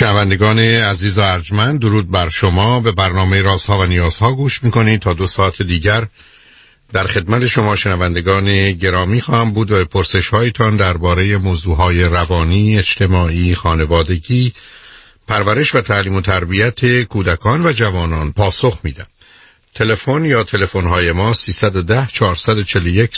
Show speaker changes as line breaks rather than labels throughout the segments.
شنوندگان عزیز و ارجمند، درود بر شما. به برنامه رازها و نیازها گوش میکنید. تا 2 ساعت دیگر در خدمت شما شنوندگان گرامی خواهم بود و به پرسش‌هایتان درباره موضوعهای روانی، اجتماعی، خانوادگی، پرورش و تعلیم و تربیت کودکان و جوانان پاسخ میدم. تلفن یا تلفن‌های ما 310 441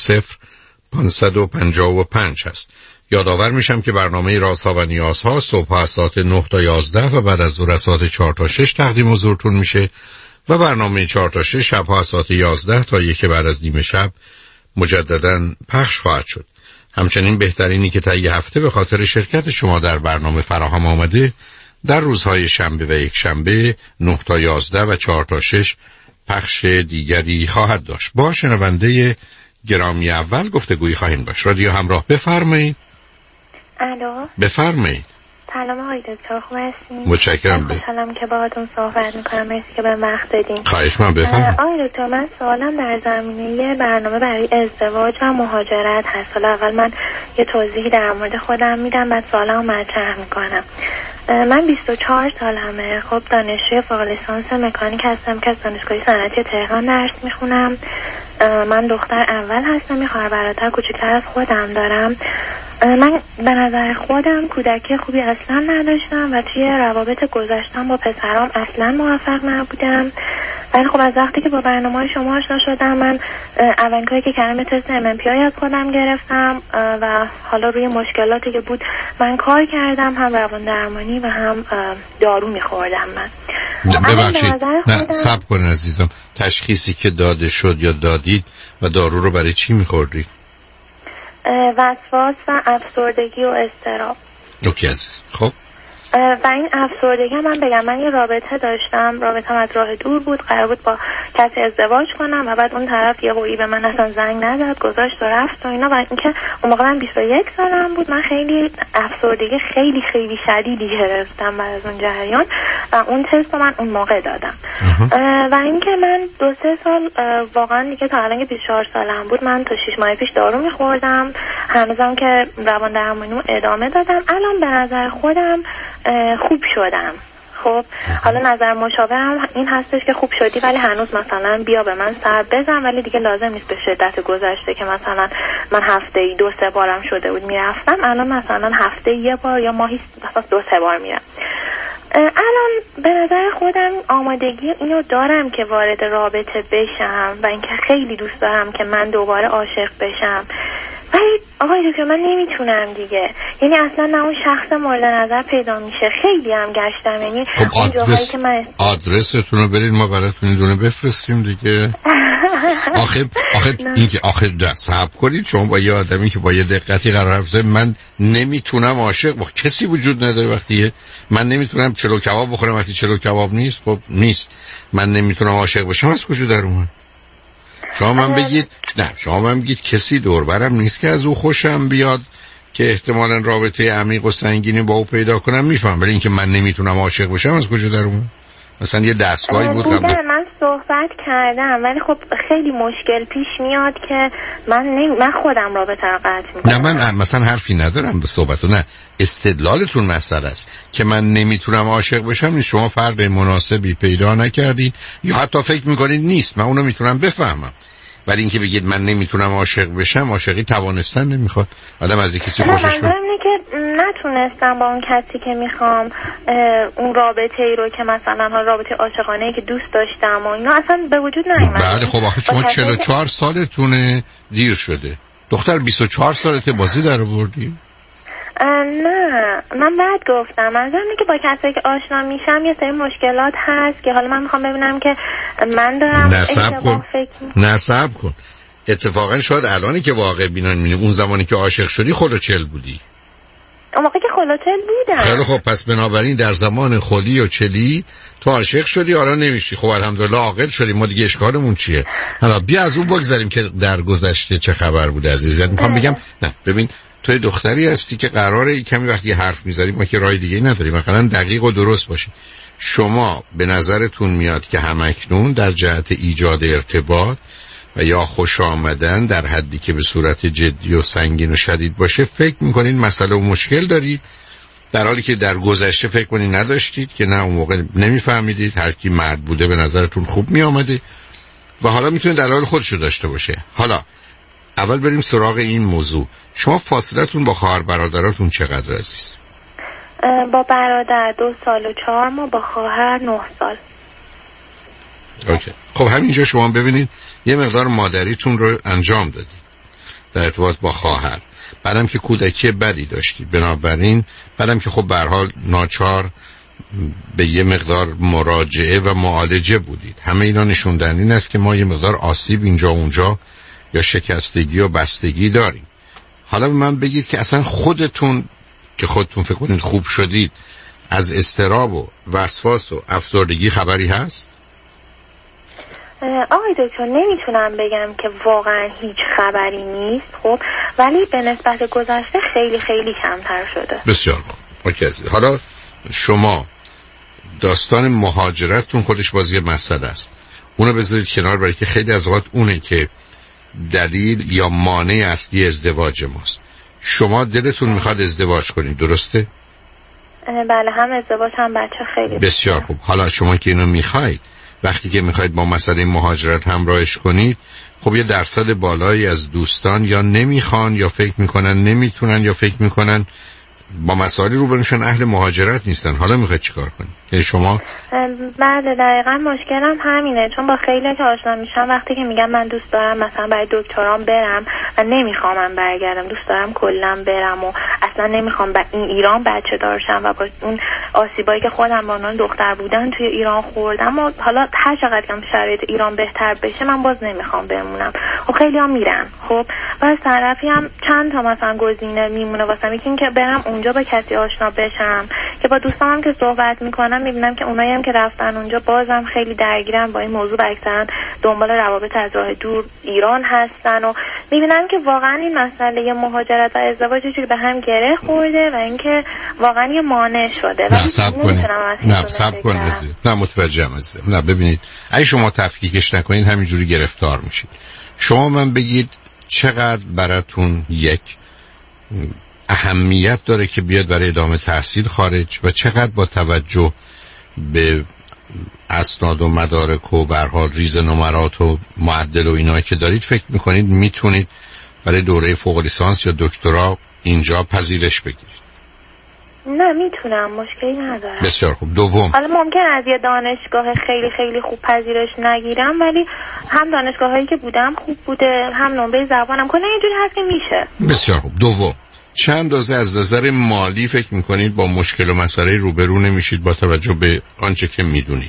0555 هست. یادآور میشم که برنامه رازها و نیازها صبح از ساعت 9 تا 11 و بعد از ظهر از ساعت 4 تا 6 تقدیم حضورتون میشه و برنامه 4 تا 6 شبها از ساعت 11 تا 1 بعد از نیم شب مجددا پخش خواهد شد. همچنین بهترینی که طی هفته به خاطر شرکت شما در برنامه فراهم آمده در روزهای شنبه و یک شنبه 9 تا 11 و 4 تا 6 پخش دیگری خواهد داشت. با شنونده گرامی اول گفتگویی خواهیم داشت. رادیو همراه، بفرمایید.
الو،
بفرمایید.
سلام آقای دکتر، خوب هستین؟
متشکرم.
خوشحالم که باهاتون صحبت میکنم. مرسی که به وقت دادین.
خواهش من، بفرمایید.
آقای دکتر، من سوالم در زمینه برنامه برای ازدواج و مهاجرت هست. حالا اول من یه توضیحی در مورد خودم میدم، بعد سوالمو مطرح میکنم. من 24 سالمه. خب دانشجوی فوق لیسانس مکانیک هستم که از دانشگاه صنعتی تهران درس میخونم. من دختر اول هستم، یه خواهر برادر کوچکتر از خودم دارم. من به نظر خودم کودکی خوبی اصلا نداشتم و توی روابط گذشتم با پسرام اصلا موفق نبودم. ولی خب از وقتی که با برنامه‌های شما آشنا شدم، من اولین کاری که کردم تست MMPI از خودم گرفتم و حالا روی مشکلاتی که بود من کار کردم، هم روان درمانی و هم دارو می‌خوردم. من
ببخشید، نه صبر کن عزیزم. تشخیصی که داده شد یا دادید و دارو رو برای چی می‌خوردید؟
وسواس و افسردگی و اضطراب.
اوکی عزیز. خب
و این افسردگی من بگم، من یه رابطه داشتم، رابطه‌م از راه دور بود، قرار بود با کسی ازدواج کنم و بعد اون طرف یه قوی به من اصلا زنگ نزد، گذاشت و رفت و اینا. و اینکه اون موقع من 21 سالم بود، من خیلی افسردگی خیلی خیلی شدیدی گرفتم بعد از اون جریان و اون تست رو من اون موقع دادم. و اینکه من 2-3 سال واقعا دیگه تا الان که 24 سالم بود، من تا 6 ماه پیش دارو می‌خوردم، هنوزم که روان درمانیمو ادامه دادم. الان به نظر خودم خوب شدم. خب حالا نظر مشاورم این هستش که خوب شدی ولی هنوز مثلا بیا به من سر بزن، ولی دیگه لازم نیست به شدت گذشته که مثلا من هفته‌ای 2-3 بارم شده بود میرفتم، الان مثلا هفته‌ای 1 بار یا ماهی مثلا 2-3 بار میرم. الان به نظر خودم آمادگی اینو دارم که وارد رابطه بشم و اینکه خیلی دوست دارم که من دوباره عاشق بشم، ولی آقای دکتر من نمیتونم دیگه. یعنی اصلا نه اون شخص مورد نظر پیدا میشه. خیلی هم گشتم، یعنی
خب آدرستون رو برید ما براتون این دونه بفرستیم دیگه. آخه این که صبر کنید، شما با یه آدمی که با یه دقتی قرار هفته من نمیتونم عاشق کسی وجود نداره. وقتی من نمیتونم چلو کباب بخورم وقتی چلو کباب نیست، خب نیست. من نمیتونم عاشق بشم، از کجا در اومد؟ شما من بگید کسی دوربرم نیست که از او خوشم بیاد که احتمالاً رابطه عمیق و سنگینی با او پیدا کنم، میفهم. ولی اینکه من نمیتونم عاشق بشم از کجا در اومد؟ مثلا یه دستگاهی بود
من صحبت کردم ولی خب خیلی مشکل پیش میاد که من خودم رابطه رو قطع میکنم.
نه من مثلا حرفی ندارم به صحبتون، نه استدلالتون مسئله است که من نمیتونم عاشق بشم نیست. شما فرد مناسبی پیدا نکردید یا حتی فکر میکنید نیست. من اونو میتونم بفهمم، ولی اینکه بگید من نمیتونم عاشق بشم، عاشقی توانستن نمیخواد. آدم از کسی خوشش میاد.
اینه که نتونستم با اون کسی که میخوام اون رابطه ای رو که مثلا رابطه عاشقانه ای که دوست داشتم و اینا اصلا به وجود نیومد.
بله خب آخه شما 44 سالتونه، دیر شده. دختر 24 سالته، بازی در آوردی؟
نه من بعد گفتم، منظورم اینه که با کسایی که آشنا میشم یه سری مشکلات هست که حالا من میخوام ببینم که من دارم
نصب کن. اتفاقا شاید الانی که واقع بینان میبینی، اون زمانی که عاشق شدی خلوچل بودی.
اون موقع که خلوچل بودم.
خیلی خب، پس بنابراین در زمان خلی و چلی تو عاشق شدی، حالا نمیشی. خب الحمدلله عاقل شدی، ما دیگه اشکالمون چیه؟ حالا بیا از اون بگذاریم که در گذشته چه خبر بوده عزیز. میخوام بگم نه ببین، توی دختری هستی که قراره کمی وقتی حرف میذاریم ما که راه دیگه ای نداریم، مثلا دقیق و درست باشی. شما به نظرتون میاد که همکنون در جهت ایجاد ارتباط و یا خوش آمدن در حدی که به صورت جدی و سنگین و شدید باشه فکر میکنین مسئله و مشکل دارید، در حالی که در گذشته فکر کنی نداشتید که نه اون موقع نمیفهمیدید، هر کی مرد بوده به نظرتون خوب میآمده و حالا میتونه دلایل خودشو داشته باشه. حالا اول بریم سراغ این موضوع. شما فاصلتون با خواهر برادراتون چقدر عزیز؟
با برادر 2 سال و 4 ماه، با خواهر 9 سال.
اوکی. خب همینجا شما ببینید یه مقدار مادریتون رو انجام دادید در ارتباط با خواهر، بعدم که کودکی بدی داشتی، بنابراین بعدم که خب به هر حال ناچار به یه مقدار مراجعه و معالجه بودید. همه اینا نشون دهنده این است که ما یه مقدار آسیب اینجا اونجا یا شکستگی و بستگی داریم. حالا به من بگید که اصلا خودتون که خودتون فکر کنید خوب شدید از اضطراب و وسواس و افسردگی خبری هست؟
آقای دکتر نمیتونم بگم که واقعا هیچ خبری نیست، خب ولی به نسبت گذشته خیلی خیلی کمتر شده.
بسیار خوب. اوکی. حالا شما داستان مهاجرتتون خودش بازی مسئله است، اونو بذارید کنار، برای که خیلی از اوقات اونه که دلیل یا مانع اصلی ازدواج ماست. شما دلتون میخواد ازدواج کنید، درسته؟
بله، هم ازدواج هم بچه. خیلی
بسیار خوب. حالا شما که اینو میخواید، وقتی که میخواید با مسئله مهاجرت همراهش کنید، خب یه درصد بالایی از دوستان یا نمیخوان یا فکر میکنن نمیتونن یا فکر میکنن با مسائلی روبروشون اهل مهاجرت نیستن. حالا میخواید چیکار کنید؟ یعنی شما
بله دقیقاً مشکلم همینه، چون با خیلی که آشنا میشم وقتی که میگم من دوست دارم مثلا برای دکترام برم و نمیخوام من برگردم، دوست دارم کلا برم و اصلا نمیخوام این ایران بچه دار شم و با اون آسیبایی که خودم با اون دختر بودن توی ایران خوردم و حالا هر چقدر که شرایط ایران بهتر بشه من باز نمیخوام بمونم. خب خیلی ها میرن، خب باز طرفی هم چند تا مثلا گزینه میمونه واسم، یکی این که برم اونجا با کسی آشنا بشم که با دوستام که صحبت میکنم میبینم که اونایی هم که رفتن اونجا بازم خیلی درگیرن با این موضوع، اکثرا دنبال روابط از راه دور ایران هستن و میبینم که واقعا این مسئله مهاجرت و ازدواج چیزی به هم گره خورده و اینکه واقعا یه مانع شده.
نه صبر کنید، نه صبر کنید، نه متوجهم عزیزم. نه ببینید اگه شما تفکیکش نکنید همینجوری گرفتار میشید. شما من بگید چقدر براتون یک اهمیت داره که بیاد برای ادامه تحصیل خارج و چقدر با توجه به اسناد و مدارک و به هر حال ریز نمرات و معدل و اینایی که دارید فکر میکنید میتونید برای دوره فوق لیسانس یا دکترا اینجا پذیرش بگیرید؟
نه میتونم، مشکلی ندارم.
بسیار خوب. دوم،
حالا ممکن از یه دانشگاه خیلی خیلی خوب پذیرش نگیرم، ولی هم دانشگاه هایی که بودم خوب بوده، هم نمره زبانم کلا اینجوری هست که میشه.
بسیار خوب. دوم، چند اندازه از نظر مالی فکر میکنید با مشکل و مسئله روبرو نمیشید با توجه به آنچه که میدونید؟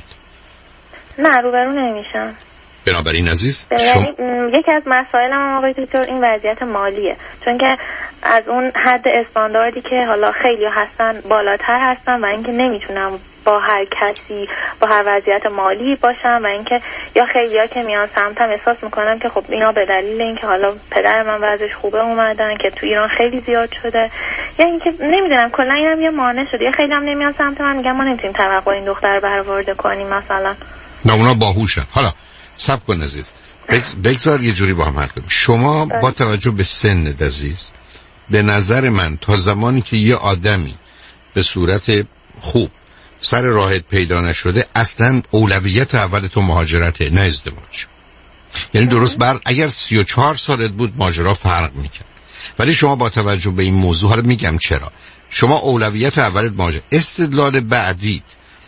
نه روبرو نمیشم.
بنابراین عزیز
یکی از مسائلم آقای دکتر این وضعیت مالیه، چون که از اون حد استانداردی که حالا خیلی هستن بالاتر هستن و اینکه نمیتونم با هر کسی با هر وضعیت مالی باشم و اینکه یا خیلیا که میان سمتم احساس میکنم که خب اینا به دلیل اینکه حالا پدر من وضعش خوبه اومدن که تو ایران خیلی زیاد شده، یا اینکه نمیدونم کلا اینم یه مانع شده، یا خیلی هم نمیان سمت من میگن ما نمیتونیم توقع این دختر رو برآورده کنیم مثلا.
نه اونا باهوشن. حالا صبر کن عزیز، بگذار یه جوری با هم حل کنیم. شما با توجه به سن عزیز به نظر من تا زمانی که یه آدمی به صورت خوب سر راحت پیدا نشده اصلا اولویت اول تو مهاجرته نه ازدواج. یعنی درست اگر 34 سالت بود ماجرا فرق میکرد، ولی شما با توجه به این موضوع، حالا میگم چرا شما اولویت اولت مهاجرت. استدلال بعدی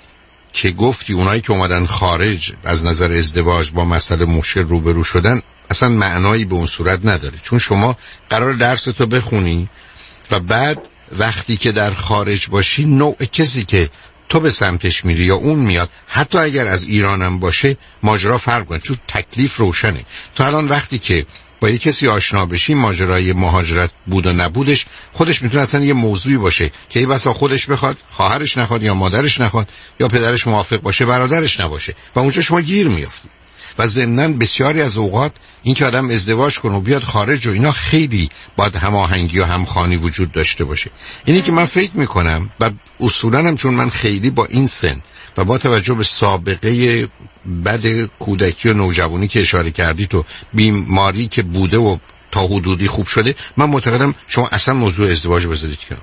که گفتی اونایی که اومدن خارج از نظر ازدواج با مسئله مشکل روبرو شدن اصلا معنایی به اون صورت نداره، چون شما قرار درستو بخونی و بعد وقتی که در خارج باشی نوع کسی که تو به سمتش میری یا اون میاد حتی اگر از ایرانم باشه ماجرا فرق کنه، چون تکلیف روشنه. تو الان وقتی که با یه کسی آشنا بشی ماجرای مهاجرت بود و نبودش خودش میتونه اصلا یه موضوعی باشه که ای بسا خودش بخواد خواهرش نخواد یا مادرش نخواد یا پدرش موافق باشه برادرش نباشه و اونجا شما گیر میافتید. و ضمناً بسیاری از اوقات این که آدم ازدواج کنه و بیاد خارج و اینا خیلی باید هماهنگی و همخوانی وجود داشته باشه. اینی که من فکر میکنم و اصولاً هم چون من خیلی با این سن و با توجه به سابقه بد کودکی و نوجوانی که اشاره کردی تو بیماری که بوده و تا حدودی خوب شده، من معتقدم شما اصلا موضوع ازدواج بذارید کنار.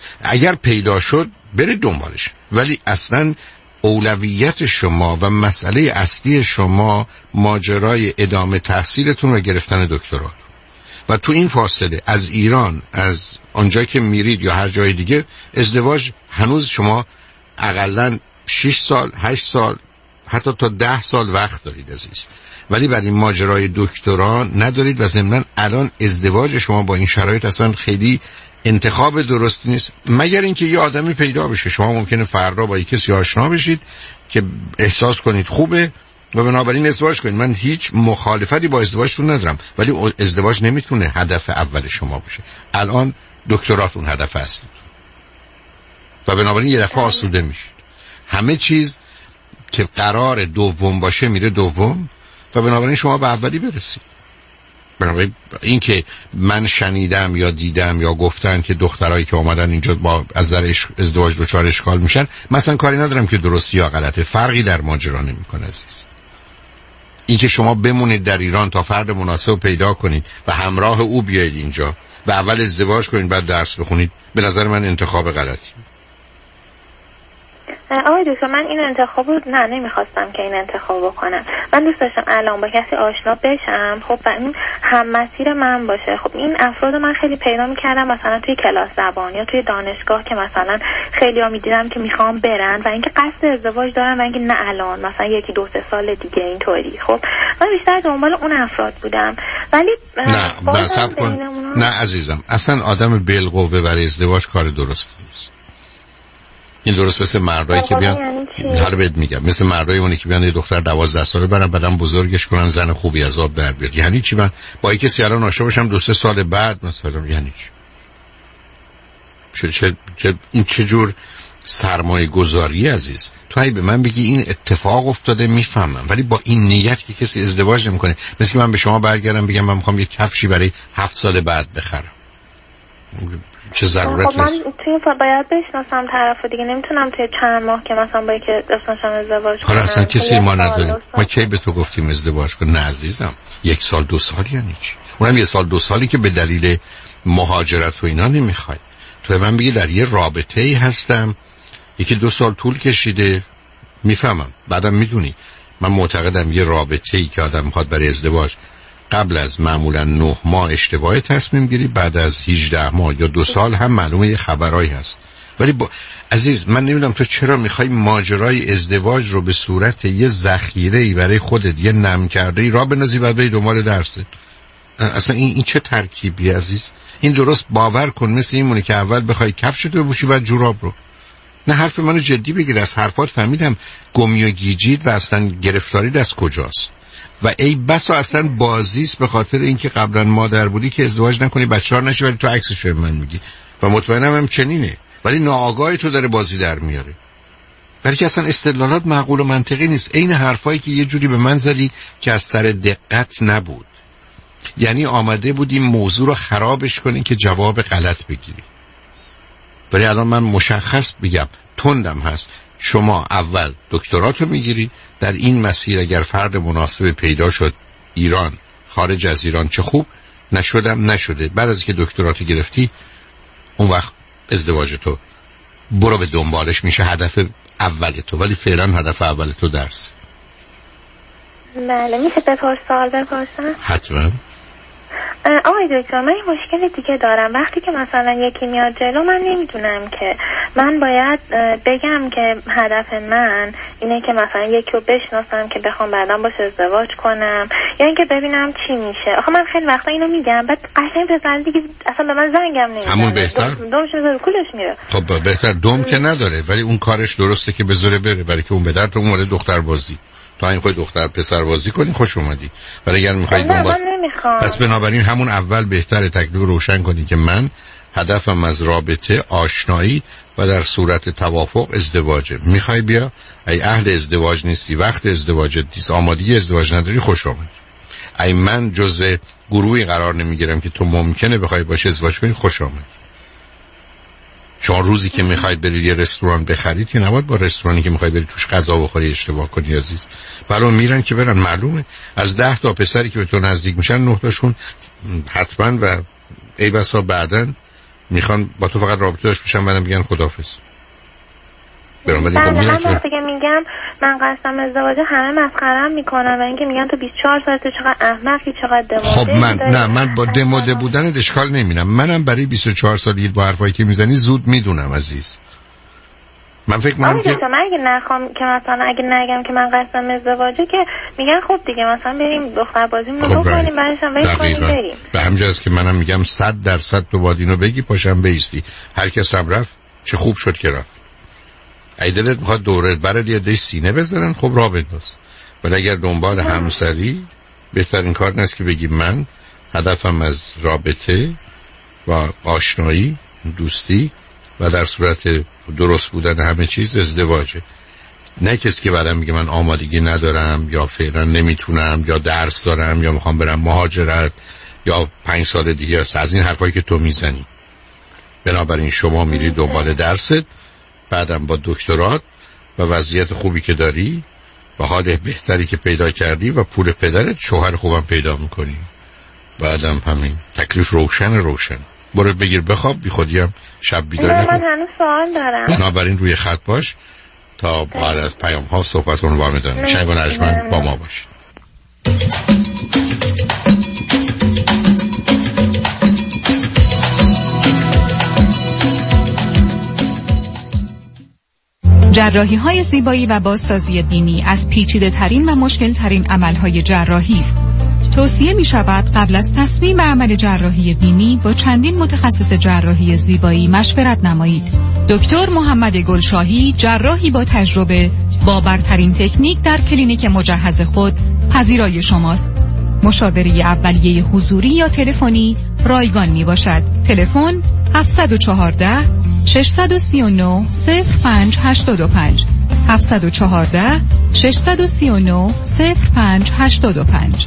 اگر پیدا شد برید دنبالش، ولی اصلا اولویت شما و مسئله اصلی شما ماجرای ادامه تحصیلتون و گرفتن دکترا و تو این فاصله از ایران، از آنجایی که میرید یا هر جای دیگه، ازدواج هنوز شما اقلن 6 سال 8 سال حتی تا 10 سال وقت دارید عزیز، ولی برای ماجرای دکترا ندارید و ضمناً الان ازدواج شما با این شرایط اصلا خیلی انتخاب درستی نیست، مگر اینکه یه آدمی پیدا بشه. شما ممکنه فردا با کسی آشنا بشید که احساس کنید خوبه و بنابراین ازدواج کنید. من هیچ مخالفتی با ازدواجتون ندارم، ولی ازدواج نمیتونه هدف اول شما باشه. الان دکتراتون هدف اصلیتون و بنابراین یه دفعه آسوده میشید. همه چیز که قرار دوم باشه میره دوم و بنابراین شما به اولی برسید. بنابراین این که من شنیدم یا دیدم یا گفتن که دخترایی که اومدن اینجا با از در ازدواج دچار اشکال میشن، مثلا کاری ندارم که درستی یا غلطه، فرقی در ماجرا نمیکنه عزیز. این که شما بمونید در ایران تا فرد مناسب پیدا کنید و همراه او بیایید اینجا و اول ازدواج کنید بعد درس بخونید، به نظر من انتخاب غلطی.
آقای دکتر، من این انتخابو نمیخواستم که این انتخابو کنم. من دوست داشتم الان با کسی آشنا بشم، خب و این هم مسیر من باشه. خب این افراد من خیلی پیدا میکردم مثلا توی کلاس زبان یا توی دانشگاه که مثلا خیلی ها میدیدم که میخوام برن و اینکه قصد ازدواج دارن و اینکه نه الان مثلا 1-2 سال دیگه اینطوری. خب من بیشتر دنبال اون افراد بودم، ولی
نه عزیزم، اصلا آدم بالقوه برای ازدواج کار درستی نیست. این درست مثل مردایی که بیان هر بهت میگم، مثل مردایی اونی که بیان یه دختر 12 ساله برن بعدم بزرگش کنن زن خوبی از آب در بیاد. یعنی چی؟ من با یک کسی الان آشنا بشم 2-3 سال بعد مثلا، یعنی چی؟ این چه جور سرمایه گذاری عزیز؟ تو هی به من بگی این اتفاق افتاده میفهمم، ولی با این نیت که کسی ازدواج نمیکنه. مثل که من به شما برگردم بگم من میخوام یه کفشی برای 7 سال بعد بخرم، چه ضرورت
خب من توی باید بشناسم طرف دیگه، نمیتونم توی چند ماه که مثلا با یکی دوستانشم ازدواج کنم.
اصلا کسی ما نداریم. ما کی به تو گفتیم ازدواج کن؟ نه عزیزم، 1 سال 2 سال یعنی چی؟ اونم 1 سال 2 سالی که به دلیل مهاجرت و اینا نمیخوای. تو من بگی در یه رابطه ای هستم 1-2 سال طول کشیده، میفهمم. بعدم میدونی من معتقدم یه رابطه ای که آدم میخواد برای ازدواج قبل از معمولا 9 ماه اشتباه تصمیم گیری، بعد از 18 ماه یا 2 سال هم معلومه یه خبرایی هست. ولی عزیز من نمیدونم تو چرا میخوای ماجرای ازدواج رو به صورت یه ذخیره‌ای برای خودت، یه نم کرده‌ای را بندازی بعد بری دنبال درست. اصلا این چه ترکیبی عزیز؟ این درست باور کن مثل این مونه که اول بخوای کفشت رو بپوشی بعد جوراب رو. نه حرف منو جدی بگیر، از حرفات فهمیدم گمی و گیجید و اصلا گرفتاری از کجاست. و ای بسا اصلا بازیست به خاطر اینکه قبلا مادر بودی که ازدواج نکنی بچه‌دار نشی، ولی تو عکسش رو من میگی و مطمئنم هم چنینه، ولی ناآگاهی تو داره بازی در میاره. برای که اصلا استدلالات معقول و منطقی نیست. عین حرفایی که یه جوری به من زدی که از سر دقت نبود، یعنی آمده بودی موضوع رو خرابش کنی که جواب غلط بگیری. ولی الان من مشخص بگم، تندم هست، شما اول دکتراتو میگیری، در این مسیر اگر فرد مناسب پیدا شد ایران، خارج از ایران چه خوب، نشدم نشده، بعد از که دکتراتو گرفتی اون وقت ازدواج تو برو به دنبالش، میشه هدف اول تو، ولی فعلا هدف اول تو درس.
بله میشه سوال بپرسم؟
حتما.
آقای دکتر من یه مشکل دیگه دارم. وقتی که مثلا یکی میاد جلو من نمیدونم که من باید بگم که هدف من اینه که مثلا یکی رو بشناسم که بخوام بعدم باشه ازدواج کنم یا اینکه ببینم چی میشه. آخه من خیلی وقتا اینو میگم بعد قشنگ پسر دیگه اصلا به من زنگم نمیزنه،
همون بهتر
دومش رو کولش میره.
خب بهتر دوم که نداره، ولی اون کارش درسته که بذاره بره، برای که اون به درد اون مورد دختر بازی تو این خود دختر پسر بازی کنی خوش اومدی. ولی اگر میخوای پس بنابراین همون اول بهتره تکلیف روشن کنی که من هدفم از رابطه آشنایی و در صورت توافق ازدواجه. میخوای بیا، ای اهل ازدواج نیستی، وقت ازدواجت نیست، آمادگی ازدواج نداری، خوش اومدی. ای من جزء گروهی قرار نمیگیرم که تو ممکنه بخوای باشه ازدواج کنی، خوش اومدی. چون روزی که میخواید برید یه رستوران بخرید که نباید با رستورانی که میخواید برید توش غذا بخوری اشتباه کنی عزیز. برای میرن که برن، معلومه از 10 تا پسری که به تو نزدیک میشن 9 تاشون حتما و ای بسا بعدن میخوان با تو فقط رابطه داشت بشن بعدم میگن خداحافظ.
بله هر وقتی که میگم من قصدم ازدواجه همه مسخره‌ام میکنن و اینکه میگن تو 24 سالته چقدر احمقی چقدر دموده.
خب من با دموده بودن اشکال نمیبینم. منم برای 24 سالگی با حرفایی که میزنی زود میدونم عزیز. من فکر می‌کنم که
من اگه نخوام که مثلا اگه نگم که من قصدم ازدواجه که میگن خب دیگه مثلا بریم دختر بازیمون رو بکنیم بعدش هم بریم.
به همجاست که منم میگم 100% تو باید اینو بگی پاشم بیستی. هر کس هم رفت چه خوب شد که رفت. ای دلت میخواد دورت برد یه دش سینه بزنن خب راه بنداز. ولی اگر دنبال همسری بهترین کار نیست که بگی من هدفم از رابطه و آشنایی دوستی و در صورت درست بودن همه چیز ازدواجه. نه کسی که بعدم میگه من آمادگی ندارم یا فعلا نمیتونم یا درس دارم یا میخوام برم مهاجرت یا 5 سال دیگه است. از این حرفایی که تو میزنی. بنابراین شما میری دنبال درست، بعدم با دکترات و وضعیت خوبی که داری و حال بهتری که پیدا کردی و پول پدرت شوهر خوبم پیدا میکنی. بعدم همین تکلیف روشن. برو بگیر بخواب، بی خودی هم شب بیدار نکن.
من هنوز سوال دارم.
بنابراین روی خط باش تا بعد از پیام ها صحبتون رو برمی دارم. شنگ و نرجمند با ما باشید.
جراحی‌های زیبایی و بازسازی بینی از پیچیده‌ترین و مشکل‌ترین عمل‌های جراحی است. توصیه می‌شود قبل از تصمیم به عمل جراحی بینی با چندین متخصص جراحی زیبایی مشورت نمایید. دکتر محمد گلشاهی جراحی با تجربه با برترین تکنیک در کلینیک مجهز خود پذیرای شماست. مشاوره اولیه حضوری یا تلفنی رایگان میباشد. تلفن 714 639 0585 714 639 0585.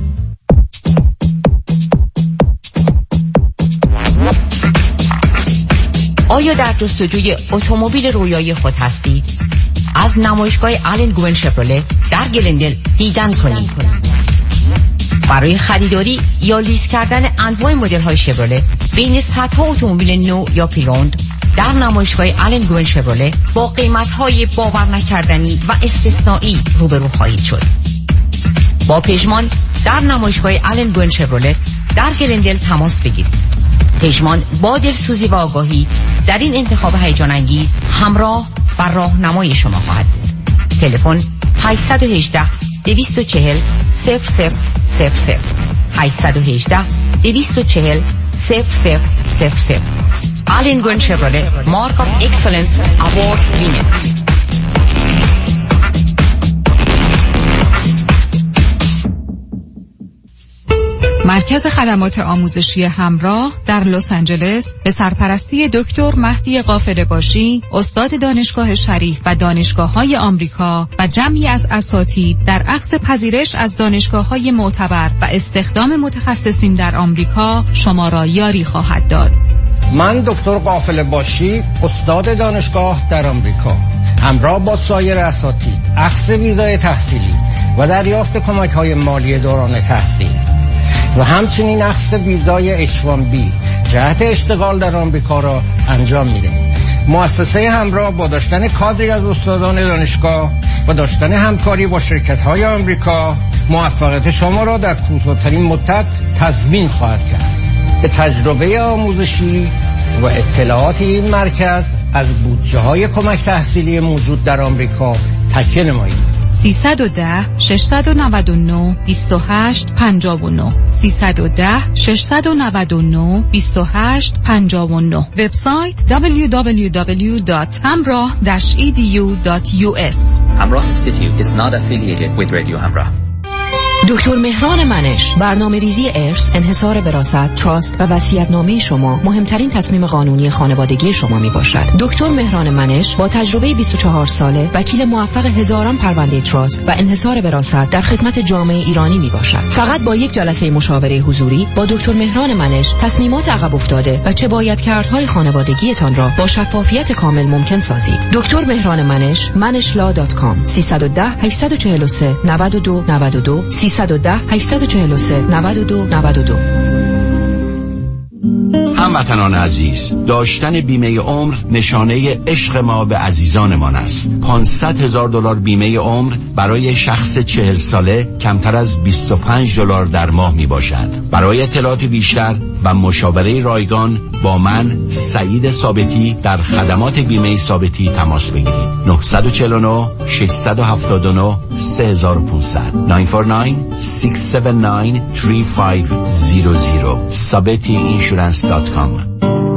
آیا در جستجوی اتومبیل رویایی خود هستید؟ از نمایشگاه آلن گوین شفرله در گلندل دیدن کنید. برای خریداری یا لیز کردن انواع مدل‌های شفرله بین صدها اتومبیل نو یا پریوند در نمایشگاه آلن گوین شفرله با قیمت‌های باور نکردنی و استثنایی روبرو خواهید شد. با پژمان در نمایشگاه آلن گوین شفرله در گلندل تماس بگیرید. پژمان با دلسوزی و آگاهی در این انتخاب هیجان انگیز همراه و راهنمای شما خواهد بود. تلفن 818 240 0000 818 240 0000. آلن گوین شفرله مارک آف اکسلنس اوارد وینر.
مرکز خدمات آموزشی همراه در لس آنجلس به سرپرستی دکتر مهدی قافله باشی، استاد دانشگاه شریف و دانشگاه‌های آمریکا و جمعی از اساتید در اخذ پذیرش از دانشگاه‌های معتبر و استخدام متخصصین در آمریکا شما را یاری خواهد داد.
من دکتر قافله باشی، استاد دانشگاه در آمریکا، همراه با سایر اساتید اخذ ویزای تحصیلی و دریافت کمک‌های مالی دوران تحصیل و همچنین اخذ ویزای H1B جهت اشتغال در آمریکا را انجام می‌دهیم. مؤسسه همراه با داشتن کادری از استادان دانشگاه و داشتن همکاری با شرکت‌های آمریکا موفقیت شما را در کوتاه‌ترین مدت تضمین خواهد کرد. به تجربه آموزشی و اطلاعات این مرکز از بودجه‌های کمک تحصیلی موجود در آمریکا تکیه نمایید.
310 699 28 59 310 699 28 59. وبسایت www.hamrah-edu.us.
Hamrah Institute is not affiliated with Radio Hamrah.
دکتر مهران منش، برنامه‌ریزی ارث، انحصار وراثت، تراست و وصیت‌نامه شما مهمترین تصمیم قانونی خانوادگی شما میباشد. دکتر مهران منش با تجربه 24 ساله، وکیل موفق هزاران پرونده تراست و انحصار وراثت در خدمت جامعه ایرانی میباشد. فقط با یک جلسه مشاوره حضوری با دکتر مهران منش تصمیمات عقب افتاده و چه باید کردهای خانوادگیتان را با شفافیت کامل ممکن سازید. دکتر مهران منش، manishla.com 310 843 92 92 310 843 92 92.
هموطنان عزیز، داشتن بیمه عمر نشانه عشق ما به عزیزانمان است. $500,000 بیمه عمر برای شخص 40 ساله کمتر از $25 در ماه می باشد. برای اطلاعات بیشتر و مشاوره رایگان با من سعید ثابتی در خدمات بیمه ثابتی تماس بگیرید. 949 679 3500 949-679-3500 sabetiinsurance.com.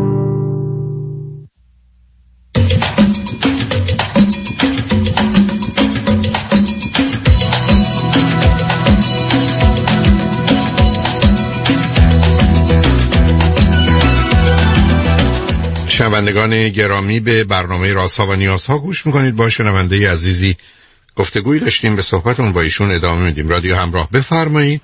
شنوندگان گرامی، به برنامه رازها و نیازها گوش میکنید. با شنونده عزیزی گفتگویی داشتیم، به صحبتون با ایشون ادامه میدیم. رادیو همراه، بفرمایید.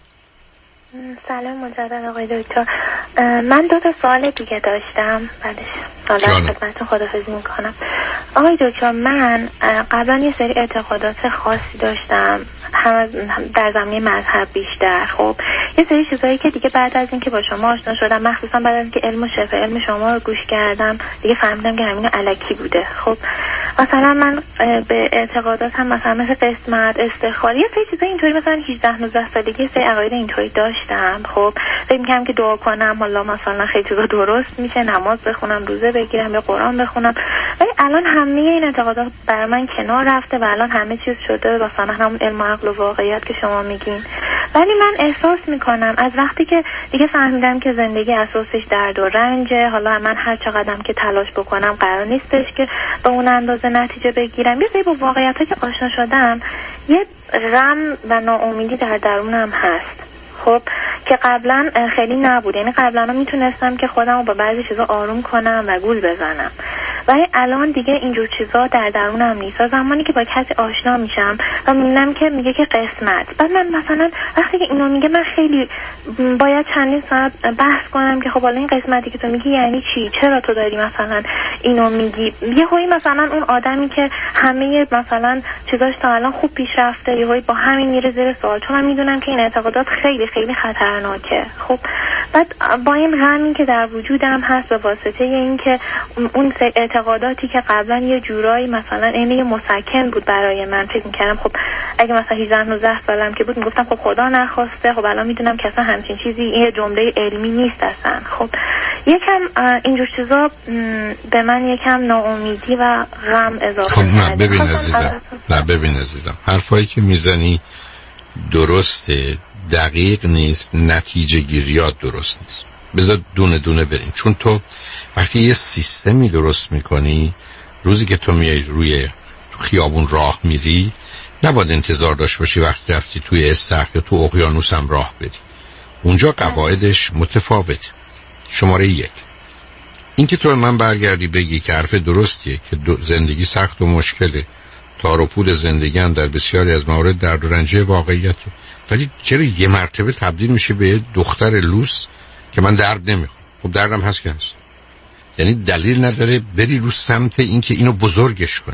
سلام مجدد آقای دکتر. من 2 سوال دیگه داشتم، بعدش سوال خدمتتون خداحافظی میکنم. آقای دکتر، من قبلا یه سری اعتقادات خاصی داشتم، هم در زمینه مذهب بیشتر. خب یه سری چیزایی که دیگه بعد از اینکه با شما آشنا شدم، مخصوصا بعد از اینکه علم و شفا علم شما رو گوش کردم، دیگه فهمیدم که همین الکی بوده. خب مثلا من به اعتقادات هم مثلا مثل قسمت، استخاره، یه سری چیزا اینطوری مثلا 18-19 سالگی سری عقاید اینطوری داشتم. خب فکر می‌کردم که دعا کنم حالا مثلا خیلی چیزا درست میشه، نماز بخونم، روزه بگیرم یا قرآن بخونم. ولی الان همه این اعتقادات بر من کنار رفته و الان همه چیز شده مثلا همون علم و عقل و واقعیت که شما میگین. ولی من احساس میکنم از وقتی که دیگه فهمیدم که زندگی اساسش درد و رنجه، حالا من هر چقدرم که تلاش بکنم قرار نیستش که به اون اندازه نتیجه بگیرم. یه سری با واقعیت‌ها که آشنا شدم، یه غم و ناامیدی در درونم هست. خب که قبلا خیلی نبود. یعنی قبلا میتونستم که خودم رو با بعضی چیزا آروم کنم و گول بزنم، ولی الان دیگه اینجور چیزا در درونم نیست. زمانی که با کسی آشنا میشم و میبینم که میگه که قسمت، بعد من مثلا وقتی که اینو میگه من خیلی باید چندین ساعت بحث کنم که خب حالا این قسمتی که تو میگی یعنی چی، چرا تو داری مثلا اینو میگی. یه هایی مثلا اون آدمی که همه مثلا چیزاش تا الان خوب پیش رفته، یه هایی با همین میره زیر سوال، چون من میدونم که این اعتقادات خیلی خیلی خطرناکه. خب بعد با این غمی که در وجودم هست به واسطه این که اون اعتقاداتی که قبلا یه جورایی مثلا اینه مسکن بود برای من، فکر می‌کردم خب اگه مثلا 18-19 سالم که بود میگفتم خب خدا نخواسته، خب الان میدونم که اصلا همچین چیزی یه جمله علمی نیست اصلا. خب یکم اینجور چیزا به من یکم ناامیدی و غم اضافه
خب نه ببین عزیزم، حرفایی که میزنی درسته، دقیق نیست، نتیجه گیریات درست نیست. بذار دونه دونه بریم. چون تو وقتی یه سیستمی درست میکنی، روزی که تو میای روی خیابون راه میری، نباید انتظار داشت باشی وقتی رفتی توی استخر یا تو اقیانوس هم راه بری. اونجا قواعدش متفاوته. شماره 1 این که تو من برگردی بگی که حرف درستیه که زندگی سخت و مشکله، تار و پود زندگی هم در بسیاری از موارد درد و رنج واقعیته، ولی چرا یه مرتبه تبدیل میشه به دختر لوس که من درد نمیخوام؟ خب دردم هست که هست. یعنی دلیل نداره بری رو سمت این که اینو بزرگش کنی.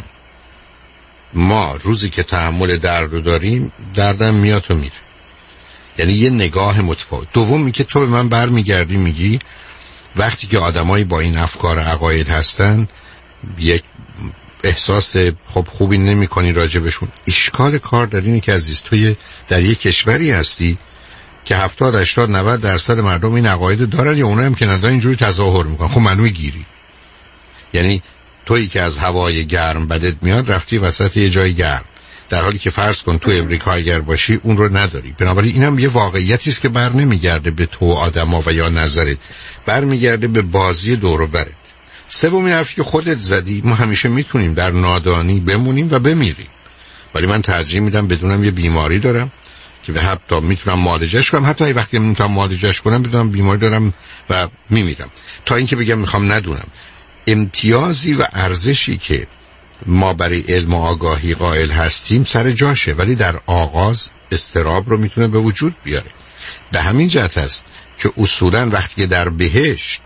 ما روزی که تحمل درد رو داریم، دردم میاد و میره. یعنی یه نگاه متفاوت. دومی که تو به من برمیگردی میگی وقتی که آدمایی با این افکار عقاید هستن یک احساس خوبی نمی کنی راجبشون. اشکال کار در اینه که عزیز توی در یک کشوری هستی که 70-80-90% مردم این عقاید دارن، یا اونایی هم که ندارن اینجوری تظاهر میکنن. خب منو گیری. یعنی تویی که از هوای گرم بدت میاد رفتی وسط یه جای گرم، در حالی که فرض کن تو امریکا اگر باشی اون رو نداری. بنابراین اینم یه واقعیتی است که بر نمیگرده به تو آدما و یا نظرت، برمیگرده به بازی دور و برت. سومین حرفی که خودت زدی، ما همیشه میتونیم در نادانی بمونیم و بمیریم، ولی من ترجیح میدم بدونم یه بیماری دارم که به حتی میتونم معالجهش کنم، حتی وقتی نمیتونم معالجهش کنم بدونم بیماری دارم و میمیرم، تا اینکه بگم میخوام ندونم. امتیازی و ارزشی که ما برای علم و آگاهی قائل هستیم سر جاشه، ولی در آغاز استراب رو میتونه به وجود بیاره. به همین جهت است که اصولا وقتی که در بهشت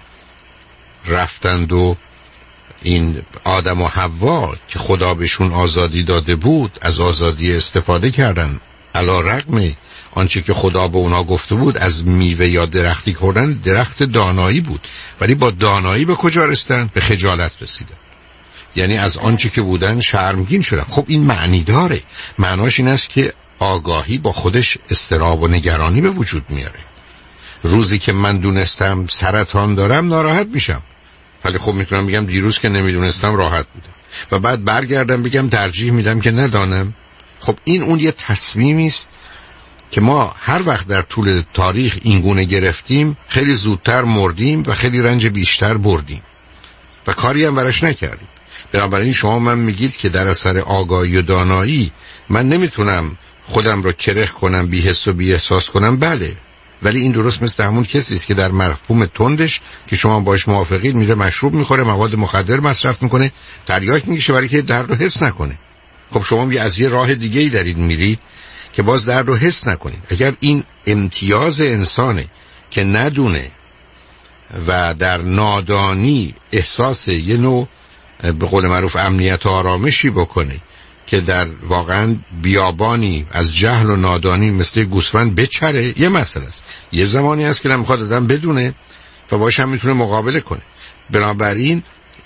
رفتند و این آدم و حوا که خدا بهشون آزادی داده بود از آزادی استفاده کردن، علی رغم آنچه که خدا به اونا گفته بود از میوه یا درختی خوردن درخت دانایی بود، ولی با دانایی به کجا رسیدن؟ به خجالت رسیدن. یعنی از آنچه که بودن شرمگین شدن. خب این معنی داره، معناش این است که آگاهی با خودش اضطراب و نگرانی به وجود میاره. روزی که من دونستم سرطان دارم ناراحت میشم، ولی خب میتونم بگم دیروز که نمیدونستم راحت بودم و بعد برگردم بگم ترجیح میدم که ندانم. خب این اون یه تصمیمی است که ما هر وقت در طول تاریخ این گونه گرفتیم خیلی زودتر مردیم و خیلی رنج بیشتر بردیم و کاری هم براش نکردیم. بنابراین شما من میگید که در اثر آگاهی و دانایی من نمیتونم خودم رو کره کنم، بی حس و بی احساس کنم. بله، ولی این درست مثل همون کسی است که در مفهوم تندش که شما باش موافقید میره مشروب میخوره، مواد مخدر مصرف میکنه، تریاک میکشه برای که درد رو حس نکنه. خب شما از یه راه دیگه‌ای دارید میرید که باز درد رو حس نکنید. اگر این امتیاز انسانه که ندونه و در نادانی احساس یه نوع به قول معروف امنیت و آرامشی بکنه که در واقعا بیابانی از جهل و نادانی مثل گوسفند بچره، یه مسئله است. یه زمانی هست که نمیخواد آدم بدونه و باش هم میتونه مقابله کنه. بنابراین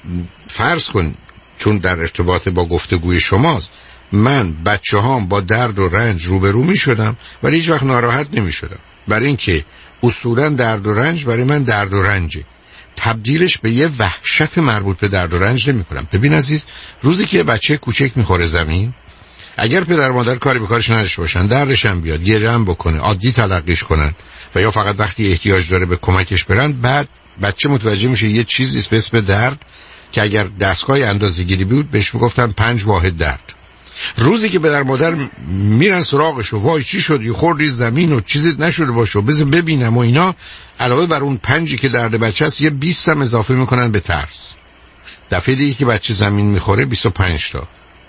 فرض کن، چون در ارتباط با گفتگوی شماست، من بچه هام با درد و رنج روبرو می شدم ولی هیچ وقت ناراحت نمی شدم، برای اینکه اصولا درد و رنج برای من درد و رنجه، تبدیلش به یه وحشت مربوط به درد و رنج نمی کنم. ببین عزیز، روزی که بچه کوچک میخوره زمین، اگر پدر مادر کاری به کارش نداشته باشن، دردش هم بیاد، گریه هم بکنه، عادی تلقیش کنن و یا فقط وقتی احتیاج داره به کمکش برن، بعد بچه متوجه میشه یه چیزی به اسم درد که اگر دستگاه اندازه‌گیری بود بهش میگفتن 5 واحد درد. روزی که پدر مادر میرن سراغش و وای چی شد، خوردی زمین و چیزی نشده باشه بذار ببینم و اینا، علاوه بر اون 5 که درد بچه است یه 20 هم اضافه میکنن به ترس. دفعه دیگه که بچه زمین میخوره 25 تا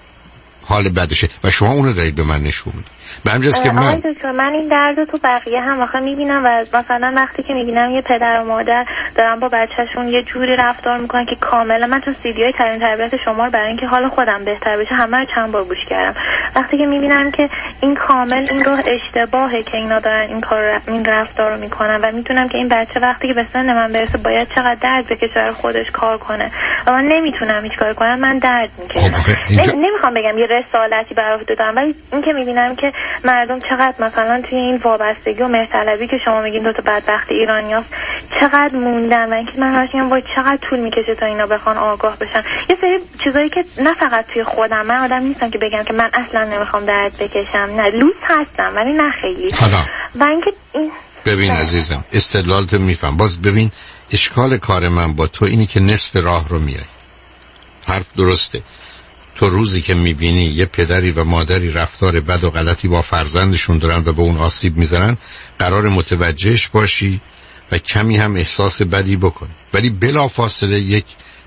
حال بدشه و شما اونو دارید به من نشون میدید. به همین جاست که
من این درد تو بقیه هم واقعا میبینم و مثلا وقتی که میبینم یه پدر و مادر دارن با بچه‌شون یه جوری رفتار میکنن که کاملا، من تو سیدیای ترین تربیت شما رو برای اینکه حال خودم بهتر بشه همه رو چند بار گوش کردم، وقتی که میبینم که این کامل این راه اشتباهه که اینا دارن این رفتار رو میکنن و میدونم که این بچه وقتی که به سن من برسه باید چقدر درد بکشه برای خودش کار کنه و من نمیتونم هیچ کار کنم، من درد میکشم. نمیخوام بگم یه رسالتی برای عهده دارم، ولی این که میبینم که مردم چقدر مثلا توی این وابستگی و مهرطلبی که شما میگین دو تا بدبخت ایرانیاست چقدر موندن و اینکه من راستش میگم وای چقدر طول میکشه تا اینا بخوان آگاه بشن. یه سری چیزایی که نه فقط توی خودم، من آدم نیستم که بگم که من اصلا نمیخوام درد بکشم، نه لوس هستم ولی نه خیلی. و اینکه
ببین عزیزم، استدلالتو میفهم. باز ببین اشکال کار من با تو اینی که نصف راه رو میای. حرف درسته. تو روزی که میبینی یه پدری و مادری رفتار بد و غلطی با فرزندشون دارن و به اون آسیب میزنن، قرار متوجهش باشی و کمی هم احساس بدی بکنی، ولی بلافاصله یک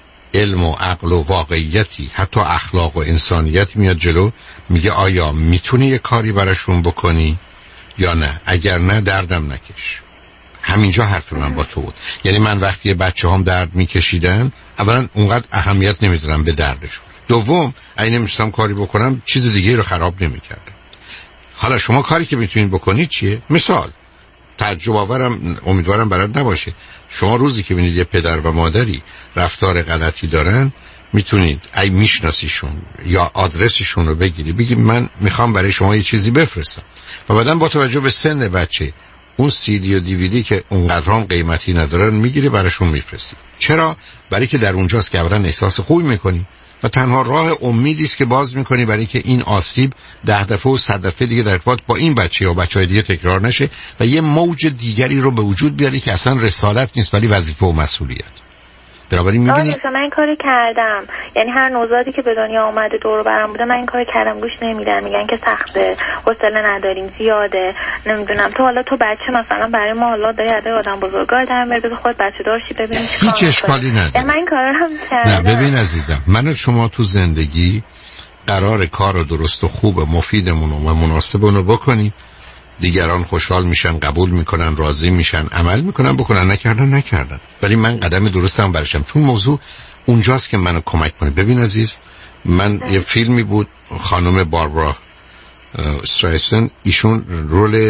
علم و عقل و واقعیتی، حتی اخلاق و انسانیت میاد جلو، میگه آیا میتونی یه کاری براشون بکنی یا نه؟ اگر نه دردم نکش. همینجا حرف من با تو بود. یعنی من وقتی بچه هم درد میکشیدن، اولا اونقدر اهمیت نمیدونم به دردشون، دوم اگه نمیستم کاری بکنم چیز دیگه رو خراب نمیکردم. حالا شما کاری که میتونید بکنید چیه؟ مثال تجربه آورم، امیدوارم برات نباشه. شما روزی که ببینید یه پدر و مادری رفتار غلطی دارن، میتونید ای میشناسیشون یا آدرسشون رو بگیری، بگی من میخوام برای شما یه چیزی بفرستم و بعداً با توجه به سن بچه اون CD و DVD که اونقدر هم قیمتی ندارن میگیری براشون میفرستی. چرا؟ برای که در اونجاست که اولا احساس خوبی میکنی و تنها راه امیدی است که باز میکنی برای که این آسیب 10 دفعه و 100 دفعه دیگه در ارتباط با این بچه یا بچهای دیگه تکرار نشه و یه موج دیگری رو به وجود بیاری که اصلا رسالت نیست ولی وظیفه و مسئولیت. بنابراین میبینی
من این کاری کردم، یعنی هر نوزادی که به دنیا اومده دور و برم بوده من این کاری کردم، گوش نمیدن، میگن که سخته، حوصله نداریم، زیاده، نمیدونم تو حالا تو بچه مثلا برای ما حالا داری عده آدم بزرگار در میاد، خود بچه دارشی ببینیم
هیچ اشکالی نداره.
من این کارا هم کردم.
نه ببین عزیزم، من و شما تو زندگی قرار کار رو درست و خوب و مفیدمون و مناسبمون رو بکنیم، دیگران خوشحال میشن، قبول میکنن، راضی میشن، عمل میکنن، بکنن، نکردن. ولی من قدم درستم برشم، چون موضوع اونجاست که منو کمک کنه. ببین عزیز، من یه فیلمی بود، خانم باربارا استرایسن، ایشون رول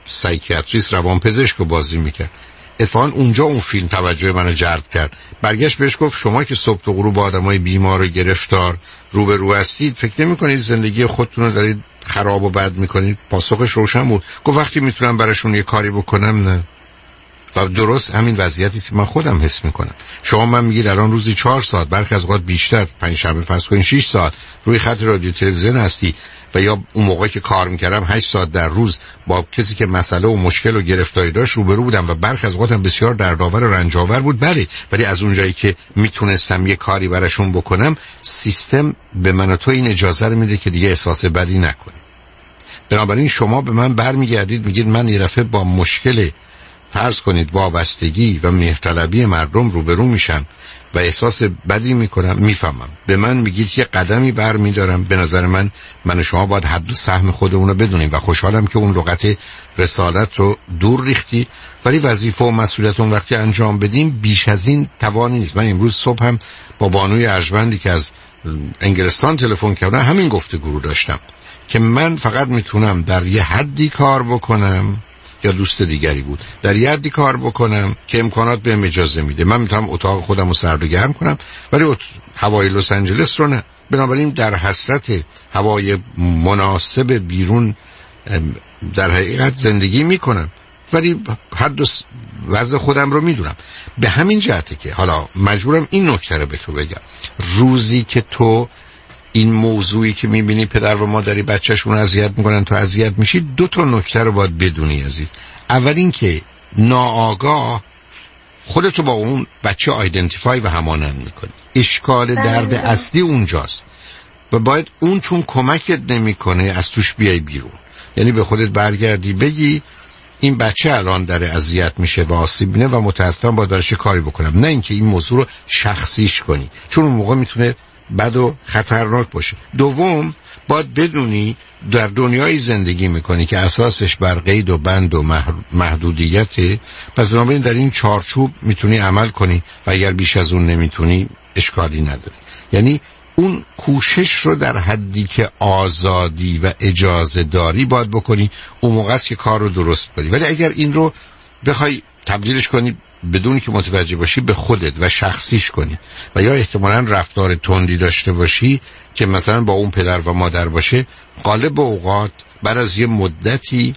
سایکیاتریست روانپزشک رو بازی میکرد. اتفاقا اونجا اون فیلم توجه منو جلب کرد. برگشت بهش گفت شما که صبح تا غروب با آدمای بیمار و گرفتار روبرو هستید، فکر نمی‌کنید زندگی خودتون رو دارید خراب و بد می‌کنید؟ پاسخش روشن بود. گفت وقتی میتونم براشون یه کاری بکنم نه. و درست همین وضعیتی که من خودم حس میکنم. شما من میگید الان روزی 4 ساعت، برخی از اوقات بیشتر، 5 شنبه فرض کنین 6 ساعت روی خط رادیو تلویزیون هستی و یا اون موقعی که کار میکردم 8 ساعت در روز با کسی که مسئله و مشکل و گرفتاری داشت روبرو بودم و برخی از اوقات هم بسیار دردآور و رنج‌آور بود. بله، ولی از اونجایی که میتونستم یه کاری براشون بکنم، سیستم به من و تو این اجازه رو میده که دیگه احساس بدی نکنی. بنابراین شما به من برمیگردید میگید من یه دفعه با مشکل فرض کنید وابستگی و مهرطلبی مردم روبرو میشم و احساس بدی میکنم. میفهمم. به من میگید یه قدمی برمیدارم. به نظر من و شما باید حد و سهم خودمون رو بدونیم و خوشحالم که اون لغت رسالت رو دور ریختی، ولی وظیفه و مسئولیت اون وقتی انجام بدیم بیش از این توانی نیست. من امروز صبح هم با بانوی ارجمندی که از انگلستان تلفن کردن همین گفتگو رو داشتم که من فقط میتونم در یه حدی کار بکنم، یا دوست دیگری بود، در یه حدی کار بکنم که امکانات بهم اجازه میده. من میتونم اتاق خودم رو سرد و گرم کنم ولی هوای لس آنجلس رو نه. بنابراین در حسرت هوای مناسب بیرون در حقیقت زندگی میکنم ولی حد و وضع خودم رو میدونم. به همین جهته که حالا مجبورم این نکته رو به تو بگم. روزی که تو این موضوعی که میبینی پدر و مادری بچهشون اذیت میکنن تو اذیت میشی، 2 نکته رو باید بدونی عزیز. اول این که ناآگاه خودتو با اون بچه آیدنتیفای و همانند میکنی. اشکال درد اصلی اونجاست و باید اون چون کمکت نمیکنه از توش بیای بیرون. یعنی به خودت برگردی بگی این بچه الان داره اذیت میشه و آسیب میبینه و متاسفم باید درش کاری بکنم، نه اینکه این موضوع رو شخصیش کنی، چون اون موقع میتونه بد و خطرناک باشه. دوم، باید بدونی در دنیای زندگی میکنی که اساسش بر قید و بند و محدودیته، پس بنابراین در این چارچوب میتونی عمل کنی و اگر بیش از اون نمیتونی اشکالی نداره. یعنی اون کوشش رو در حدی که آزادی و اجازه داری باید بکنی، اون موقع است که کار رو درست کنی. ولی اگر این رو بخوای تبدیلش کنی بدون که متوجه باشی به خودت و شخصیش کنی و یا احتمالاً رفتار تندی داشته باشی که مثلا با اون پدر و مادر باشه، غالب اوقات بعد از یه مدتی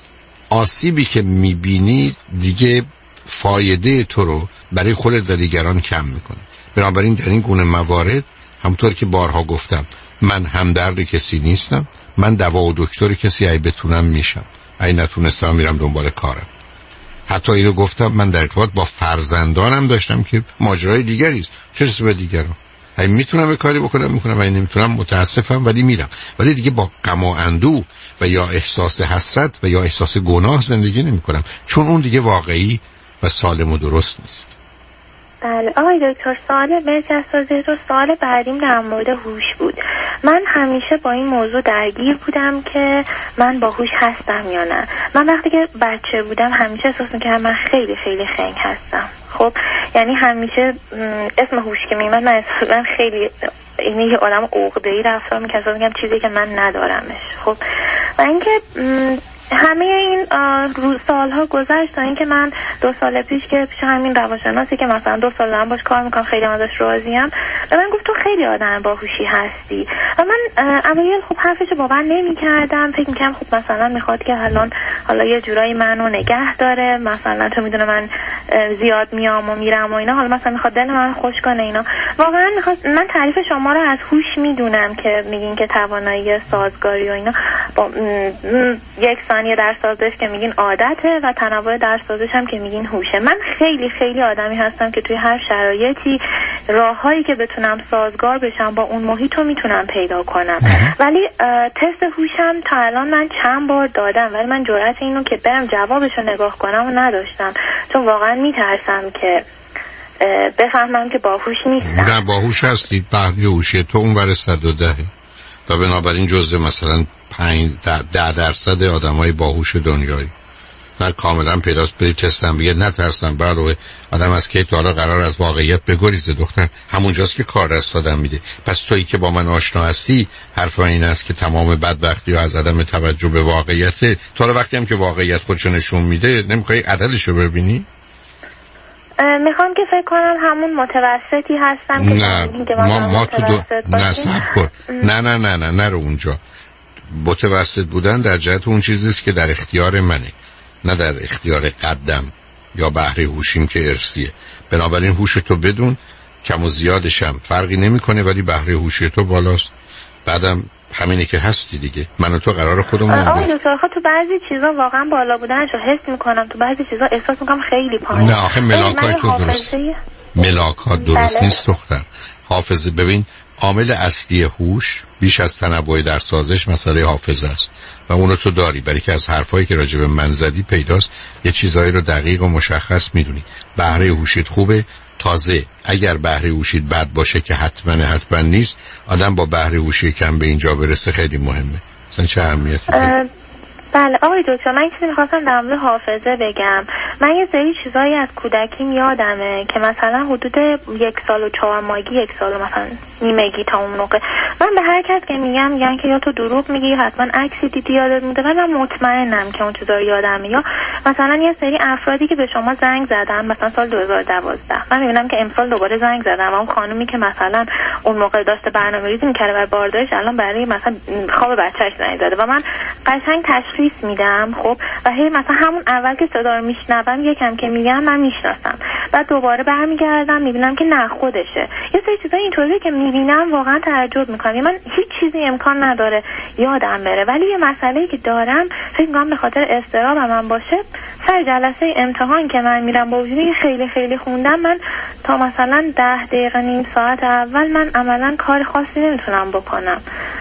آسیبی که میبینی دیگه فایده تو رو برای خودت و دیگران کم میکنه. بنابراین در این گونه موارد همونطور که بارها گفتم، من همدرد کسی نیستم، من دوا و دکتر کسی ای بتونم میشم، ای نتونستم میرم دنبال کارم. حتی اینو گفتم من در ارتباط با فرزندانم داشتم که ماجرای دیگری است. چه رسه به دیگران؟ ای میتونم یه کاری بکنم میکنم، ای نمیتونم متاسفم ولی میرم. ولی دیگه با غم و اندوه و یا احساس حسرت و یا احساس گناه زندگی نمیکنم، چون اون دیگه واقعی و سالم و درست نیست.
بله آقای دکتر، سوال بعدیم در مورد هوش بود. من همیشه با این موضوع درگیر بودم که من باهوش هستم یا نه. من وقتی که بچه بودم همیشه احساس می‌کردم من خیلی خیلی خنگ هستم. خب یعنی همیشه اسم هوش که میومد من خیلی اینه یه آدم عقده‌ای رفتار می‌کردم، میگم چیزی که من ندارمش. خب و اینکه همه این سالها گذشت تا اینکه من 2 سال پیش که پیش همین روانشناسی که مثلا 2 سال دارم باش کار میکنم خیلی ازش راضیم، به من گفت تو خیلی آدم باهوشی هستی و من اوایل خب حرفشو باور نمی‌کردم. فکر می‌کردم خب مثلا میخواد که حالا یه جورایی منو نگه داره، مثلا تو میدونه من زیاد میام و میرم و اینا، حالا مثلا میخواد دل من خوش کنه اینا. واقعا من تعریف شما رو از هوش میدونم که میگین که توانایی سازگاری و اینا با یک ثانیه در سازش که میگین عادته و تنوع در سازش هم که میگین هوشه. من خیلی خیلی آدمی هستم که توی هر شرایطی راههایی که بتونم سازگار بشم با اون محیط رو میتونم پیدا کنم. ولی تست هوشم تا الان من چند بار دادم ولی من جرأت اینو که برم جوابش رو نگاه کنم و نداشتم، چون واقعا میترسم که بفهمم که باهوش نیستم.
نه باهوش هستید، بحث هوشیه تو اون ور 110 و بنابراین جزء مثلا 5-10% آدمای باهوش دنیایی نه کاملا پیداست. برید تستم بگید نترسم. برای آدم از که تا حالا قرار از واقعیت بگریزه دختر، همونجاست که کار دست آدم میده. پس تویی که با من آشنا هستی، حرف من این است که تمام بدبختی از عدم توجه به واقعیت. تا وقتی هم که واقعیت خودشو نشون میده نمیخوای عدلشو ببینی؟
میخوام که فکر کنم همون متوسطی هستم که
نه ما تو نه صبر کن. نه رو اونجا. متوسط بودن در جهت اون چیزیست که در اختیار منه، نه در اختیار قدم یا بهره هوشیم که ارثیه. بنابراین هوش تو بدون، کم و زیادش هم فرقی نمیکنه، ولی بهره هوشی تو بالاست. بعدم همینه که هستی دیگه. من و تو قرار خودمون
تو بعضی چیزا واقعا بالا بودنشو حس میکنم، تو بعضی چیزا احساس میکنم خیلی پایین.
نه آخه ملاکای تو درست ملاکات درست نیست دختر. حافظه ببین، عامل اصلی هوش بیش از تنوع در سازش مسئله حافظه است و اونو تو داری، برای که از حرفایی که راجع به من زدی پیداست یه چیزایی رو دقیق و مشخص میدونی. بهره هوشیت خوبه. تازه اگر بهره هوشیت بد باشه که حتما نیست، آدم با بهره هوشی کم به اینجا برسه خیلی مهمه. مثلا چه اهمیتی داره؟
بله آقای دکتر، من چیزی میخواستم در مورد حافظه بگم. من یه سری چیزایی از کودکیم یادمه که مثلا حدود 1 سال و 4 ماهگی، 1 سال مثلا نیمگی تا اون موقع من به هر کس که میگن که یا تو دروغ میگی حتما عکسی دیدی یادت میاد، ولی من مطمئنم که اون چیزا رو یادمه. یا مثلا یه سری افرادی که به شما زنگ زدن مثلا سال 2012، من میبینم که امسال دوباره زنگ زدن و اون خانومی که مثلا اون موقع داشته برنامه‌ریزی می‌کرده برای باردارش الان برای مثلا خواب بچه‌ش زنگ زده و من قشنگ تشخیص میدم. خب و هی مثلا همون اول که صدا رو میشنوم یکم که میگم من میشناسم، بعد دوباره برمیگردم میبینم که نه خودشه. یه سری چیزا اینطوریه که میبینم واقعا تعجب میکنم. من هیچ چیزی امکان نداره یادم بره، ولی یه مسئله‌ای که دارم فکر می‌کنم به خاطر اضطراب من باشه. سر جلسه امتحان که من میرم با وجودی که خیلی خیلی خوندم، من تا مثلا 10 دقیقه نیم ساعت اول من عملا کار خاصی نمیتونم بکنم.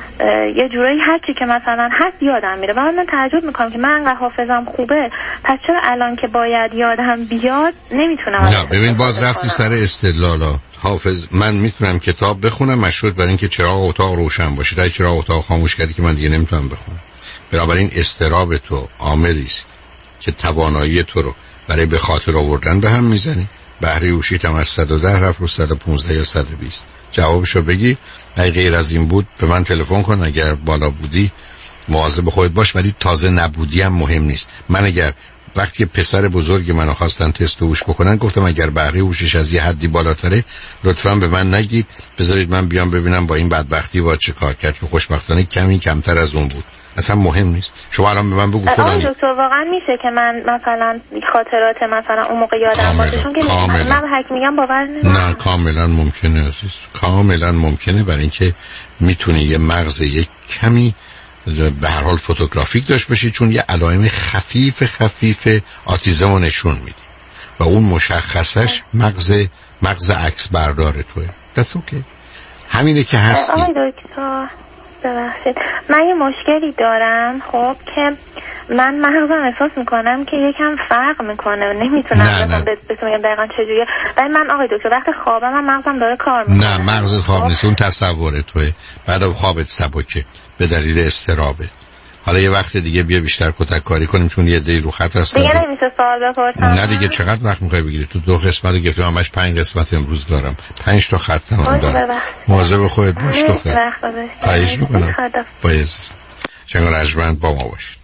یه جورایی هرچی که مثلا هست یادم میره و من تعجب میکنم که من انقدر حافظم خوبه، پس چرا الان که باید یادم بیاد نمیتونم؟
نه ببین، باز رفتی سر استدلالا. حافظ من میتونم کتاب بخونم مشروط بر اینکه چراغ اتاق روشن باشه. تا چراغ اتاق خاموش کردی که من دیگه نمیتونم بخونم. بنابراین استراب تو عاملی است که توانایی تو رو برای به خاطر آوردن به هم میزنی. بهره هوشیت هم از 110 رفت رو 115 یا 120. جوابشو بگی. اگه غیر از این بود به من تلفن کن. اگر بالا بودی مواظب خودت باش، ولی تازه نبودی هم مهم نیست. من اگر وقتی پسر بزرگ منو خواستن تست هوش بکنن گفتم اگر بهره هوشش از یه حدی بالاتره لطفاً به من نگید، بذارید من بیام ببینم با این بدبختی با چه کار کرد که خوشبختانه کمی کمتر از اون بود. اصلا مهم نیست. شما الان به من بگو فلانی
دکتر واقعا میشه که من مثلا خاطرات مثلا اون موقع یادم باشه، چون که من حک میگم باور
نه کاملا ممکنه عزیز، کاملا ممکنه، برای اینکه میتونه یه مغز یک کمی به هر حال فوتوگرافیک داشت باشه، چون یه علائم خفیف آتیزم رو نشون میده و اون مشخصش مغز عکس بردار توه. دست اوکی همینه که هستی.
آقای دکتر ببخشید من یه مشکلی دارم، خب که من مغزم احساس میکنم که یکم فرق میکنه، نمیتونم بگم دقیقا چجوریه. ولی من آقای دکتر وقتی خوابم من مغزم داره کار میکنه.
نه مغزت خواب نیست، اون تصور توه. بعد خوابت سبکه به دلیل استرابه. حالا یه وقت دیگه بیا بیشتر کتک کاری کنیم، چون یه دی رو خط هست
دیگه نمیشه سوال بپرسم.
نه دیگه چقدر وقت میخوای بگیری؟ تو 2 قسمت گفتم همش 5 قسمت امروز دارم، 5 تا خط هم دارم. مواظب خودت باش دختر. خواهش میکنم. باید چنگ رجمند با ما باشید.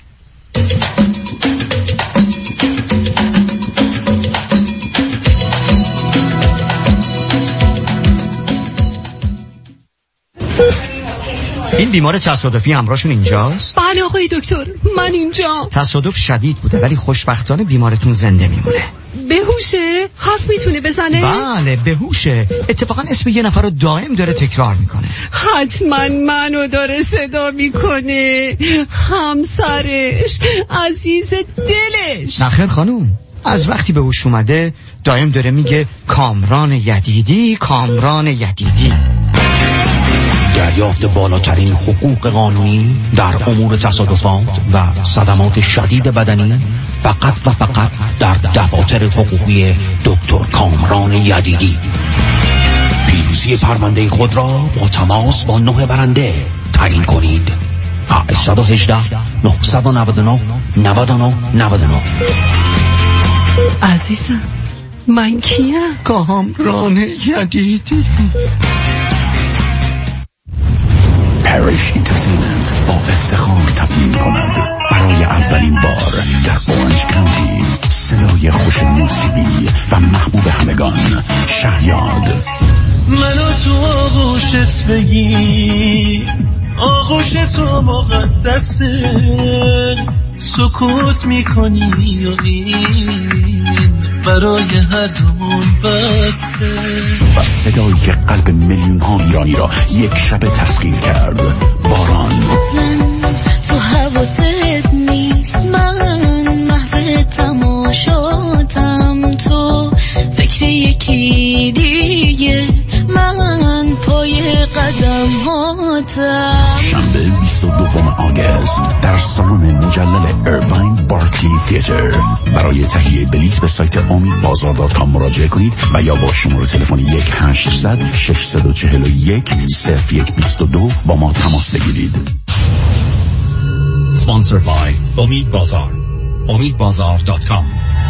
این بیمار تصادفی همراهشون اینجاست؟
بله آقای دکتر من اینجا.
تصادف شدید بوده ولی خوشبختانه بیمارتون زنده میمونه.
بهوشه؟ حرف میتونه بزنه؟
بله بهوشه. اتفاقا اسم یه نفر رو دائم داره تکرار میکنه.
حتما منو داره صدا میکنه، همسرش، عزیز دلش.
نخیر خانوم، از وقتی به هوش اومده دائم داره میگه کامران یدیدی، کامران یدیدی.
دریافت بالاترین حقوق قانونی در امور تصادفات و صدمات شدید بدنی فقط و فقط در دفاتر حقوقی دکتر کامران یدیدی. پیروزی پرونده خود را با تماس با 9 برنده تعیین کنید. 818 999 99 99.
عزیزم من کیم؟
کامران یدیدی.
پاریش اینترتینمنت با افتخار تقدیم کند برای اولین بار در اورنج کانتی صدای خوش موسیقی و محبوب همگان شهیاد.
منو تو آغوشت بگی، آغوش تو مقدسه، سکوت میکنی و این برای هر دومون بسه.
و صدایی که قلب میلیون ها ایرانی را یک شب تسخیر کرد، باران.
تو حواست نیست، من محو تماشاتم، تو فکر یکی دیگه، من پای قدم هاتم.
شنبه 22 آگوست در سالن مجلل ایرواین بارکلی تئاتر. برای تهیه بلیط به سایت امید.bazar.com مراجعه کنید و یا با شماره تلفن 1-800-641-0122 با ما تماس بگیرید.
Sponsored by امید بازار. امید.bazar.com.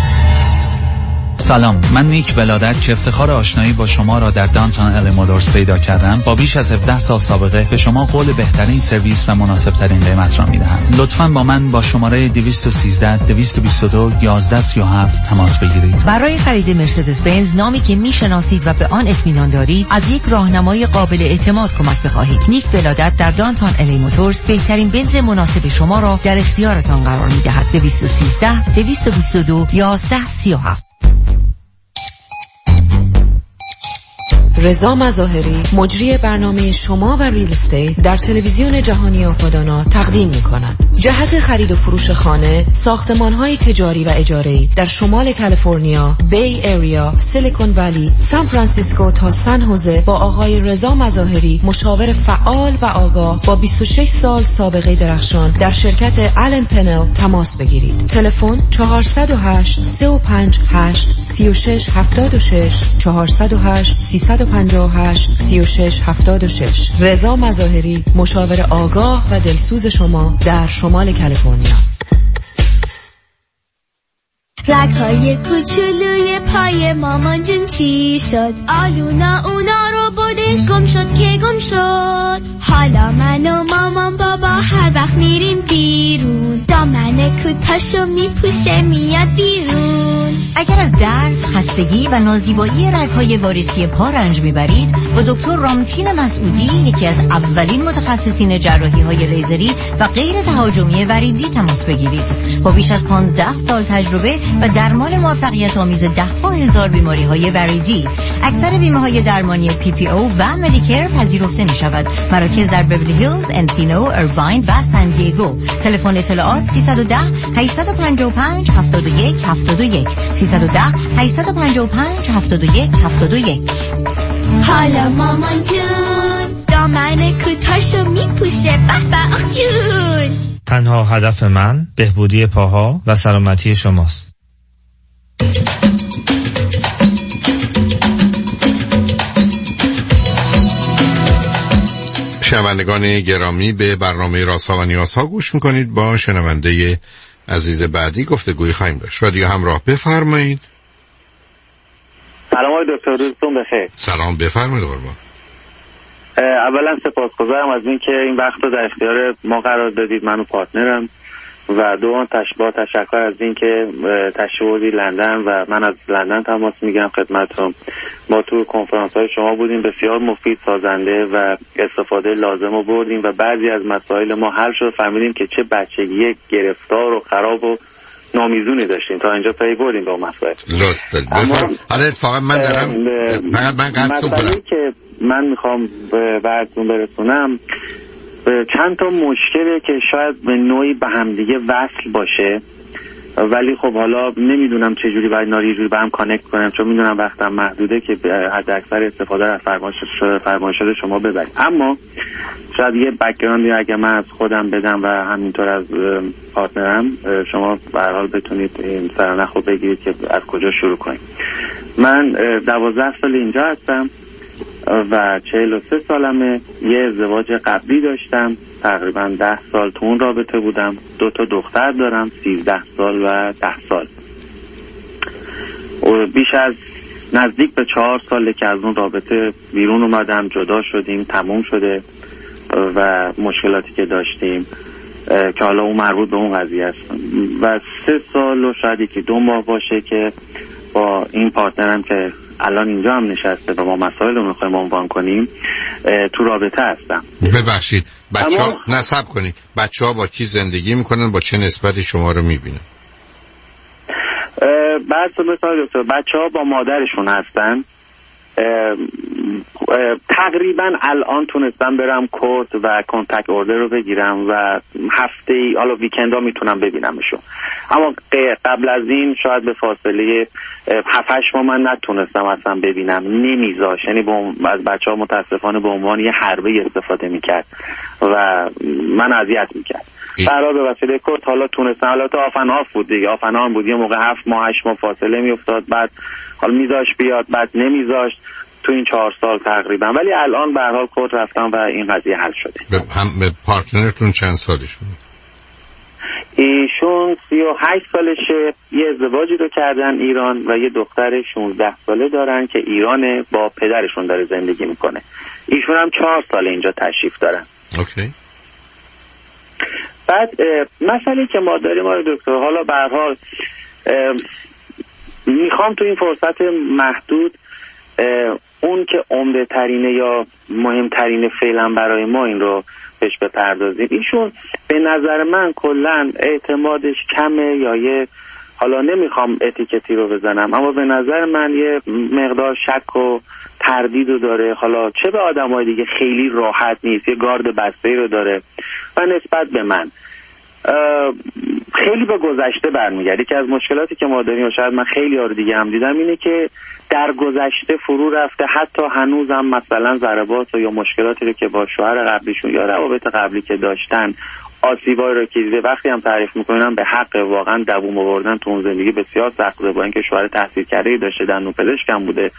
سلام، من نیک ولادت که افتخار آشنایی با شما را در دانتون ال مودرز پیدا کردم. با بیش از 17 سال سابقه به شما قول بهترین سرویس و مناسب ترین قیمت را میدهم. لطفاً با من با شماره 213-222-1137 تماس بگیرید.
برای خرید مرسدس بنز، نامی که میشناسید و به آن اطمینان دارید، از یک راهنمای قابل اعتماد کمک بخواهید. نیک ولادت در دانتون ال مودرز بهترین بنز مناسب شما را در اختیارتان قرار میدهد. 213-222-1137.
رضا مظاهری، مجری برنامه شما و ریل استیت در تلویزیون جهانی آپادانا تقدیم می‌کند. جهت خرید و فروش خانه، ساختمان‌های تجاری و اجاره‌ای در شمال کالیفرنیا، بی ایریا، سیلیکون ولی، سان فرانسیسکو تا سن هوزه با آقای رضا مظاهری، مشاور فعال و آگاه با 26 سال سابقه درخشان در شرکت آلن پنل تماس بگیرید. تلفن 408-358-3676 408-358-3676. رضا مظاهری، مشاور آگاه و دلسوز شما در شمال کالیفرنیا.
رگ‌های کوچولوی پای مامان جون چی شد؟ آلونا اونا رو بودش، گم شد که گم شد. حالا من و مامان بابا هر وقت میریم بیرون، دامن کوتاشو میپوشه میاد بیرون.
اگر از درد، خستگی و نازیبایی رگ‌های واریسی پا رنج میبرید، با دکتر رامتین مسعودی، یکی از اولین متخصصین جراحی‌های لیزری و غیر تهاجمی وریدی تماس بگیرید. با بیش از 15 سال تجربه و درمان موفقیت آمیز ده‌ها هزار بیماری‌های وریدی، اکثر بیمه‌های درمانی PPO و مدیکر پذیرفته می‌شود. مراکز در بیولی هیلز، انسینو، ایرواین و سان دیگو. تلفن اطلاعات 310-855-7171 310-855-7171.
حالا مامان جون دامن کوتاشو میپوشه، به به آخ جون.
تنها هدف من بهبودی پاها و سلامتی شماست.
شنوندگان گرامی، به برنامه رازها و نیازها گوش میکنید. با شنونده عزیز بعدی گفتگوی خواهیم داشت. رادیو همراه، بفرمایید.
سلام آقای دکتر، روزتون بخیر.
سلام، بفرمایید قربان.
اولا سپاسگزارم از اینکه این وقت رو در اختیار ما قرار دادید، من و پارتنرم، و دوم با تشکر از اینکه تشریف بردید لندن و من از لندن تماس میگیرم خدمتتون. ما تو کنفرانس های شما بودیم، بسیار مفید، سازنده و استفاده لازم رو بردیم و بعضی از مسائل ما حل شد. فهمیدیم که چه بچگی گرفتار و خراب و نامیزونی داشتیم. تا اینجا پی بردیم به اون مسائل.
حالا اتفاقا من دارم فقط من قطعتون کنم
که من میخوام براتون برسونم چند تا مشکله که شاید به نوعی به همدیگه وصل باشه، ولی خب حالا نمیدونم چجوری باید اینا رو یه جوری به هم کانکت کنم، چون میدونم وقتم محدوده که حد اکثر استفاده از فرمایشات شما ببرید. اما شاید یه بک‌گراندی اگه من از خودم بدم و همینطور از پارتنرم، شما به هر حال بتونید این سرنخو بگیرید که از کجا شروع کنیم. من 12 سال اینجا هستم و 43 سالمه. یه ازدواج قبلی داشتم، تقریبا 10 سال تو اون رابطه بودم. 2 تا دختر دارم، 13 سال و 10 سال. بیش از نزدیک به 4 ساله که از اون رابطه بیرون اومدم، جدا شدیم، تموم شده و مشکلاتی که داشتیم که حالا اون مربوط به اون قضیه است. و 3 سال و شاید 1-2 ماه باشه که با این پارتنرم که الان اینجا هم نشسته و ما مسائل رو میخوایم عنوان کنیم تو رابطه هستم.
ببخشید بچه‌ها نصب کنید، بچه‌ها با کی زندگی میکنن، با چه نسبتی شما رو میبینن؟
بچه‌ها با مادرشون هستن. تقریبا الان تونستم برم کورت و کانتکت اوردر رو بگیرم و هفته‌ای حالا ویکندها میتونم ببینمشون، اما قبل از این شاید به فاصله 7-8 ماه من نتونستم اصلا ببینم. نمیذاش، یعنی از بچه‌ها متاسفانه به عنوان یه حربه استفاده میکرد و من اذیت میکرد. برای به وسیله کورت حالا تونستم، حالا تو آفن آف بود دیگه، آفن آن بود، یه موقع 7 ماه 8 ماه فاصله میافتاد، بعد حالا میذاش بیاد، بعد نمیذاش تو این 4 سال تقریبا. ولی الان به هر حال کورت رفتم و این قضیه حل شده.
به پارتنرتون چند سالشون؟
ایشون 38 سالشه، یه ازدواجی رو کردن ایران و یه دختر 16 ساله دارن که ایرانه، با پدرشون داره زندگی میکنه. ایشون هم 4 سال اینجا تشریف دارن.
اوکی.
بعد مسئله که ما داریم آقای دکتر، حالا به هر حال میخوام تو این فرصت محدود اون که عمده ترینه یا مهمترینه فعلا برای ما این رو بهش بپردازیم. ایشون به نظر من کلن اعتمادش کمه یا یه، حالا نمیخوام اتیکتی رو بزنم، اما به نظر من یه مقدار شک و تردید رو داره. حالا چه به آدمای دیگه خیلی راحت نیست، یه گارد بسته رو داره و نسبت به من خیلی به گذشته برمیگرده. که از مشکلاتی که ما داریم و شاید من خیلی ها رو دیگه هم دیدم اینه که در گذشته فرو رفته، حتی هنوزم مثلا ضربات یا مشکلاتی رو که با شوهر قبلیشون یا روابط قبلی که داشتن، آسیبایی رو که دیده، وقتی هم تعریف میکنم به حق واقعا دووم آوردن تو اون زندگی بسیار سخته، با اینکه شوهر تحصیل کرده‌ای داشته، دندون پزشکم بوده.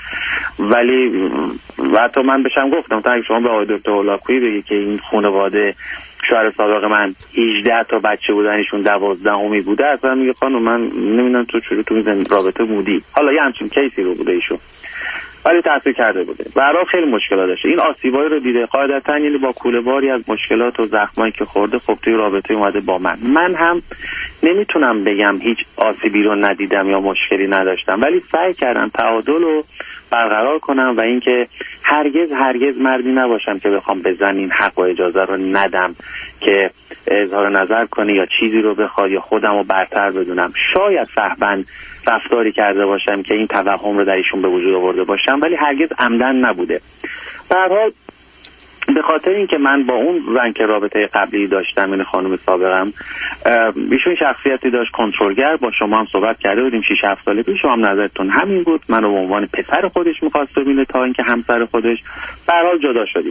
ولی حتی من بهشم گفتم تا اگه شما به آقای دکتر هولاکویی بگی که این خانواده شوهر سابق من 18 تا بچه بودنشون 12می بوده، اصلا میگه خانم من نمیدونم تو چجوری تو این رابطه بودی. حالا یه همچین کیسی رو بوده ایشون، ولی تحصیل کرده بوده. برای خیلی مشکلات داشته. این آسیبایی رو دیده قاعدتاً، یعنی با کوله باری از مشکلات و زخمایی که خورده خب توی رابطه اومده با من هم نمیتونم بگم هیچ آسیبی رو ندیدم یا مشکلی نداشتم، ولی سعی کردم تعادل رو برقرار کنم و اینکه هرگز مردی نباشم که بخوام به زمین حق و اجازه رو ندم که اظهار نظر کنه یا چیزی رو بخواد یا خودم رو برتر بدونم. شاید صحباً رفتاری کرده باشم که این توهم رو در ایشون به وجود آورده باشم، ولی هرگز عمدن نبوده. به هر حال به خاطر اینکه من با اون رنگ رابطه قبلی داشتم، این خانم سابقم، ایشون شخصیتی داشت کنترلگر، با شما هم صحبت کرده بودیم 6-7 سال پیش، شما هم نظرتون همین بود، منو به عنوان پسر خودش می‌خواست ببینه تا اینکه همسر خودش. به هر حال جدا شدیم.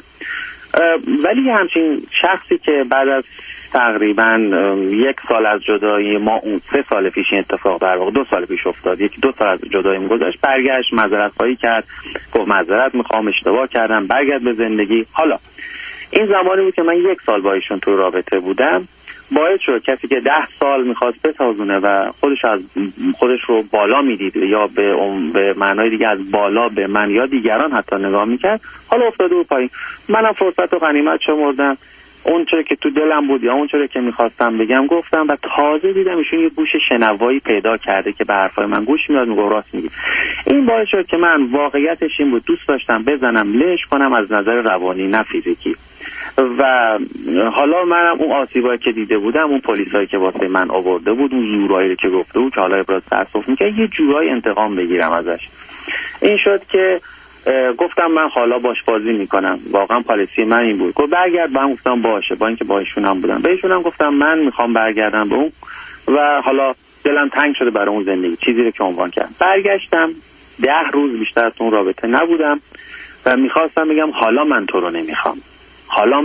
ولی همچین شخصی که بعد از تقریبا 1 سال از جدایی ما، اون 3 سال پیش این اتفاق در واقع 2 سال پیش افتاد، 1-2 سال از جداییم گذشت، برگشت معذرت خواهی کرد، گفت معذرت میخوام اشتباه کردم، برگرد به زندگی. حالا این زمانی بود که من 1 سال با ایشون تو رابطه بودم، باعث شد کسی که 10 سال میخواست بتازونه و خودش رو بالا میدید یا به معنای دیگه از بالا به من یا دیگران حتی نگاه میکرد، حالا افتاده بود پایین. منم فرصت و غنیمت شمردم، اون چیزی که تو دلم بود یا اون چیزی که میخواستم بگم گفتم و تازه دیدم ایشون یه گوش شنوایی پیدا کرده که به حرفای من گوش میداد، میگه راست میگی. این باعث شد که من واقعیتش این بود دوست داشتم بزنم لهش کنم از نظر روانی نه فیزیکی. و حالا منم اون آسیبایی که دیده بودم، اون پلیسایی که واسه من آورده بود، اون زورایی که گفته بود که حالا ابراز تأسف می‌کرد، یه جورایی انتقام بگیرم ازش. این شد که گفتم من حالا باش بازی میکنم، واقعا پالیسی من این بود. گفت برگرد، من گفتم باشه، با اینکه با ایشون هم بودم، به ایشون هم گفتم من میخوام برگردم به اون و حالا دلم تنگ شده برای اون زندگی، چیزی رو که عنوان کردم. برگشتم 10 روز بیشتر از اون رابطه نبودم و میخواستم بگم حالا من تو رو نمیخوام، حالا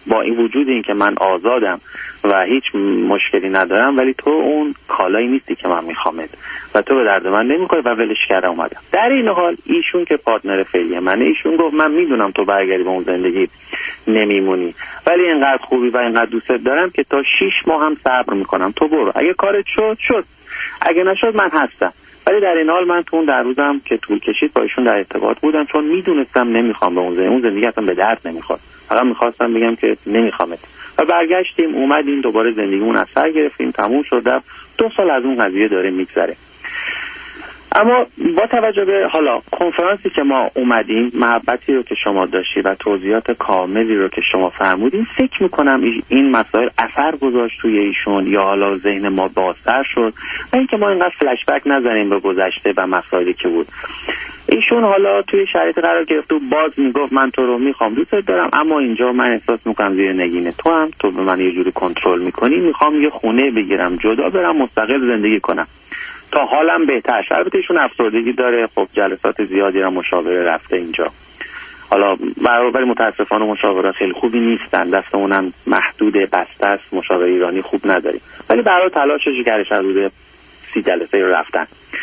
با این وجود این که من آزادم و هیچ مشکلی ندارم، ولی تو اون کالایی نیستی که من میخوامت و تو به درد من نمیخوری و ولش کردم اومدم. در این حال ایشون که پارتنر فعلی منه، ایشون گفت من میدونم تو برگردی به اون زندگی نمیمونی، ولی اینقدر خوبی و اینقدر دوستت دارم که تا 6 ماه هم صبر میکنم، تو برو، اگه کارت شد، اگه نشد من هستم. ولی در این حال من تو اون در روزم که طول کشید با ایشون در ارتباط بودم، چون میدونستم نمیخوام به اون زندگی اصلا به درد نمیخواد، فقط میخواستم بگم که نمیخوامت. و برگشتیم اومدیم دوباره زندگیمون از سر گرفتیم، تموم شد. 2 سال از اون قضیه داره میگذره. اما با توجه به حالا کنفرانسی که ما اومدیم، محبتی رو که شما داشتی و توضیحات کاملی رو که شما فرمودین، فکر میکنم این مسائل اثر گذاشت توی ایشون، یا حالا ذهن ما بازتر شد و اینکه ما اینقدر فلش بک نزنیم به گذشته و مسائلی که بود. ایشون حالا توی شرایط قرار گرفت و باز میگفت من تو رو میخوام، دوستت دارم، اما اینجا من احساس میکنم زیر نگین تو به من یه جوری کنترل میکنی، میخوام یه خونه بگیرم، جدا برم، مستقل زندگی کنم تا حالم بهتر شه. البته ایشون افسردگی داره، خب جلسات زیادی را مشاوره رفته اینجا. حالا برای متاسفانه مشاوره خیلی خوبی نیستن، دستمونم محدود، بسته است، مشاوره ایرانی خوب نداریم، ولی برای تلاشش کردش، حدود 30 جلسه رو رفتن.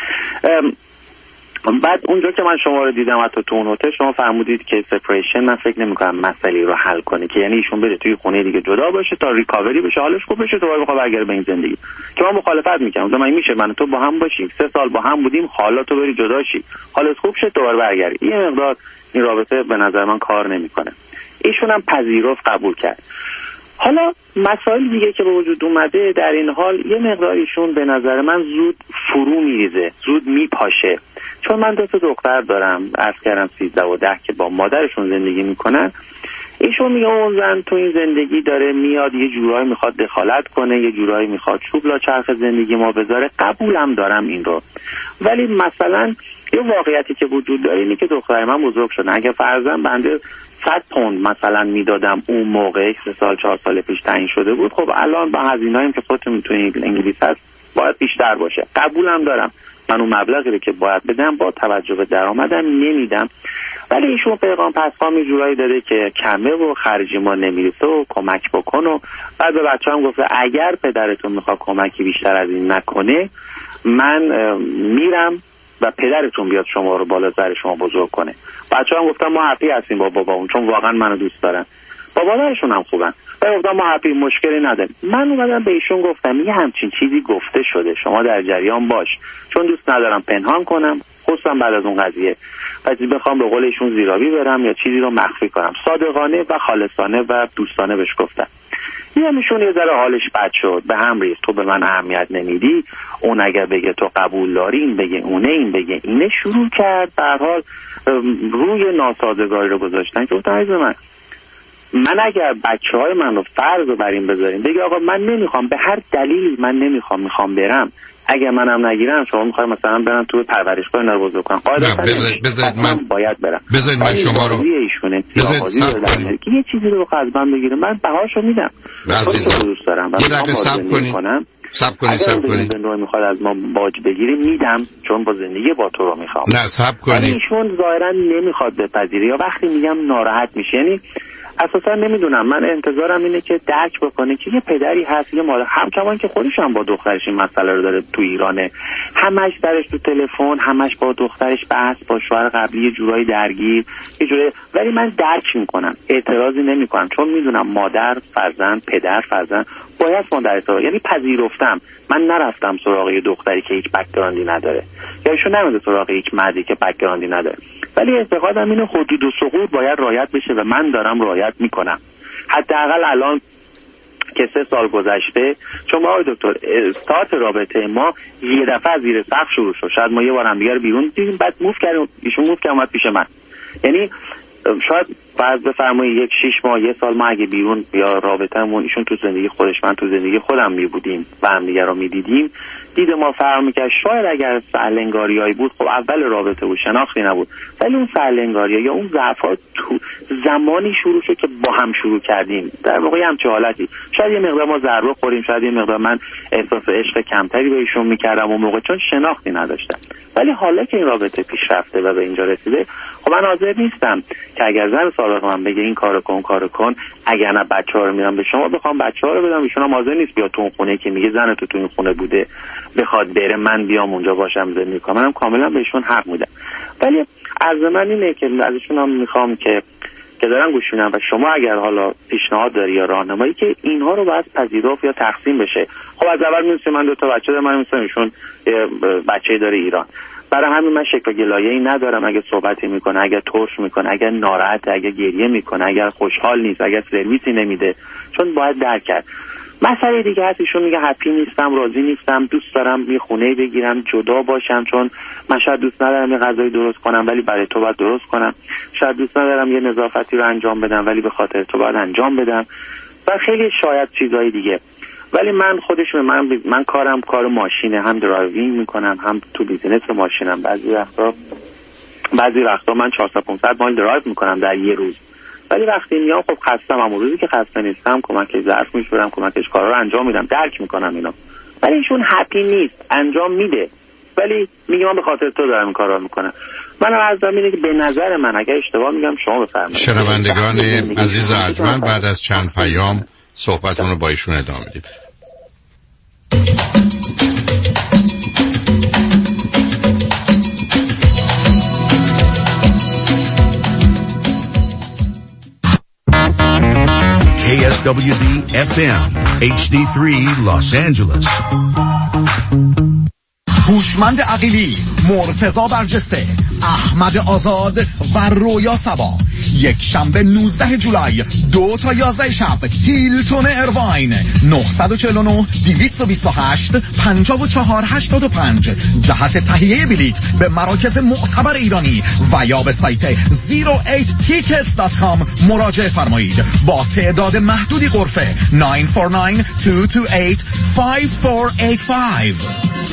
بعد اونجا که من شما رو دیدم حتی تو اون هتل، شما فرمودید که سپریشن من فکر نمی‌کنم مسئله رو حل کنه، که یعنی ایشون بره توی خونه دیگه جدا باشه تا ریکاوری بشه، حالش خوب بشه، دوباره بخواد برگرده به این زندگی. که من مخالفت می‌کردم، گفتم میشه من تو با هم باشیم، 3 سال با هم بودیم، حالا تو بری جدا شی، حالت خوب شه، دوباره برگردی. یه مقدار این رابطه به نظر من کار نمی‌کنه. ایشون هم پذیرفت، قبول کرد. حالا مسائل دیگه که به وجود اومده، در این حال یه مقداریشون به نظر من زود فرو میریزه، زود میپاشه. چون من 2 دختر دارم، عرض کردم 13 و 10 که با مادرشون زندگی میکنن. ایشون میگه اون زن تو این زندگی داره میاد، یه جورایی میخواد دخالت کنه، یه جورایی میخواد چوب لا چرخ زندگی ما بذاره، قبولم دارم این رو. ولی مثلا یه واقعیتی که وجود داره اینه که دختر من بزرگ شدن. اگه فرضاً بنده 100 پوند مثلا میدادم اون موقع 3 سال 4 سال پیش تعیین شده بود، خب الان با هزینه‌ای که خودتون میتونید انگلیس هست باید بیشتر باشه. قبولم دارم، من اون مبلغی رو که باید بدم با توجه به درآمدم نمیدم. ولی ایشون پیغام پسخام یه جورایی داده که کمه و خرجی ما نمیرسه و کمک بکن، و بعد به بچه‌ام گفته اگر پدرتون میخواد کمکی بیشتر از این نکنه، من میرم و پدرتون بیاد شما رو بالا سر شما بزرگ کنه. بچه‌ها گفتن ما هپی هستیم با بابامون، چون واقعا منو دوست دارن، با مادرشون هم خوبن. گفتم ما هپی، مشکلی نداریم. من اومدم به ایشون گفتم یه همچین چیزی گفته شده، شما در جریان باش، چون دوست ندارم پنهان کنم، خصوصا بعد از اون قضیه، پس بخوام به قول ایشون زیرابی برم یا چیزی رو مخفی کنم. صادقانه و خالصانه و دوستانه بهش گفتم. ایشون یه ذره حالش بد شد، به هم ریخت. تو به من اهمیت نمیدی، اون اگر بگه تو قبول داری، این بگه اونه، این بگه اینه، شروع کرد به هر حال روی ناسازگاری رو گذاشتن. که گفتم عزیز من اگر بچه‌های من رو فرض رو بر این بذاریم، بگه آقا من نمیخوام، به هر دلیلی من نمیخوام، میخوام برم، اگر منم نگیرم شما میخواید مثلا برم تو پرورشگاه اینا رو بزرگ کنم،
بذارید من
باید برم.
بذارید من شما رو
که یه چیزی رو از من بگیره، من بهاشو میدم.
عزیزم
دوست دارم
یه دقیقه صبر کنید.
اگر میخواد از ما باج بگیریم میدم، چون با زندگی با تو رو میخوام.
نه صبر کنید.
ایشون ظاهرا نمیخواد بپذیره، یا وقتی میگم ناراحت میشه، یعنی اساسا نمیدونم، من انتظارم اینه که درک بکنه که یه پدری هست، یه مادر، همچنان که خودش هم با دخترش این مسئله رو داره تو ایرانه، همش درش تو تلفن، همش با دخترش بحث، با شوهر قبلی یه جورایی درگیر، یه جوری، ولی من درک میکنم، اعتراضی نمیکنم، چون میدونم مادر فرزند، پدر فرزند باید مادر اعتراض، یعنی پذیرفتم. من نرفتم سراغ یه دختری که هیچ بک‌گراندی نداره، یا ایشون نمیده سراغ هیچ مردی که بک‌گراندی نداره، ولی اعتقادم اینه حدود و سقوط باید رعایت بشه و من دارم رعایت میکنم. حداقل الان که 3 سال گذشته، چون ما آقای دکتر استارت رابطه ما یه دفعه از زیر سقف شروع شد، شاید ما یه بار هم دیگه رو بیرون دیدیم، بعد موو کردیم، ایشون موو کرد اومد پیش من. یعنی شاید بعد بفرمایید 1-6 ماه 1 سال ما اگه بیرون یا رابطه‌مون، ایشون تو زندگی خودش من تو زندگی خودم می بودیم و هم دیگه رو می‌دیدیم، دید ما فرق می‌کرد. شاید اگر سهلنگاریایی بود، خب اول رابطه بود، شناختی نبود، ولی اون سهلنگاری یا اون ضعفات تو زمانی شروع شد که با هم شروع کردیم، در واقع همچه حالتی. شاید یه مقدار ما ضربه خوریم، شاید یه مقدار من احساس عشق کمتری به ایشون می‌کردم اون موقع، چون شناختی نداشتم. ولی حالا که این رابطه پیش رفته و به اینجا رسیده، خب من حاضر نیستم که اگر زن سابق من بگه این کارو کن، اگر نه بچه‌ها رو میدم به شما، بخوام بچه‌ها رو بدم، ایشون هم حاضر نیست بیاد تو اون خونه که میگه زن تو این خونه بوده بخواد بره من بیام اونجا باشم زندگی کنم. منم کاملا بهشون حق میدم. ولی عرض من اینه که ازشون هم میخوام که دارن گوش میدن و شما اگر حالا پیشنهاد داری یا راهنمایی که اینها رو باید پذیرفت یا تقسیم بشه. خب از اول می‌دونم من 2 تا بچه دارم، من می‌دونم ایشون بچه‌ای داره ایران، برای همین من شکل گلایه‌ای ندارم. اگه صحبتی میکنه، اگه ترش میکنه، اگه ناراحته، اگه گریه میکنه، اگر خوشحال نیست، اگر سرویسی نمیده، چون باید درک کرد. مسئله دیگه هست ایشون میگه هپی نیستم، راضی نیستم، دوست دارم یه خونه بگیرم جدا باشم، چون من شاید دوست ندارم یه غذایی درست کنم ولی برای تو باید درست کنم، شاید دوست ندارم یه نظافتی رو انجام بدم ولی به خاطر تو باید انجام بدم و خیلی شاید چیزایی دیگه. ولی من من کارم کار ماشینه، هم درایوینگ میکنم هم تو بیزینس ماشینم. بعضی وقتا من 400-500 مایل درایو میکنم در یه روز، ولی وقتی میام خب خستم، اما روزی که خسته نیستم کمکش ظرف میشورم، کمکش کارا رو انجام میدم، درک میکنم اینا. ولی ایشون هپی نیست، انجام میده ولی میگه من به خاطر تو دارم این کارا رو میکنم. من عرضم اینه که به نظر من اگه اشتباه میگم شما بفرمایید.
شنوندگان عزیز ارجمند، بعد از چند پیام صحبتون رو با ایشون ادامه میدیم.
KSWB FM HD3 Los Angeles.
هوشمند عقیلی، مرتضی برجسته، احمد آزاد و رویا صبا. یک شنبه 19 جولای 2 تا 11 شب، هیلتون ایرواین، 949-228-5485 جهت تهیه بلیط به مراکز معتبر ایرانی و یا به سایت 08tickets.com مراجعه فرمایید. با تعداد محدودی غرفه 949-228-5485.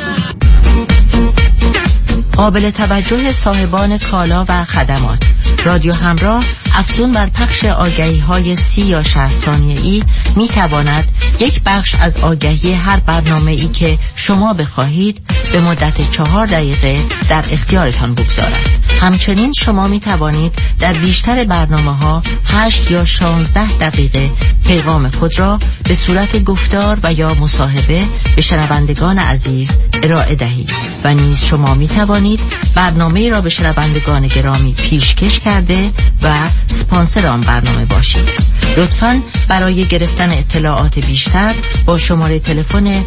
قابل توجه صاحبان کالا و خدمات، رادیو همراه افزون بر پخش آگهی‌های 30 یا 60 ثانیه‌ای می تواند یک بخش از آگهی هر برنامه‌ای که شما بخواهید به مدت 4 دقیقه در اختیارتان بگذارد. همچنین شما می توانید در بیشتر برنامه‌ها 8 یا 16 دقیقه پیغام خود را به صورت گفتار و یا مصاحبه به شنوندگان عزیز ارائه دهید و نیز شما می توانید برنامه را به شنوندگان گرامی پیشکش کرده و اسپانسر آن برنامه باشید. لطفاً برای گرفتن اطلاعات بیشتر با شماره تلفن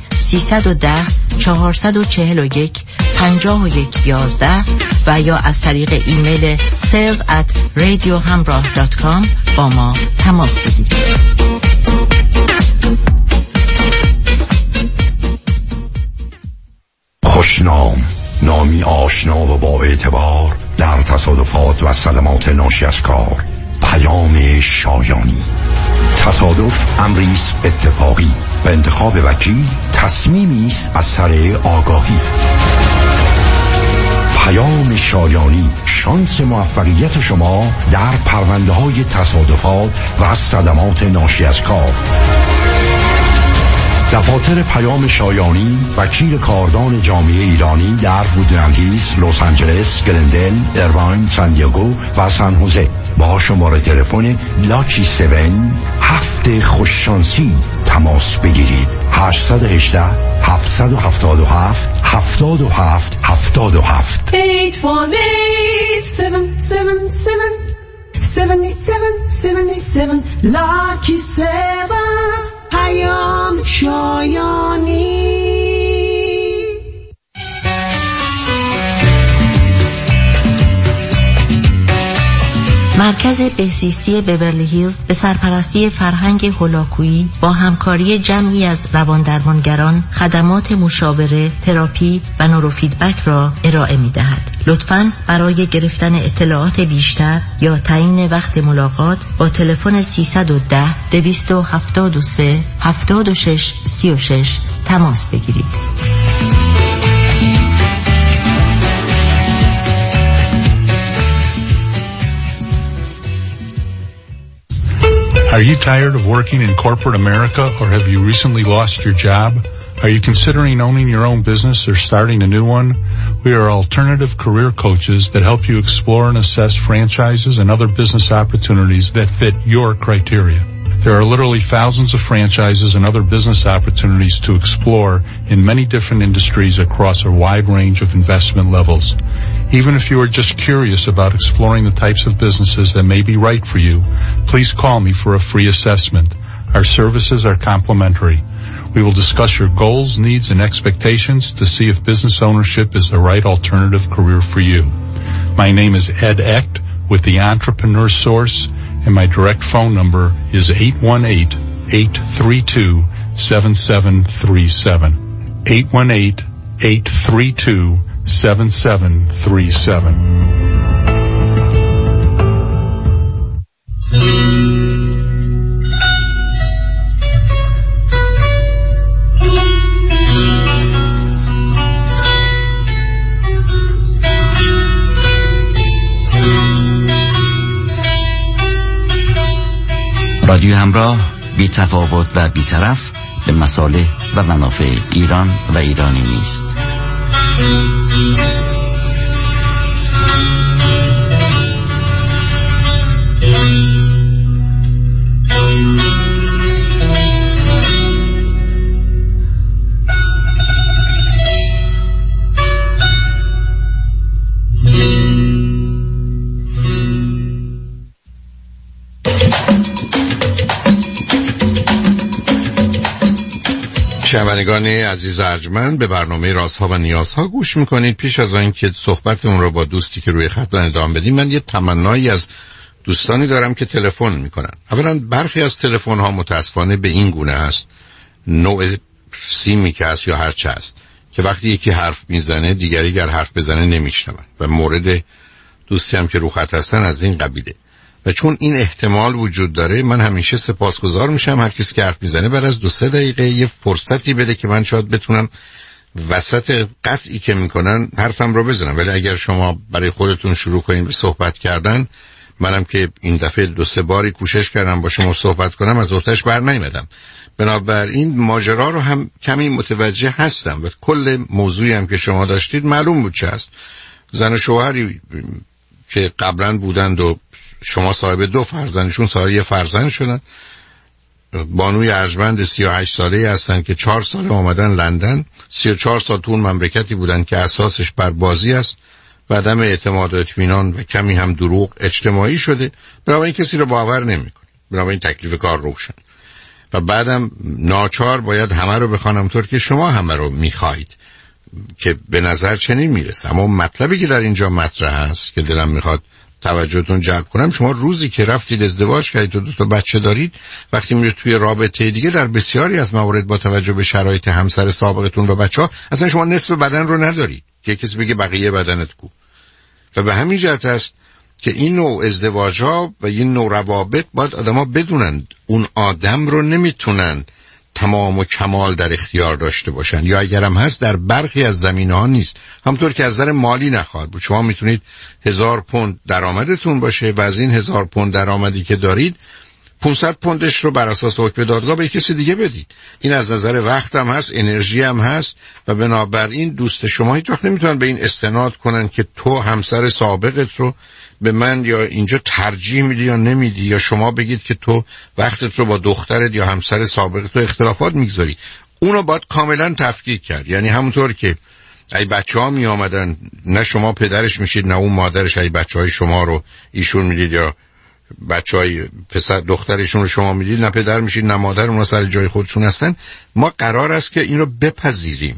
310-441-5111 و یا از طریق ایمیل sales@radiohamrah.com با ما تماس بگیرید.
خوشنام، نامی آشنا و با اعتبار در تصادفات و صدمات ناشی از کار. پیام شایانی. تصادف امریست اتفاقی و انتخاب وکیل تصمیمی است از سر آگاهی. پیام شایانی، شانس موفقیت شما در پرونده‌های تصادفات و صدمات ناشی از کار. دفاتر پیام شایانی، وکیل کاردان جامعه ایرانی در وودلند هیلز، لس آنجلس، گلندل، ایرواین، سان دیگو و سان خوزه. با شماره تلفن لاکی 7 خوششانسی تماس بگیرید. 818 777 77 77
818-777-7777 Lucky 7 پیام شایانی.
مرکز بهزیستی بیورلی هیلز به سرپرستی فرهنگ هولاکویی با همکاری جمعی از رواندرمانگران خدمات مشاوره، تراپی و نوروفیدبک را ارائه می دهد. لطفاً برای گرفتن اطلاعات بیشتر یا تعیین وقت ملاقات با تلفن 310-273-7636 تماس بگیرید.
Are you tired of working in corporate America, or have you recently lost your job? Are you considering owning your own business or starting a new one? We are alternative career coaches that help you explore and assess franchises and other business opportunities that fit your criteria. There are literally thousands of franchises and other business opportunities to explore in many different industries across a wide range of investment levels. Even if you are just curious about exploring the types of businesses that may be right for you, please call me for a free assessment. Our services are complimentary. We will discuss your goals, needs, and expectations to see if business ownership is the right alternative career for you. My name is Ed Echt with the Entrepreneur Source, and my direct phone number is 818-832-7737. 818-832-7737.
رادیو همراه، بی تفاوت و بی طرف به مصالح و منافع ایران و ایرانی نیست.
شنوندگان عزیز ارجمند، به برنامه رازها و نیازها گوش میکنید. پیش از اینکه صحبتمون رو با دوستی که روی خط ادامه بدیم، من یه تمنایی از دوستانی دارم که تلفن میکنن. اولا برخی از تلفن ها متاسفانه به این گونه هست، نوع سیمی که هست یا هرچه هست، که وقتی یکی حرف میزنه دیگری گر حرف بزنه نمیشنون. و مورد دوستی هم که رو خط هستن از این قبیله. و چون این احتمال وجود داره، من همیشه سپاسگزار میشم هر کسی که حرف میزنه بعد از 2-3 دقیقه یه فرصتی بده که من شاید بتونم وسط قطعی که میکنن حرفم رو بزنم. ولی اگر شما برای خودتون شروع کنین به صحبت کردن، منم که این دفعه 2-3 باری کوشش کردم با شما صحبت کنم، از اوتش بر نیومدم. بنابراین ماجرا رو هم کمی متوجه هستم و کل موضوعی هم که شما داشتید معلوم بود چه است. زن و شوهری که قبلا بودند و شما صاحب 2 فرزندشون صاحب 1 فرزند شدن، بانوی ارجمند 38 ساله‌ای هستن که 4 سال آمدن لندن، 34 سال تو اون مملکتی بودن که اساسش بر بازی است و عدم اعتماد و اطمینان و کمی هم دروغ اجتماعی شده. بنابراین کسی رو باور نمی‌کنه، بنابراین تکلیف کار روشن. و بعدم ناچار باید همه رو بخوانم طور که شما همه رو می‌خواید، که به نظر چنین میرسه. اما مطلبی که در اینجا مطرح هست که دلم میخواد توجهتون جلب کنم، شما روزی که رفتید ازدواج کردید و 2 تا بچه دارید، وقتی میرید توی رابطه دیگه، در بسیاری از موارد با توجه به شرایط همسر سابقتون و بچه‌ها، اصلا شما نصف بدن رو ندارید که کسی بگه بقیه بدنت کو. و به همین جهت است که این نوع ازدواج‌ها و این نوع روابط باید آدم‌ها بدونن اون آدم رو نمیتونن تمام و کمال در اختیار داشته باشن، یا اگرم هست در برخی از زمینه‌ها نیست. همونطور که از نظر مالی نخواهد بود. شما میتونید 1000 پوند درآمدتون باشه و از این 1000 پوند درآمدی که دارید 500 پوندش رو بر اساس حکم دادگاه به کسی دیگه بدید. این از نظر وقت هم هست، انرژی هم هست. و بنابراین دوست شما هیچ وقت نمیتونن به این استناد کنن که تو همسر سابقت رو به من یا اینجا ترجیح میدی یا نمیدی، یا شما بگید که تو وقتت رو با دخترت یا همسر سابقت تو اختلافات میگذاری. اونو باید کاملا تفکیک کرد. یعنی همونطور که ای بچه‌ها می آمدن، نه شما پدرش میشید نه اون مادرش، ای بچه‌های شما رو ایشون میدید یا بچه‌های پسر دخترشون رو شما میدید، نه پدر میشید نه مادر، اونها سر جای خودشون هستن. ما قرار است که این رو بپذیریم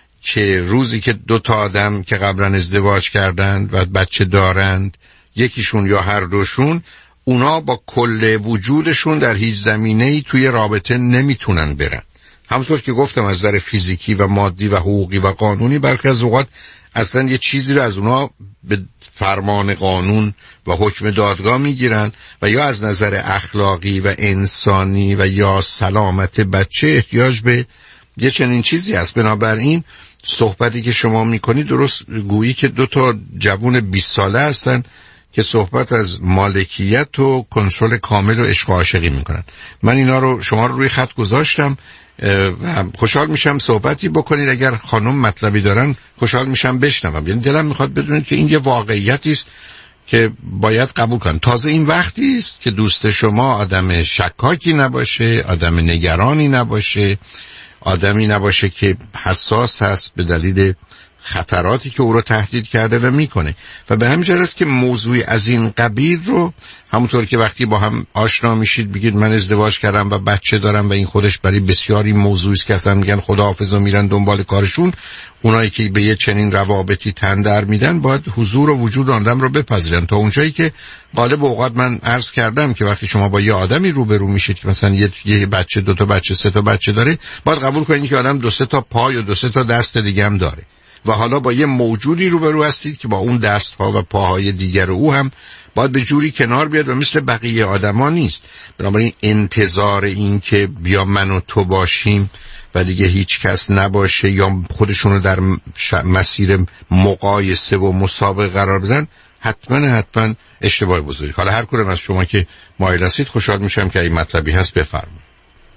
که روزی که 2 تا آدم که قبلا ازدواج کردند و بچه دارند، یکیشون یا هر دوشون، اونا با کل وجودشون در هیچ زمینه‌ای توی رابطه نمیتونن برن. همونطور که گفتم از نظر فیزیکی و مادی و حقوقی و قانونی برخی از اوقات اصلا یه چیزی رو از اونا به فرمان قانون و حکم دادگاه میگیرن، و یا از نظر اخلاقی و انسانی و یا سلامت بچه احتیاج به یه چنین چیزی هست. بنابراین صحبتی که شما میکنید درست گویی که 2 تا جوون 20 ساله هستن که صحبت از مالکیت و کنترل کامل و عشق و عاشقی میکنن. من اینا رو شما رو روی خط گذاشتم و خوشحال میشم صحبتی بکنید. اگر خانم مطلبی دارن خوشحال میشم بشنوم. یعنی دلم میخواد بدونید که این یه واقعیتی است که باید قبول کنید. تازه این وقتی است که دوست شما آدم شکاکی نباشه، آدم نگرانی نباشه، آدمی نباشه که حساس هست به دلیل خطراتی که او رو تهدید کرده و میکنه. و به همین جهت است که موضوعی از این قبیل رو همونطور که وقتی با هم آشنا میشید بگید من ازدواج کردم و بچه دارم و این خودش برای بسیاری موضوعی است که اصلا میگن خداحافظ و میرن دنبال کارشون، اونایی که به یه چنین روابطی تن در میدن باید حضور و وجود آدم رو بپذیرن. تا اونجایی که غالب اوقات من عرض کردم که وقتی شما با یه آدمی روبرو میشید که مثلا یه بچه، 2 تا بچه، 3 تا بچه داره، باید قبول کنید که آدم 2-3 تا پای و 2-3 تا دست دیگه هم داره و حالا با یه موجودی روبرو هستید که با اون دست‌ها و پاهای دیگر او هم باید به جوری کنار بیاد و مثل بقیه آدما نیست. بنابراین انتظار این که بیا من و تو باشیم و دیگه هیچ کس نباشه یا خودشونو در مسیر مقایسه و مسابقه قرار بدن حتما اشتباه بزرگی. حالا هر کدوم از شما که مایل هستید خوشحال میشم که این مطلبی هست بفرمایید.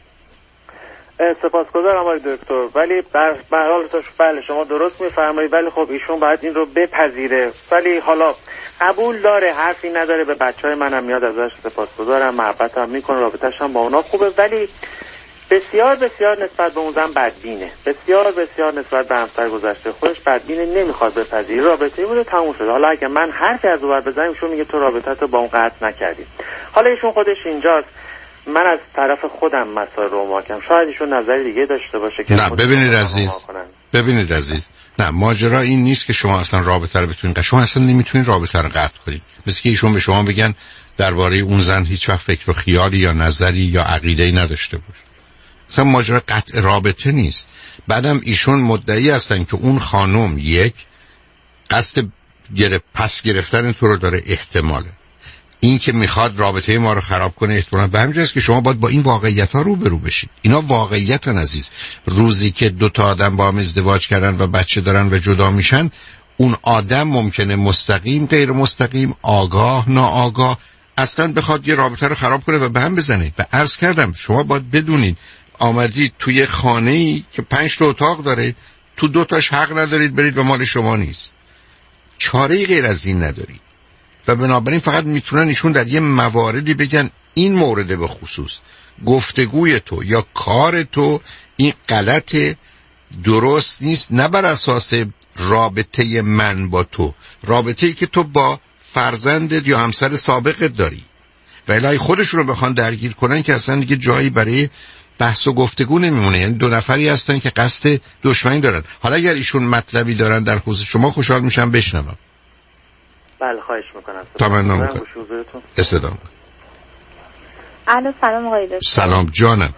سپاسگزارم آقای دکتر، ولی به حال بله شما درست میفرمایید، ولی خب ایشون باید این رو بپذیره. ولی حالا قبول داره، حرفی نداره، به بچهای منم میاد ازش سپاسگزارم، محبتم میکنه، رابطه‌ش هم با اونا خوبه، ولی بسیار نسبت به اون زن بدبینه، بسیار نسبت به همسر گذشته خودش بدبینه، نمیخواد بپذیره. رابطه‌ای بوده تموم شده. حالا اگه من حرفی از اون بزنم ایشون میگه تو رابطه‌تو با اون قطع نکردی. حالا ایشون خودش اینجاست، من از طرف خودم مسائل رو محکم، شاید ایشون نظری دیگه داشته باشه که
نه. ببینید عزیز، نه، ماجرا این نیست که شما اصلا رابطه رو بتونید، شما اصلا نمیتونید رابطه رو قطع کنید. مثل که ایشون به شما بگن درباره اون زن هیچ وقت فکر و خیالی یا نظری یا عقیده‌ای نداشته باش. اصلا ماجرا قطع رابطه نیست. بعدم ایشون مدعی هستن که اون خانم یک قصد پس گرفتن تو رو داره، احتماله این که میخواد رابطه ما رو خراب کنه، احتمالاً به همین جاست که شما باید با این واقعیت ها روبرو بشید. اینا واقعیتن عزیز. روزی که 2 تا آدم با هم ازدواج کردن و بچه دارن و جدا میشن، اون آدم ممکنه مستقیم، غیر مستقیم، آگاه، ناآگاه اصلا بخواد یه رابطه رو خراب کنه و به هم بزنه. و عرض کردم شما باید بدونید آمدید توی خانه‌ای که 5 تا اتاق داره، تو 2 تاش حق ندارید برید و مال شما نیست. چاره‌ای غیر از این ندارید. و بنابراین فقط میتونن ایشون در یه مواردی بگن این مورد به خصوص گفتگوی تو یا کار تو این غلط، درست نیست، نه بر اساس رابطه من با تو، رابطه‌ای که تو با فرزندت یا همسر سابقت داری. و الهی خودشون رو بخوان درگیر کنن که اصلا دیگه جایی برای بحث و گفتگو نمیمونه. یعنی 2 نفری هستن که قصد دشمنی دارن. حالا اگر ایشون مطلبی دارن در خصوص شما خوشحال میشم بشنوم.
بله خواهش میکنم.
تمام میکنم. استدام.
الو سلام آقای دکتر.
سلام جانم.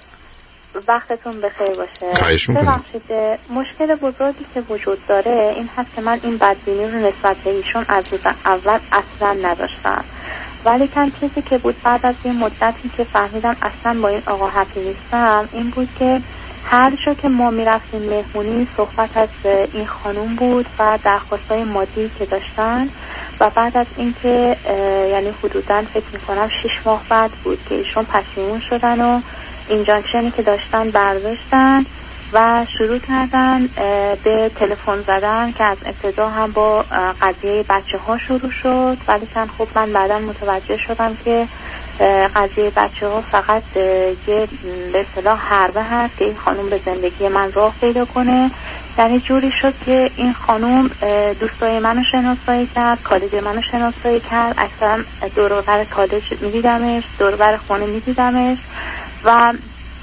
وقتتون بخیر باشه.
خواهش میکنم.
ببخشید، مشکل بزرگی که وجود داره این هست که من این بدبینی رو نسبت به ایشون از اول اصلا نداشتم، ولی چیزی که بود بعد از یه مدتی که فهمیدم اصلا با این آقا حقی نیستم این بود که هر جا که ما میرفتیم مهمونی صحبت از این خانوم بود و درخواستای مادی که داشتن. و بعد از اینکه یعنی حدوداً فکر میکنم 6 ماه بعد بود که ایشون پشیمون شدن و این جانشنی که داشتن برداشتن و شروع کردن به تلفن زدن که از ابتدا هم با قضیه بچه ها شروع شد، ولی خب من بعدا متوجه شدم که قضیه بچه ها فقط یه به اصطلاح حربه هست که این خانوم به زندگی من راه پیدا کنه. یعنی جوری شد که این خانوم دوستای منو شناسایی کرد، کالج منو شناسایی کرد، اکثرا دور و بر کالج میدیدمش، دور و بر خونه میدیدمش و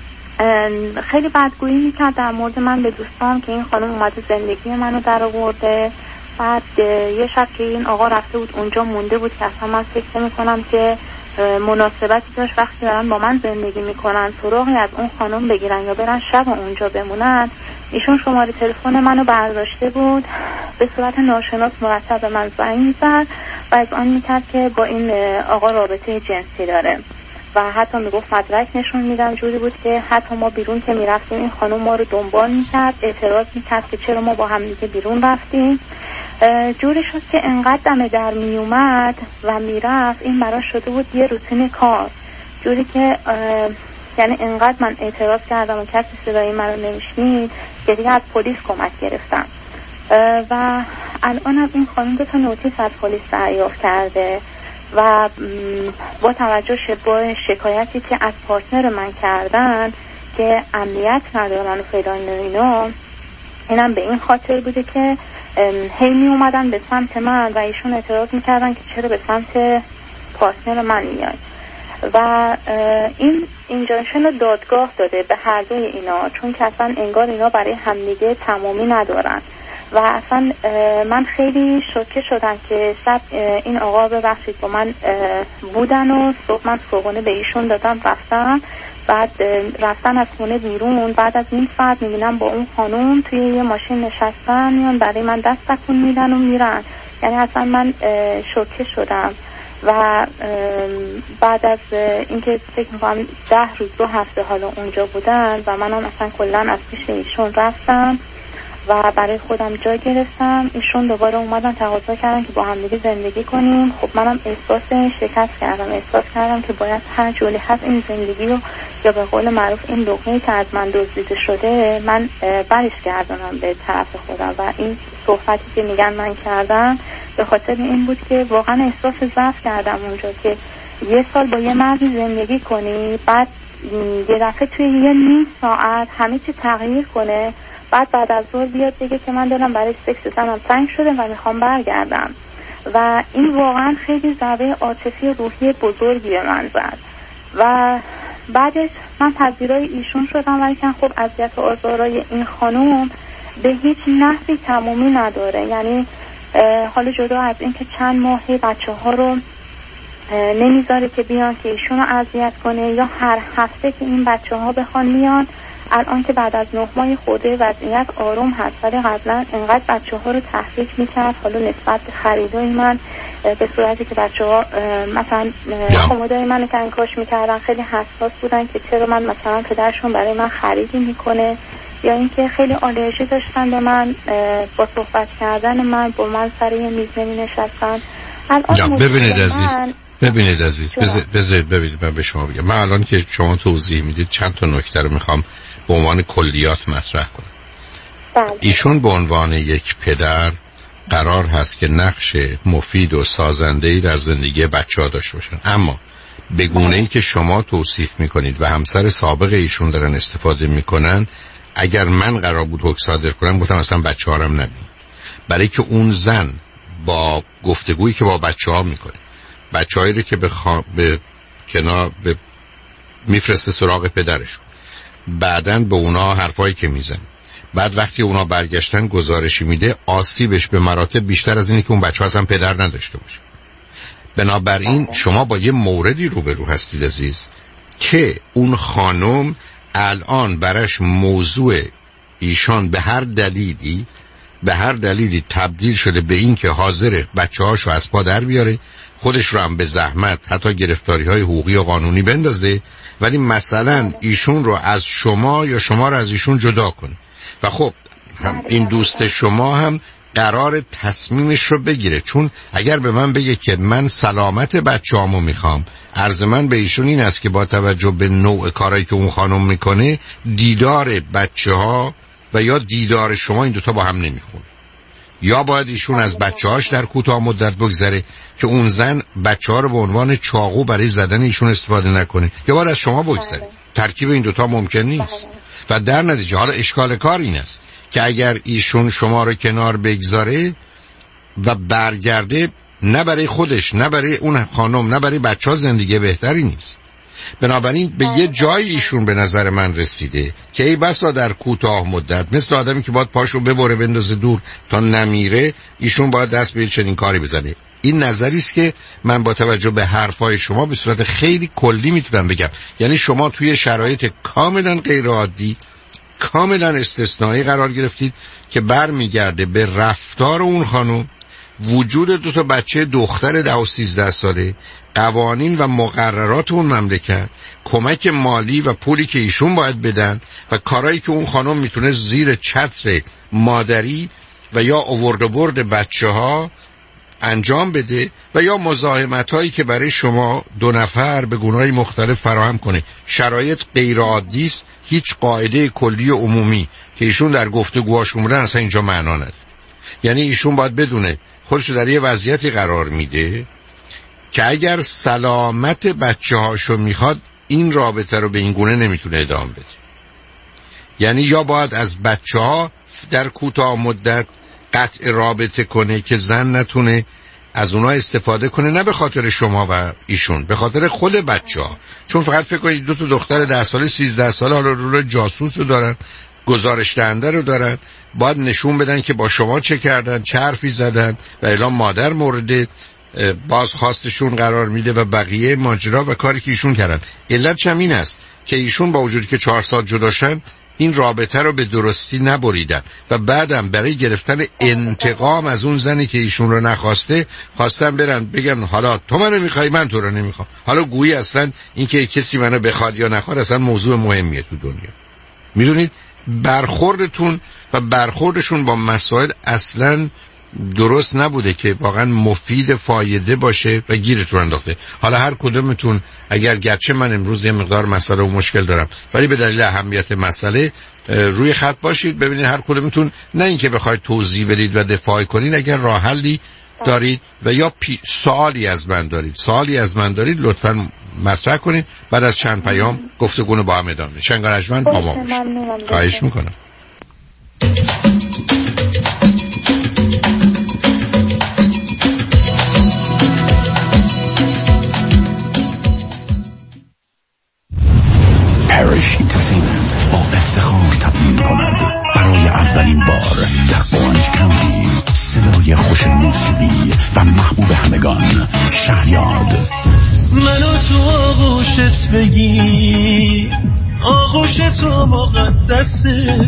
خیلی بدگویی میکرد در مورد من به دوستان که این خانم اومده زندگی منو در آورده. بعد یه شب که این آقا رفته بود اونجا مونده بود که اصلا من فکر میکنم که مناسبتی داشت وقتی دارن با من زندگی میکنن سراغی از اون خانم بگیرن یا برن شب اونجا بمونن. ایشون شماره تلفن منو برداشته بود، به صورت ناشناس مرتب به من زنگ میزد و از آن میکرد که با این آقا رابطه جنسی داره و حتی میگفت مدرک نشون میدم. جوری بود که حتی ما بیرون که میرفتیم این خانم ما رو دنبال میکرد، اعتراض میکرد که چرا ما با هم دیگه بیرون رفتیم جوری شد که انقدر دم در می اومد و میرفت، این برای شده بود یه روتین کار، جوری که یعنی انقدر من اعتراض کردم و کسی صدای من رو نمیشنید که دیگه از پلیس کمک گرفتم و الان این خانم 2 تا نوتیس از پلیس دریافت کرده و با توجه به شکایتی که از پارتنر من کردن که امنیت ندارن و فلان اینا، اینم به این خاطر بوده که هی می اومدن به سمت من و ایشون اعتراض میکردن که چرا به سمت پارتنر من میاد و این اینجانشن رو دادگاه داده به هر دوی اینا، چون که اصلا انگار اینا برای همدیگه تمامی ندارن و اصلا من خیلی شوکه شدم که این آقا ببخشید با من بودن و صبح من صبحونه به ایشون دادم رفتم، بعد رفتن از خونه بیرون، بعد از این ساعت میبینم با اون خانوم توی یه ماشین نشستن میان برای من دست تکون میدن و میرن. یعنی اصلا من شوکه شدم و بعد از اینکه فکر میکنم 10 روز 2 هفته حالا اونجا بودن و منم اصلا کلن از پیش ایشون رفتم و برای خودم جا گرفتم. ایشون دوباره اومدن تقاضا کردن که با هم دیگه زندگی کنیم. خب منم احساس شکست کردم، احساس کردم که باید هر جوری هست این زندگی رو یا به قول معروف این لقمه‌ای که از من دزدیده شده من برش گردونم به طرف خودم و این صحبتی که میگن من کردم به خاطر این بود که واقعا احساس ضعف کردم اونجا که 1 سال با یه مردی زندگی کنی، بعد یه دفعه توی یه نیم ساعت همه چی تغییر کنه، بعد از ظهر بیاد بگه که من دلم برای سکس زنم تنگ شده و میخوام برگردم و این واقعا خیلی ضربه عاطفی و روحی بزرگی به من زد و بعدش من پذیرای ایشون شدم، ولی که خب اذیت و آزارای این خانوم به هیچ نحوی تمومی نداره. یعنی حالا جدا از این که چند ماهی بچه ها رو نمیذاره که بیان که ایشون رو اذیت کنه یا هر هفته که این بچه ها بخوان میان، الان که بعد از 9 ماه خوده وضعیت آروم هست، ولی قبلا انقدر بچه ها رو تحریک میکرد حالا نسبت به خریدای من به صورتی که بچه ها مثلا کمدای منو کنکاش میکردن، خیلی حساس بودن که چرا من مثلا پدرشون برای من خریدی میکنه، یا اینکه خیلی آلرژی داشتن به من، با صحبت کردن من با من سر یه میز نمینشستن.
ببینید عزیز ببینید من به شما بگم، من الان که شما توضیح میدید چند تا نکته رو میخوام به عنوان کلیات مطرح کنم. ایشون به عنوان یک پدر قرار هست که نقش مفید و سازنده‌ای در زندگی بچه‌ها داشته باشن، اما به گونه‌ای که شما توصیف میکنید و همسر سابق ایشون دارن استفاده میکنن، اگر من قرار بود حکم صادر کنم گفتم اصلا بچه‌ها رو هم نبینید، برای که اون زن با گفتگویی که با بچه‌ها میکنه بچه‌هایی رو که به کنار میفرسته سراغ پدرشون، بعدن به اونا حرفایی که میزن، بعد وقتی اونا برگشتن گزارشی میده، آسیبش به مراتب بیشتر از اینه که اون بچه ها اصلا پدر نداشته باشه. بنابراین شما با یه موردی روبرو هستید عزیز که اون خانم الان برش موضوع ایشان به هر دلیلی تبدیل شده به این که حاضر بچه هاشو از پا در بیاره، خودش رو هم به زحمت حتی گرفتاری های حقوقی و قانونی بندازه، ولی مثلا ایشون رو از شما یا شما رو از ایشون جدا کنه. و خب این دوست شما هم قرار تصمیمش رو بگیره، چون اگر به من بگه که من سلامت بچه‌هامو میخوام، عرض من به ایشون این است که با توجه به نوع کارایی که اون خانم میکنه، دیدار بچه‌ها و یا دیدار شما این دوتا با هم نمیخونه. یا باید ایشون از بچه‌هاش در کوتاه مدت بگذره که اون زن بچه‌ها رو به عنوان چاقو برای زدن ایشون استفاده نکنه، یا باید از شما بگذره. ترکیب این دوتا ممکن نیست و در نتیجه حالا اشکال کار این است که اگر ایشون شما رو کنار بگذاره و برگرده، نه برای خودش، نه برای اون خانم، نه برای بچه‌ها زندگی بهتری نیست. بنابراین به یه جایی ایشون به نظر من رسیده که ای بسا در کوتاه مدت مثل آدمی که باید پاشو ببره بندازه دور تا نمیره، ایشون باید دست به چنین کاری بزنه. این نظری است که من با توجه به حرفای شما به صورت خیلی کلی میتونم بگم. یعنی شما توی شرایط کاملا غیر عادی، کاملا استثنایی قرار گرفتید که برمیگرده به رفتار اون خانم، وجود 2 بچه دختر 10 و 13 ساله، قوانین و مقررات اون مملکت، کمک مالی و پولی که ایشون باید بدن و کارهایی که اون خانم میتونه زیر چتر مادری و یا آورد و برد بچه‌ها انجام بده و یا مزاحمت‌هایی که برای شما دو نفر به گونه‌های مختلف فراهم کنه. شرایط غیر عادی است، هیچ قاعده کلی و عمومی که ایشون در گفتگوهاشون بودن اصلا اینجا معنا نداره. یعنی ایشون باید بدونه خودش در یه وضعیتی قرار میده که اگر سلامت بچه‌هاشو میخواد این رابطه رو به این گونه نمیتونه ادامه بده. یعنی یا باید از بچه‌ها در کوتاه مدت قطع رابطه کنه که زن نتونه از اونا استفاده کنه، نه به خاطر شما و ایشون، به خاطر خود بچه‌ها. چون فقط فکر کنید 2 تا دختر 10 ساله 13 ساله حالا رول جاسوس رو دارن، گزارش دهنده رو دارن، باید نشون بدن که با شما چه کردن، چه حرفی زدن و اعلام مادر مورد بازخواستشون قرار میده و بقیه ماجرا و کاری که ایشون کردن. علتش هم این است که ایشون با وجودی که 4 سال جداشن این رابطه رو به درستی نبریدن و بعدم برای گرفتن انتقام از اون زنی که ایشون رو نخواسته خواستن برن بگن حالا تو منو میخوای من تو رو نمیخوام. حالا گویی اصلا این که کسی منو بخواد یا نخواد اصلا موضوع مهمیه تو دنیا. میدونید برخوردتون و برخوردشون با مسائل اصلا درست نبوده که واقعا مفید فایده باشه و گیرتون انداخته. حالا هر کدومتون اگر گرچه من امروز یه مقدار مسئله و مشکل دارم ولی به دلیل اهمیت مسئله روی خط باشید، ببینید هر کدومتون، نه اینکه بخواید توضیح بدید و دفاع کنید، اگر راه حلی دارید و یا سوالی از من دارید لطفاً مطرح کنید. بعد از چند پیام گفتگو با هم ادامه. شنگارجمن با ما باشید. خواهش میکنم.
پرش اینترتینمنت با افتخار تقدیم کند برای اولین بار در اورنج کانتی صدای خوش موسیقی و محبوب همگان شهریاد.
منو تو آغوشت بگی، آغوش تو مقدسه،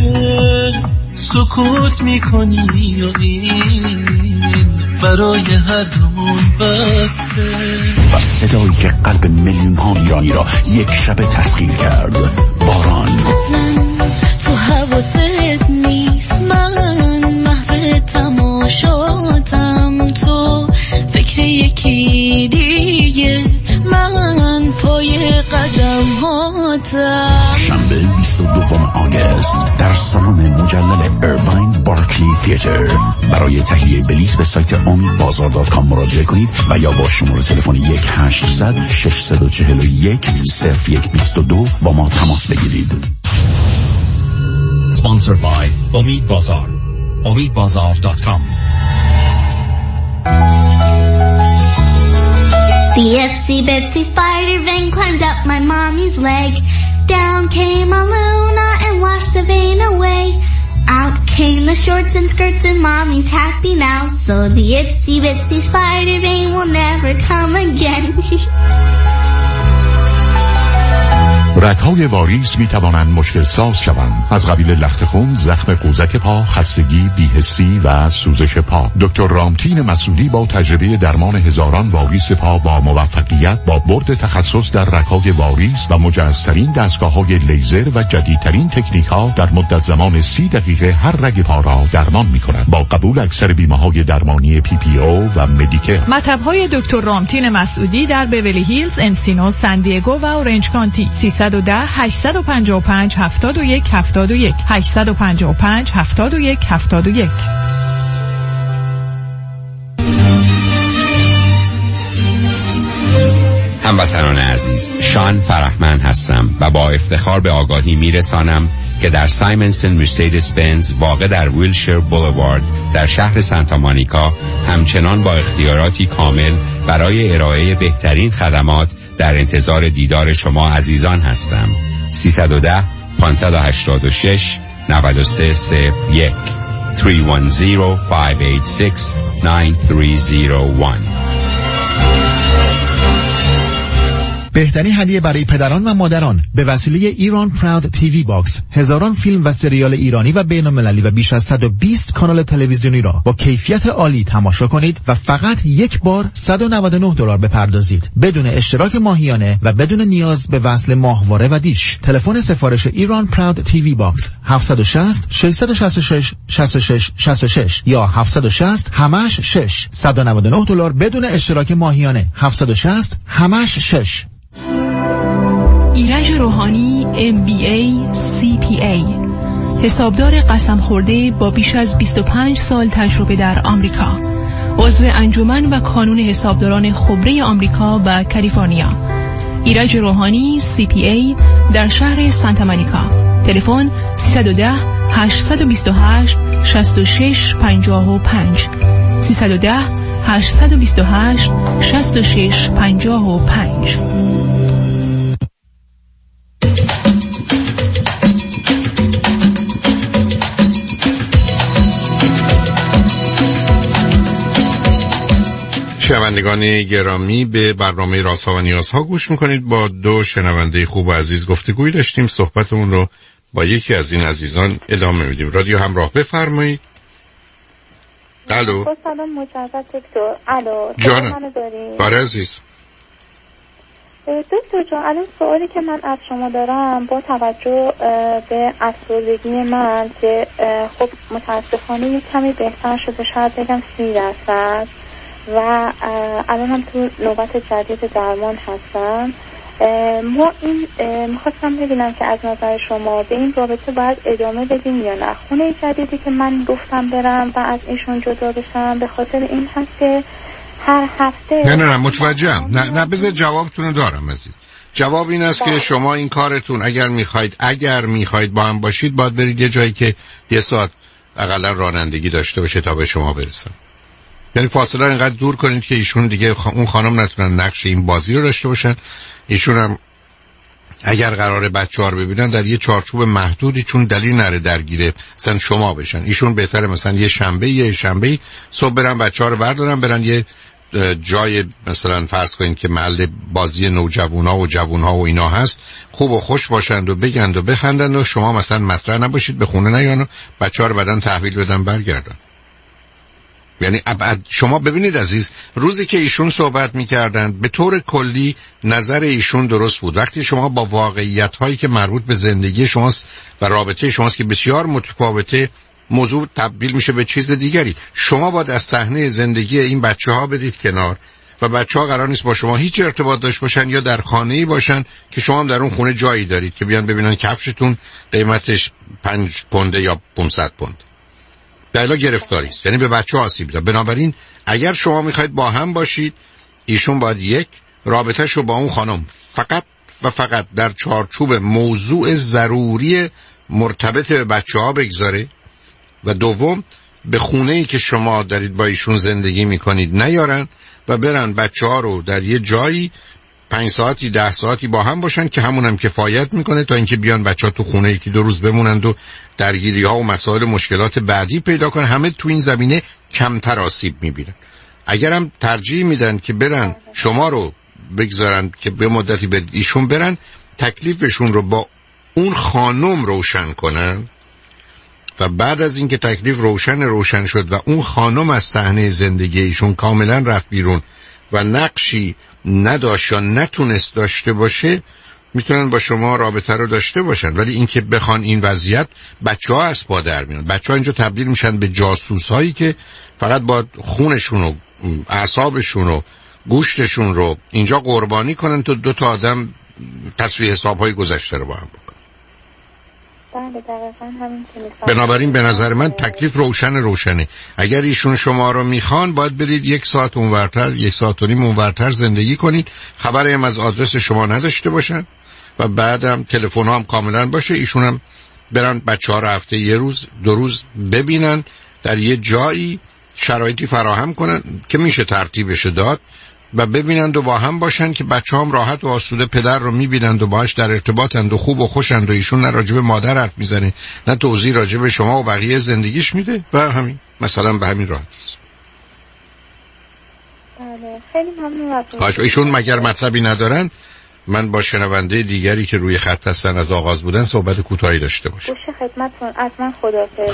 سکوت میکنی و این برای هر دومون بسه.
و صدایی که قلب میلیون ها ایرانی را یک شب تسخیر کرد، باران.
من تو حواست نیست، من محو تماشاتم، تو فکر یکی دیگه، من پای قدم هاتم.
شنبه 22 آگوست در سالن مجلل ایرواین بارکلی تئاتر. برای تهیه بلیط به سایت امidbazar.com مراجعه کنید و یا با شماره تلفن 1-800-641-0122 با ما تماس بگیرید.
Sponsored by Omid Bazar. omidbazar.com.
The itsy bitsy spider vein climbed up my mommy's leg. Down came a Luna and washed the vein away. Out came the shorts and skirts and mommy's happy now. So the itsy bitsy spider vein will never come again.
رگ‌های واریس می توانند مشکل ساز شوند، از قبیل لخت خون، زخم قوزک پا، خستگی، بی‌حسی و سوزش پا. دکتر رامتین مسعودی با تجربه درمان هزاران واریس پا با موفقیت با برد تخصص در رگ‌های واریس و مجهزترین دستگاه‌های لیزر و جدیدترین تکنیک‌ها در مدت زمان 30 دقیقه هر رگ پا را درمان می‌کند با قبول اکثر بیمه‌های درمانی PPO و مدیکر.
مطب‌های دکتر رامتین مسعودی در بیولی هیلز، انسینو، سان دیگو و اورنج کانتی. 310-855-7171 855-7171.
هموطنان عزیز، شان فرحمند هستم و با افتخار به آگاهی میرسانم که در سایمنسن مرسدس بنز واقع در ویلشیر بولوارد در شهر سانتا مونیکا همچنان با اختیاراتی کامل برای ارائه بهترین خدمات در انتظار دیدار شما عزیزان هستم. 310-586-9301 310-586-9301.
بهترین هدیه برای پدران و مادران به وسیله ایران پراود تیوی باکس، هزاران فیلم و سریال ایرانی و بین‌المللی و بیش از 120 کانال تلویزیونی را با کیفیت عالی تماشا کنید و فقط یک بار $199 بپردازید بدون اشتراک ماهیانه و بدون نیاز به وصل ماهواره و دیش. تلفن سفارش ایران پراود تیوی باکس 760 666 66 66 یا 760 همش 6 $199 بدون اشتراک ماهیانه. 760 همش 6.
ایرج روحانی MBA CPA، حسابدار قسم خورده با بیش از 25 سال تجربه در آمریکا، عضو انجمن و کانون حسابداران خبره آمریکا و کالیفرنیا. ایرج روحانی CPA در شهر سانتا مونیکا. تلفن 310 828 66 55 310 828 66 55.
شنوندگان گرامی، به برنامه رازها و نیازها گوش میکنید. با دو شنونده خوب و عزیز گفتگوی داشتیم. صحبتمون رو با یکی از این عزیزان ادامه میدیم. رادیو همراه، بفرمایید. الو.
سلام مجدد دکتر. الو.
جانم. باره عزیز.
دکتر جان، الان سوالی که من از شما دارم با توجه به افسردگی من که خب متاسفانه یک کمی بهتر شده، شاید بگم 30%، و الان هم تو نوبت جدید درمان هستم. ما این میخواستم ببینم که از نظر شما به این رابطه باید ادامه بدیم یا نه. خونه جدیدی که من گفتم برم و از ایشون جدا بشم به خاطر این هست که هر هفته
نه متوجهم. نه بذار جوابتون رو دارم عزیز. جواب این است که شما این کارتون اگر میخواید با هم باشید باید برید یه جایی که یه ساعت اقلا رانندگی داشته باشه تا به شما برسن. یعنی فاصله رو اینقدر دور کنید که ایشون دیگه اون خانم نتونن نقش این بازی رو داشته باشن. ایشون هم اگر قراره بچه‌ها رو ببینن در یه چارچوب محدودی، چون دلیل نره درگیره مثلا شما بشن. ایشون بهتره مثلا یه شنبه صبح برن بچه‌ها رو بردارن برن یه جای مثلا فرض کنید که محل بازی نوجوانا و جوان‌ها و اینا هست، خوب و خوش باشند و بگند و بخندند و شما مثلا مطرح نباشید، به خونه نیان و بچه‌ها رو بعدن تحویل بدن برگردن. یعنی شما ببینید عزیز، روزی که ایشون صحبت می‌کردن به طور کلی نظر ایشون درست بود. وقتی شما با واقعیت‌هایی که مربوط به زندگی شماست و رابطه شماست که بسیار متفاوته، موضوع تبدیل میشه به چیز دیگری. شما باید از صحنه زندگی این بچه‌ها بدید کنار و بچه‌ها قرار نیست با شما هیچ ارتباط داشته باشن یا در خانه‌ای باشن که شما هم در اون خونه جایی دارید که بیان ببینن کفشتون قیمتش 5 پوند یا 500 پوند. بلا گرفتاری است، یعنی به بچه‌ها آسیب زد. بنابراین اگر شما میخواید با هم باشید، ایشون باید یک، رابطه‌شو با اون خانم فقط در چارچوب موضوع ضروری مرتبط به بچه‌ها بگذاره و دوم به خونه‌ای که شما دارید با ایشون زندگی میکنید نیارن و برن بچه‌ها رو در یه جایی 5 ساعتی 10 ساعتی با هم باشن که همون هم کفایت میکنه تا اینکه بیان بچه‌ها تو خونه یکی 2 روز بمونند و درگیری‌ها و مسائل مشکلات بعدی پیدا کنن. همه تو این زمینه کمتر آسیب میبینن. اگر هم ترجیح میدن که برن شما رو بگذارن که به مدتی به ایشون برن، تکلیفشون رو با اون خانم روشن کنن و بعد از اینکه تکلیف روشن شد و اون خانم از صحنه زندگی ایشون کاملا رفت بیرون و نقشی نداشت یا نتونست داشته باشه، میتونن با شما رابطه رو داشته باشن. ولی اینکه بخوان این وضعیت، بچه‌ها از پا در میان. بچه‌ها اینجا تبدیل میشن به جاسوسایی که فقط با خونشون و اعصابشون و گوشتشون رو اینجا قربانی کنن تا 2 تا آدم تصفیه حساب‌های گذشته رو با هم بکنن. بنابراین به نظر من تکلیف روشنه. اگر ایشون شما رو میخوان باید برید 1 ساعت اونورتر، 1 ساعت و نیم اونورتر زندگی کنید، خبری هم از آدرس شما نداشته باشن و بعدم تلفن هم کاملا باشه. ایشون هم برن بچه‌ها رو هفته 1 روز 2 روز ببینن، در یه جایی شرایطی فراهم کنن که میشه ترتیبش داد و ببینند و با هم باشن که بچه‌ها هم راحت و آسوده پدر رو میبینند و باهاش در ارتباطند و خوب و خوشند و ایشون نه راجب مادر حرف میزنه نه توضیح راجب شما و بقیه زندگیش میده و همین مثلا به همین راحتی است.
بله خیلی ممنون.
ایشون مگر مطلبی ندارن من با شنونده دیگری که روی خط هستن از آغاز بودن صحبت کوتاهی داشته باشم.
گوش خدمتتون از من خداحافظ.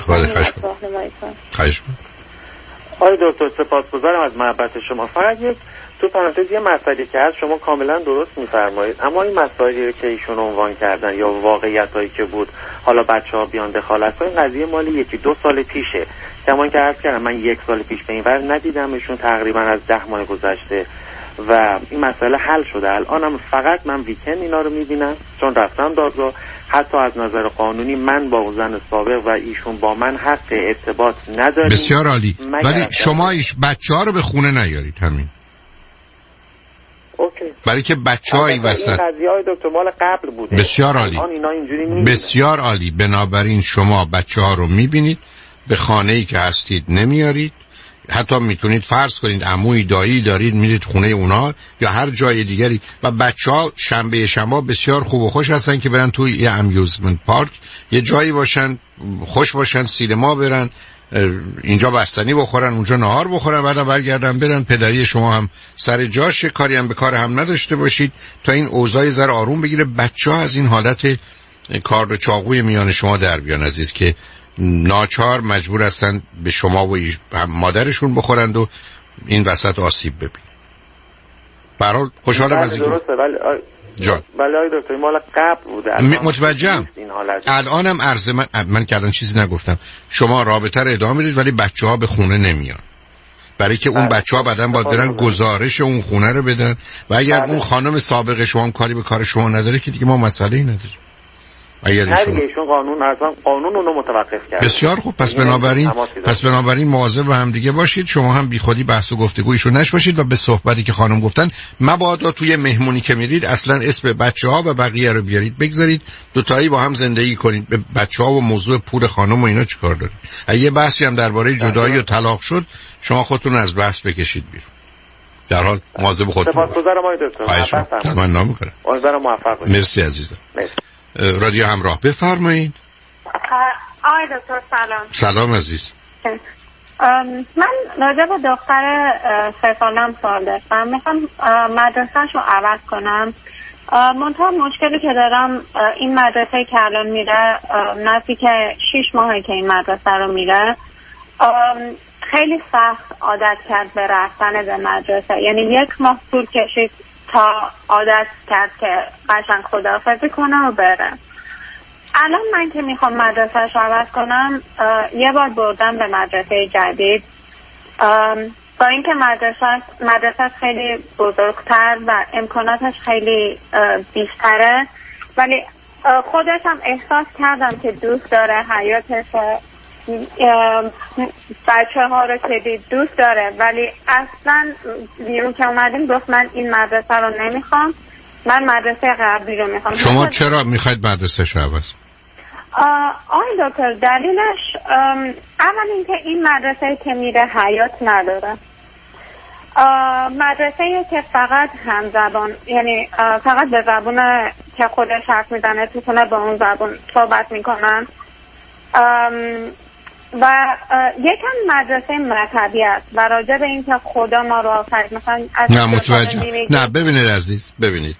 خواهش
آقای دکتر سپاسگزارم از محبت شما. فقط یک تو پرانتز یه مسئله که هست، شما کاملا درست میفرمایید، اما این مسائلی که ایشون عنوان کردن یا واقعیتایی که بود حالا بچه‌ها بیان دخالت کنن، قضیه مالی 1-2 سال پیشه. کمان که عرض کردم من 1 سال پیش به این ور ندیدمشون، تقریبا از 10 ماه گذشته و این مسئله حل شده. الانم فقط من ویکند اینا رو میبینم چون رفتم دادگاه. حتی از نظر قانونی من با زن سابق و ایشون با من حق ارتباط نداریم.
بسیار عالی. ولی شما بچه‌ها رو به خونه نیارید. همین.
اوکی.
برای که بچه‌های وسط
این قضیه‌های دکتر مال قبل بوده.
بسیار عالی.
اینا اینجوری نیست.
بسیار عالی. بنابراین شما بچه‌ها رو میبینید، به خانه‌ای که هستید نمیارید. حتی میتونید فرض کنید عموی دایی دارید میرید خونه اونا یا هر جای دیگری و بچه‌ها شنبه شما بسیار خوب و خوش هستن که برن توی یه امیوزمنت پارک، یه جایی باشن، خوش باشن، سینما برن، اینجا بستنی بخورن، اونجا نهار بخورن، بعدا برگردن برن. پدری شما هم سر جاش، کاری هم به کار هم نداشته باشید تا این اوضاع ذره آروم بگیره. بچه‌ها از این حالت کار چاقوی میان شما در بیان عزیز که ناچار مجبور هستن به شما و مادرشون بخورند و این وسط آسیب ببین. برای خوشحالم از این جان.
بله آقای دکتر مال قبل بوده.
متوجهم. الانم عرض من که الان چیزی نگفتم. شما رابطه رو ادامه میدید ولی بچه‌ها به خونه نمیان. برای که اون بچه‌ها بعداً باید برن گزارش اون خونه رو بدن و اگر اون خانم سابق شما هم کاری به کار شما نداره که دیگه ما مسئله‌ای نداریم. اگر
ایشون قانون اونو متوقف کرد.
بسیار خوب. پس بنابراین مواظب هم دیگه باشید. شما هم بی خودی بحث و گفتگویشون نشباشید و به صحبتی که خانم گفتن مبادا توی مهمونی که میرید اصلا اسم بچه‌ها و بقیه رو بیارید بگذارید، دو تایی با هم زندگی کنید. به بچه‌ها و موضوع پول خانم و اینا چیکار دارید؟ اگه بحثی هم درباره جدایی و طلاق شد شما خودتون از بحث بکشید بیرون. در حال مواظب خودتون باشید.
سپاسگزارم آقای دکتر.
تمنا می‌کنم.
امیدوارم موفق باشید.
مرسی عزیزم. رادیو همراه بفرمایید.
آقای دکتر
سلام عزیز.
من راجع به دختر 3 سالم سوال داشتم. میخوام مدرسه‌ش رو عوض کنم. منتها مشکلی که دارم این مدرسه که الان میره نزدیک 6 ماهه که این مدرسه رو میره، خیلی سخت عادت کرد به رفتن به مدرسه. یعنی 1 ماه طول کشید تا عادت کرد که قشنگ خداحافظی کنه و بره. الان من که میخوام مدرسه‌اش رو عوض کنم، یه بار بردم به مدرسه جدید، با اینکه مدرسه خیلی بزرگتر و امکاناتش خیلی بیشتره، ولی خودش هم احساس کردم که دوست داره حیاتش، بچه ها رو که دوست داره، ولی اصلا بیرون که اومدیم گفت من این مدرسه رو نمیخوام، من مدرسه قبلی رو میخوام.
شما چرا میخواید مدرسه شو عوض؟
آقای دکتر دلیلش اول اینکه این مدرسه که میره حیات نداره، مدرسه که فقط هم زبان، یعنی فقط به زبون که خودش حرف میزنه توتونه با اون زبون صحبت میکنن و یکم مدرسه مذهبی است و راجع به این که خدا ما رو آفرید مثلا
نه متوجه. نه ببینید عزیز، ببینید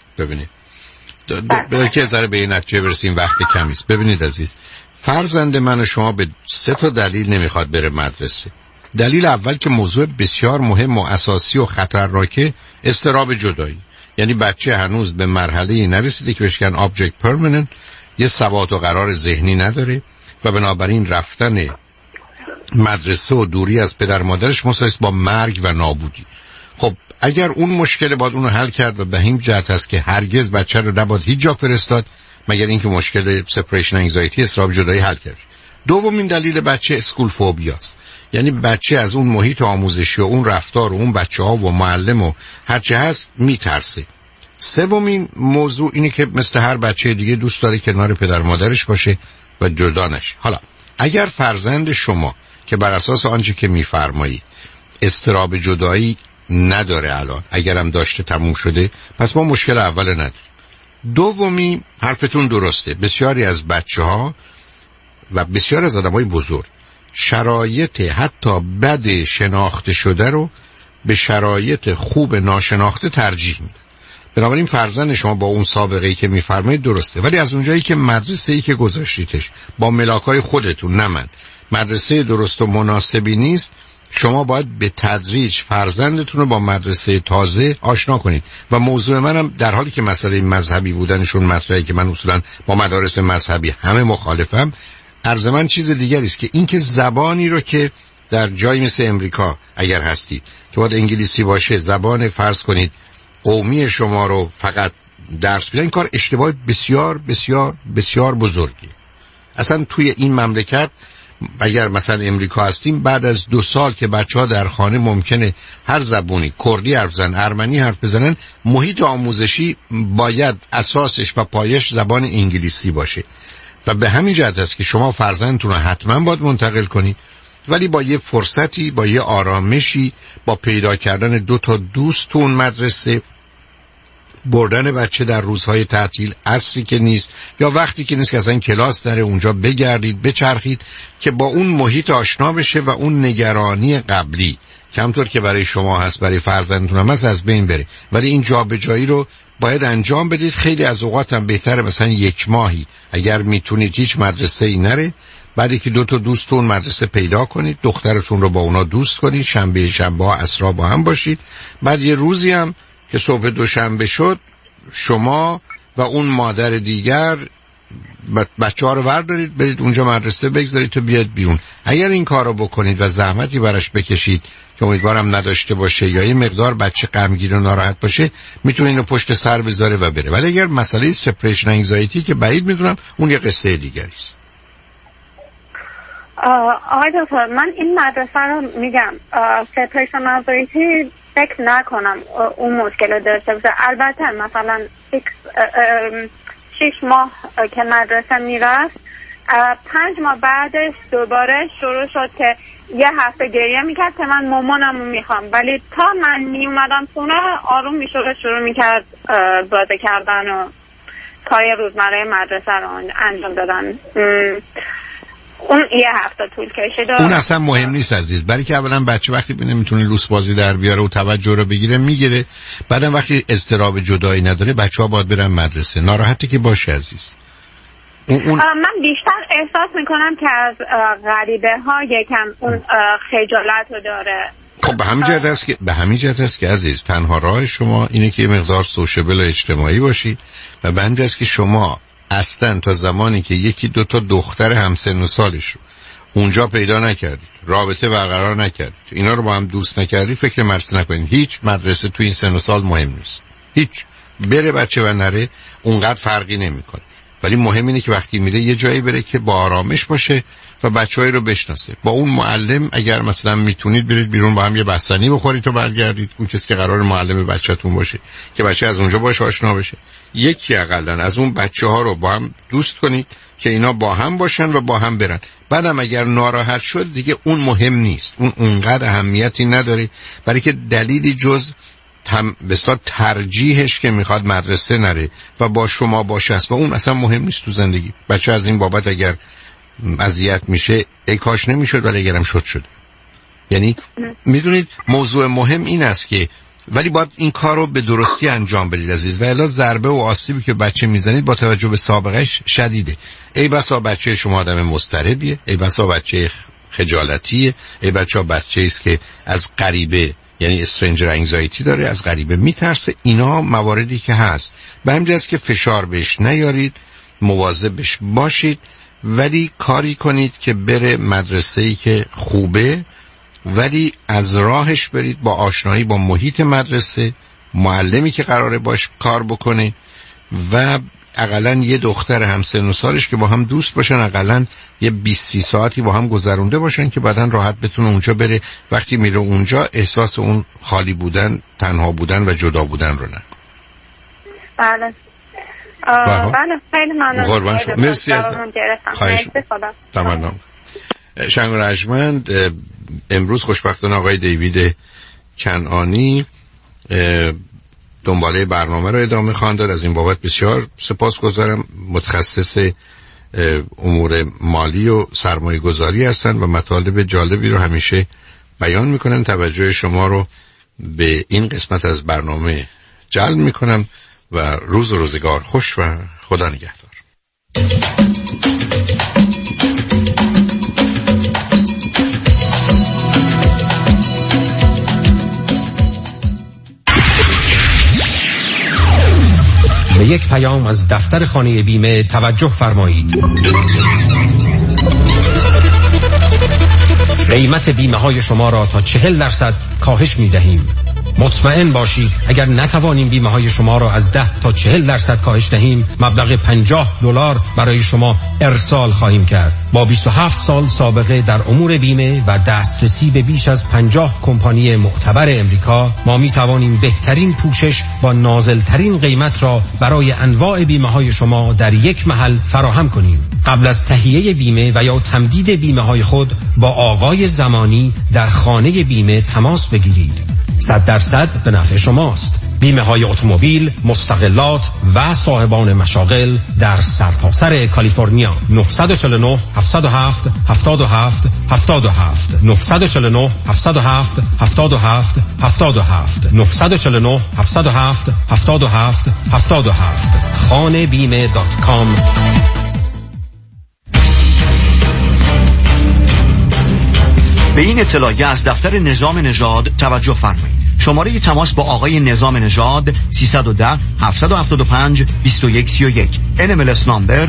که ذره به این نتیجه برسیم وقت کمی است. ببینید عزیز، فرزند من و شما به 3 تا دلیل نمیخواد بره مدرسه. دلیل اول که موضوع بسیار مهم و اساسی و خطرناکه، اضطراب جدایی. یعنی بچه هنوز به مرحله نرسیده که بهش میگن object permanent، یه ثبات و قرار ذهنی نداره و بنابراین رفتن مدرسه و دوری از پدر مادرش مساوی با مرگ و نابودی. خب اگر اون مشکل باید اونو حل کرد و به این جهت است که هرگز بچه رو نباید هیچ جا فرستاد مگر اینکه مشکل سپریشن انگزایتی، اضطراب جدایی حل کرد. دومین دلیل بچه اسکول فوبیاست. یعنی بچه از اون محیط آموزشی و اون رفتار و اون بچه‌ها و معلم و هر چه هست میترسه. سومین موضوع اینه که مثل هر بچه دیگه دوست داره کنار پدر مادرش باشه و جدا نشه. حالا اگر فرزند شما که بر اساس آنچه که میفرمایید اضطراب جدایی نداره، الان اگرم داشته تموم شده، پس ما مشکل اول نداریم. دومی حرفتون درسته، بسیاری از بچه‌ها و بسیار از آدمای بزرگ شرایط حتی بد شناخته شده رو به شرایط خوب ناشناخته ترجیح میدن. بنابراین فرزند شما با اون سابقه‌ای که می‌فرمایید درسته، ولی از اونجایی که مدرسه‌ای که گذاشتیدش با ملاکای خودتون، نه من، مدرسه درست و مناسبی نیست، شما باید به تدریج فرزندتون رو با مدرسه تازه آشنا کنید. و موضوع منم در حالی که مسئله مذهبی بودنشون مطرحه که من اصولا با مدارس مذهبی همه مخالفم، عرض من چیز دیگری است که اینکه زبانی رو که در جایی مثل امریکا اگر هستید که باید انگلیسی باشه، زبان فرض کنید قومی شما رو فقط درس بدن، این کار اشتباه بسیار بسیار بسیار بزرگی. اصلا توی این مملکت اگر مثلا امریکا هستیم، بعد از 2 سال که بچه‌ها در خانه ممکنه هر زبونی، کردی حرف بزنن، ارمنی حرف بزنن، محیط آموزشی باید اساسش و پایش زبان انگلیسی باشه. و به همین جهت است که شما فرزندتون رو حتما باید منتقل کنید، ولی با یه فرصتی، با یه آرامشی، با پیدا کردن 2 تا دوست تو اون مدرسه، بردن بچه در روزهای تعطیل، عصری که نیست یا وقتی که نیست که اصلا کلاس داره، اونجا بگردید، بچرخید که با اون محیط آشنا بشه و اون نگرانی قبلی کمطور که برای شما هست برای فرزندتون هم هست از بین بره. ولی این جابجایی رو باید انجام بدید. خیلی از اوقات هم بهتره مثلا 1 ماهی اگر میتونید هیچ مدرسه ای نره، بعدی که 2 تا دوست اون مدرسه پیدا کنید، دخترتون رو با اونا دوست کنید، شنبه ها عصرها با هم باشید، بعد یه روزی هم که صبح دوشنبه شد شما و اون مادر دیگر بچه‌ها رو وردارید برید اونجا مدرسه بگذارید تو بیاد بیرون. اگر این کار رو بکنید و زحمتی براش بکشید که امیدوارم نداشته باشه یا یه مقدار بچه غمگین و ناراحت باشه، میتونه اینو پشت سر بذاره و بره. ولی اگر مسئله سپریشن انگزایتی که بعید میدونم، اون یه قصه دیگری است.
آقای دکتر، من این مدرسه رو میگم سپریشن انگزایتی فکر نکنم اون مشکل داشته باشه. البته مثلا 6 ماه که مدرسه میرفت، 5 ماه بعدش دوباره شروع شد که یه هفته گریه میکرد که من مامانمو میخوام، ولی تا من میومدم خونه آروم میشد شروع میکرد بازی کردن و کاری روزمره مدرسه رو انجام دادن. اون یه هفته طول کشید.
اون اصلا مهم نیست عزیز، برای که اولا بچه وقتی نمیتونه لوس بازی در بیاره و توجه رو بگیره میگیره، بعدم وقتی اضطراب جدایی نداره بچه‌ها باید برن مدرسه. ناراحتی که باشه عزیز.
من بیشتر احساس میکنم که از غریبه ها یکم اون خجالت رو داره.
خب به همین جهت است که عزیز تنها راه شما اینه که یه مقدار سوشیبل و اجتماعی باشی و بنده است که شما اصلا تا زمانی که 1-2 تا دختر همسن و سالش رو اونجا پیدا نکردید، رابطه برقرار نکردید، اینا رو با هم دوست نکردید، فکر مدرسه نکنید. هیچ مدرسه تو این سن و سال مهم نیست، هیچ، بره بچه و نره اونقدر فرقی نمیکنه. ولی مهم اینه که وقتی میره یه جایی بره که با آرامش باشه و بچه‌ای رو بشناسه. با اون معلم اگر مثلا میتونید برید بیرون با هم یه بستنی بخورید و برگردید، اون کسی که قرار معلم بچه‌تون باشه که بچه از اونجا باشه آشنا بشه. یکی اقلن از اون بچه‌ها رو با هم دوست کنید که اینا با هم باشن و با هم برن. بعدم اگر ناراحت شد دیگه اون مهم نیست، اون اونقدر اهمیتی نداره، برای که دلیلی جز بسیار ترجیحش که میخواد مدرسه نره و با شما باشه است و اون اصلا مهم نیست تو زندگی. بچه از این بابت اگر اذیت میشه ای کاش نمیشد، ولی اگرم شد. یعنی میدونید موضوع مهم این است که ولی باید این کار رو به درستی انجام بدید عزیز، و الا ضربه و آسیبی که بچه میزنید با توجه به سابقهش شدیده. ای بسا بچه شما آدم مضطربیه، ای بسا بچه خجالتیه، ای بچه است که از غریبه یعنی استرنجر انگزایتی داره، از غریبه میترسه. اینا مواردی که هست، به همین جهت که فشار بهش نیارید، مواظبش باشید، ولی کاری کنید که بره مدرسه‌ای که خوبه، ولی از راهش برید با آشنایی با محیط مدرسه، معلمی که قراره باش کار بکنه و اقلاً یه دختر همسن و سالش که با هم دوست باشن، اقلاً یه 20-30 ساعتی با هم گذرونده باشن که بعداً راحت بتونه اونجا بره. وقتی میره اونجا احساس اون خالی بودن، تنها بودن و جدا بودن رو نکنه.
بله. بله خیلی ممنون.
مرسی از تمام. شنگ و رجمند، امروز خوشبختانه آقای دیوید کنعانی دنباله برنامه رو ادامه خواهند داد. از این بابت بسیار سپاسگزارم. متخصص امور مالی و سرمایه گذاری هستن و مطالب جالبی رو همیشه بیان میکنن. توجه شما رو به این قسمت از برنامه جلب میکنم و روز و روزگار خوش و خدا نگهدار.
به یک پیام از دفتر خانه بیمه توجه فرمایید. قیمت بیمه های شما را تا 40% کاهش می دهیم. مطمئن باشید اگر نتوانیم بیمه های شما را از 10 تا 40% کاهش دهیم، مبلغ $50 برای شما ارسال خواهیم کرد. با 27 سال سابقه در امور بیمه و دسترسی به بیش از 50 کمپانی معتبر امریکا، ما می توانیم بهترین پوشش با نازلترین قیمت را برای انواع بیمه های شما در یک محل فراهم کنیم. قبل از تهیه بیمه و یا تمدید بیمه های خود با آقای زمانی در خانه بیمه تماس بگیرید. 100% به نفع شماست. بیمه های اتومبیل، مستقلات و صاحبان مشاغل در سرتاسر کالیفرنیا. 949 707 77 77 949 707 77 77 949 707 77 77 khanebime.com. به این اطلاعیه از دفتر نظام نژاد توجه فرمایید. شماره تماس با آقای نظام نژاد 310 775 2131 NMLS نامبر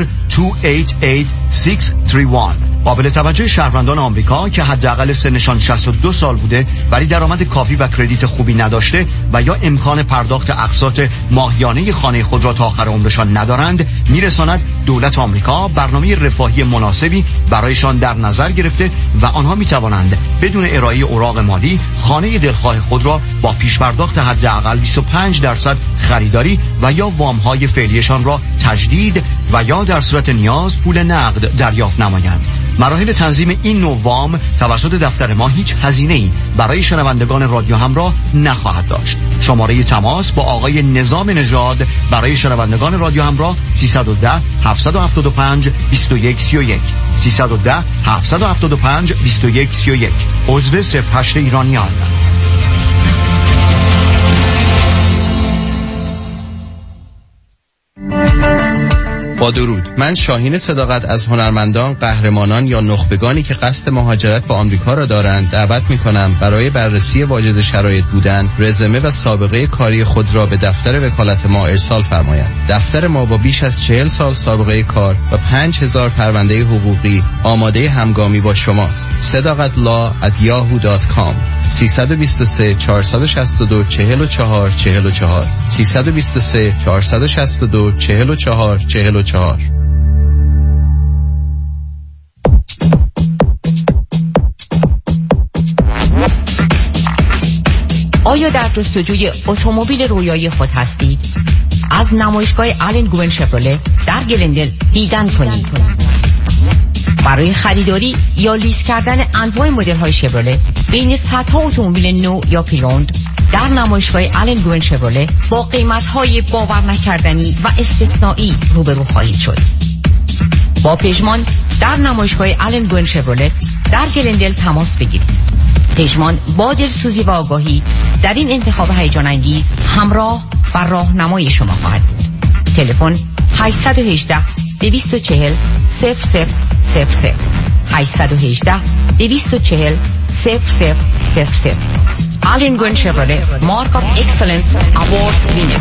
288631. قابل توجه شهروندان آمریکا که حداقل سنشان 62 سال بوده ولی درآمد کافی و کردیت خوبی نداشته و یا امکان پرداخت اقساط ماهیانه خانه خود را تا آخر عمرشان ندارند، میرساند دولت آمریکا برنامه رفاهی مناسبی برایشان در نظر گرفته و آنها میتوانند بدون ارائه اوراق مالی خانه دلخواه خود را با پیش پرداخت حداقل 25% خریداری و یا وام‌های فعلیشان را تجدید و یا در صورت نیاز پول نقد دریافت نمایند. مراحل تنظیم این نوع وام توسط دفتر ما هیچ هزینه‌ای برای شنوندگان رادیو همراه نخواهد داشت. شماره تماس با آقای نظام نژاد برای شنوندگان رادیو همراه 310 775 2131 310 775 2131 عضو 08 ایرانیان.
با درود، من شاهین صداقت از هنرمندان، قهرمانان یا نخبگانی که قصد مهاجرت به آمریکا را دارند دعوت می‌کنم برای بررسی واجد شرایط بودن، رزومه و سابقه کاری خود را به دفتر وکالت ما ارسال فرمایند. دفتر ما با بیش از 40 سال سابقه کار و 5000 پرونده حقوقی آماده همگامی با شماست. sadaqatlaw@yahoo.com 323 462 44 44 323 462 44 44.
آیا در جستجوی اتومبیل رویایی خود هستید؟ از نمایشگاه آلن گوین شپروله در گلندل دیدن کنید. برای خریداری یا لیز کردن انواع مدل‌های شپروله بین صدها اتومبیل نو یا پریوند در نمایشگاه آلن گوین شپروله با قیمت‌های باور نکردنی و استثنایی روبرو خواهید شد. با پژمان در نمایشگاه آلن گوین شپروله در گلندل تماس بگیرید. پژمان با دلسوزی و آگاهی در این انتخاب هیجان انگیز همراه و راهنمای شما خواهد بود. تلفن 818 240 0000 818 240 0000. آلن گوین شپروله مارک آف اکسلنس اوارد وینر.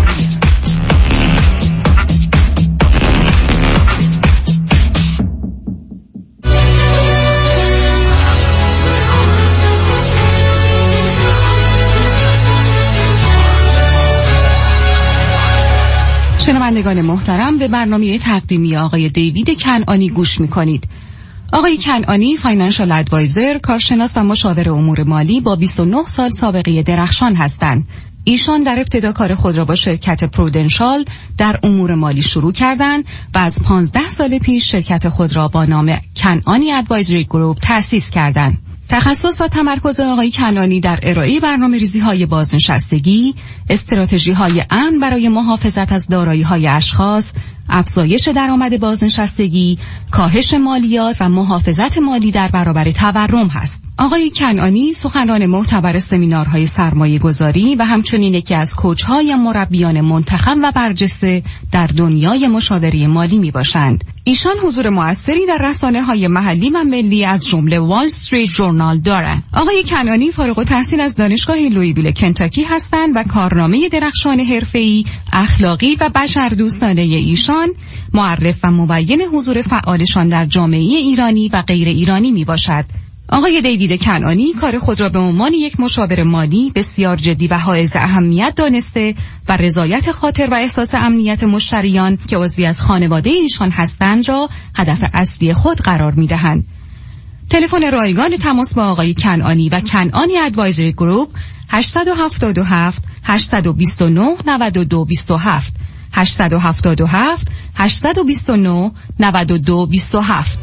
شنوندگان محترم، به برنامه تقدیمی آقای دیوید کنعانی گوش می‌کنید. آقای کنعانی فاینانشال ادوایزر، کارشناس و مشاور امور مالی با 29 سال سابقه درخشان هستند. ایشان در ابتدا کار خود را با شرکت پرودنشال در امور مالی شروع کردند و از 15 سال پیش شرکت خود را با نام کنعانی ادوایزری گروپ تأسیس کردند. تخصص و تمرکز آقای کنعانی در ارائه برنامه‌ریزی‌های بازنشستگی، استراتژی‌های امن برای محافظت از دارایی‌های اشخاص، افزایش درآمد بازنشستگی، کاهش مالیات و محافظت مالی در برابر تورم هست. آقای کنعانی سخنران معتبر سمینارهای سرمایه گذاری و همچنین یکی از کوچ‌های مربیان منتخب و برجسته در دنیای مشاوره مالی می باشند. ایشان حضور مؤثری در رسانه‌های محلی و ملی از جمله وال استریت ژورنال دارند. آقای کنعانی فارغ التحصیل از دانشگاه لویویل کنتاکی هستند و کارنامه درخشان حرفه‌ای، اخلاقی و بشردوستانه ایشان معرف و مبین حضور فعالشان در جامعه ایرانی و غیر ایرانی می باشد. آقای دیوید کنعانی کار خود را به عنوان یک مشاور مالی بسیار جدی و حائز اهمیت دانسته و رضایت خاطر و احساس امنیت مشتریان که عضوی از خانواده ایشان هستند را هدف اصلی خود قرار می‌دهند. تلفن رایگان تماس با آقای کنعانی و کنعانی ادوایزری گروپ 877 829 9227 877 829 9227.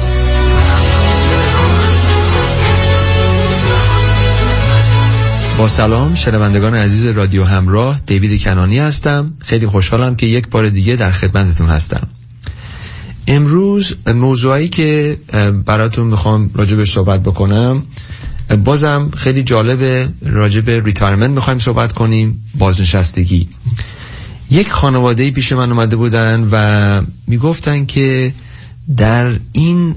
با سلام شنوندگان عزیز رادیو همراه، دیوید کنعانی هستم. خیلی خوشحالم که یک بار دیگه در خدمتتون هستم. امروز موضوعی که براتون میخوام راجبش صحبت بکنم بازم خیلی جالبه. راجب ریتایرمنت میخوایم صحبت کنیم، بازنشستگی. یک خانواده‌ای پیش من اومده بودن و میگفتن که در این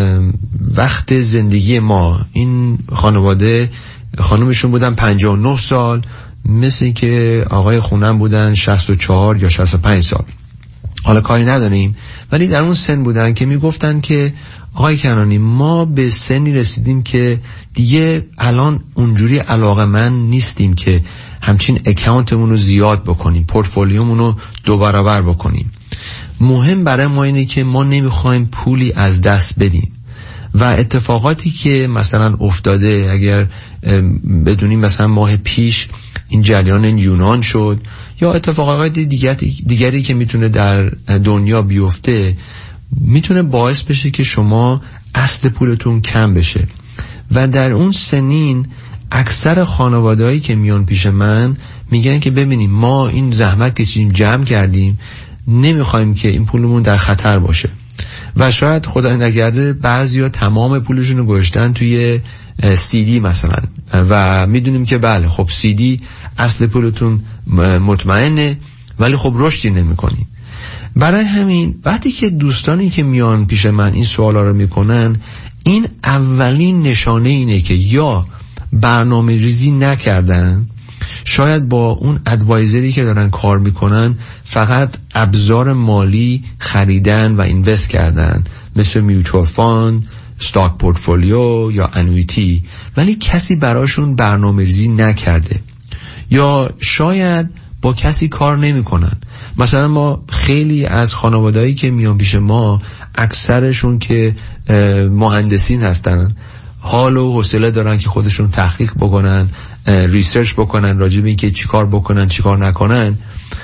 وقت زندگی ما، این خانواده خانومشون بودن 59 سال، مثل که آقای خونم بودن 64 یا 65 سال. حالا کاری نداریم، ولی در اون سن بودن که میگفتن که آقای کنعانی ما به سنی رسیدیم که دیگه الان اونجوری علاقه‌مند نیستیم که همچین اکانتمون رو زیاد بکنیم، پورتفولیومون رو 2 برابر بکنیم. مهم برای ما اینه که ما نمیخوایم پولی از دست بدیم و اتفاقاتی که مثلا افتاده، اگر بدونیم مثلا ماه پیش این جریان یونان شد یا اتفاقات دیگری که میتونه در دنیا بیفته، میتونه باعث بشه که شما اصل پولتون کم بشه. و در اون سنین اکثر خانوادهایی که میان پیش من میگن که ببینیم ما این زحمت کشیدیم، جمع کردیم، نمیخوایم که این پولمون در خطر باشه. و شاید خدا نگرده بعضیا تمام پولشون رو گذاشتن توی CD مثلا و میدونیم که بله خب CD اصل پولتون مطمئنه ولی خب رشدی نمی‌کنی. برای همین وقتی که دوستانی که میان پیش من این سوالا رو میکنن، این اولین نشانه اینه که یا برنامه ریزی نکردن، شاید با اون ادوایزری که دارن کار میکنن فقط ابزار مالی خریدن و اینوست کردن، مثل میوچوال فاند، استاک پورتفولیو یا انویتی، ولی کسی براشون برنامه‌ریزی نکرده. یا شاید با کسی کار نمیکنن. مثلا ما خیلی از خانوادهایی که میان پیش ما، اکثرشون که مهندسین هستن، حال و حوصله دارن که خودشون تحقیق بکنن، ریسرچ بکنن راجع به اینکه چیکار بکنن چیکار نکنن.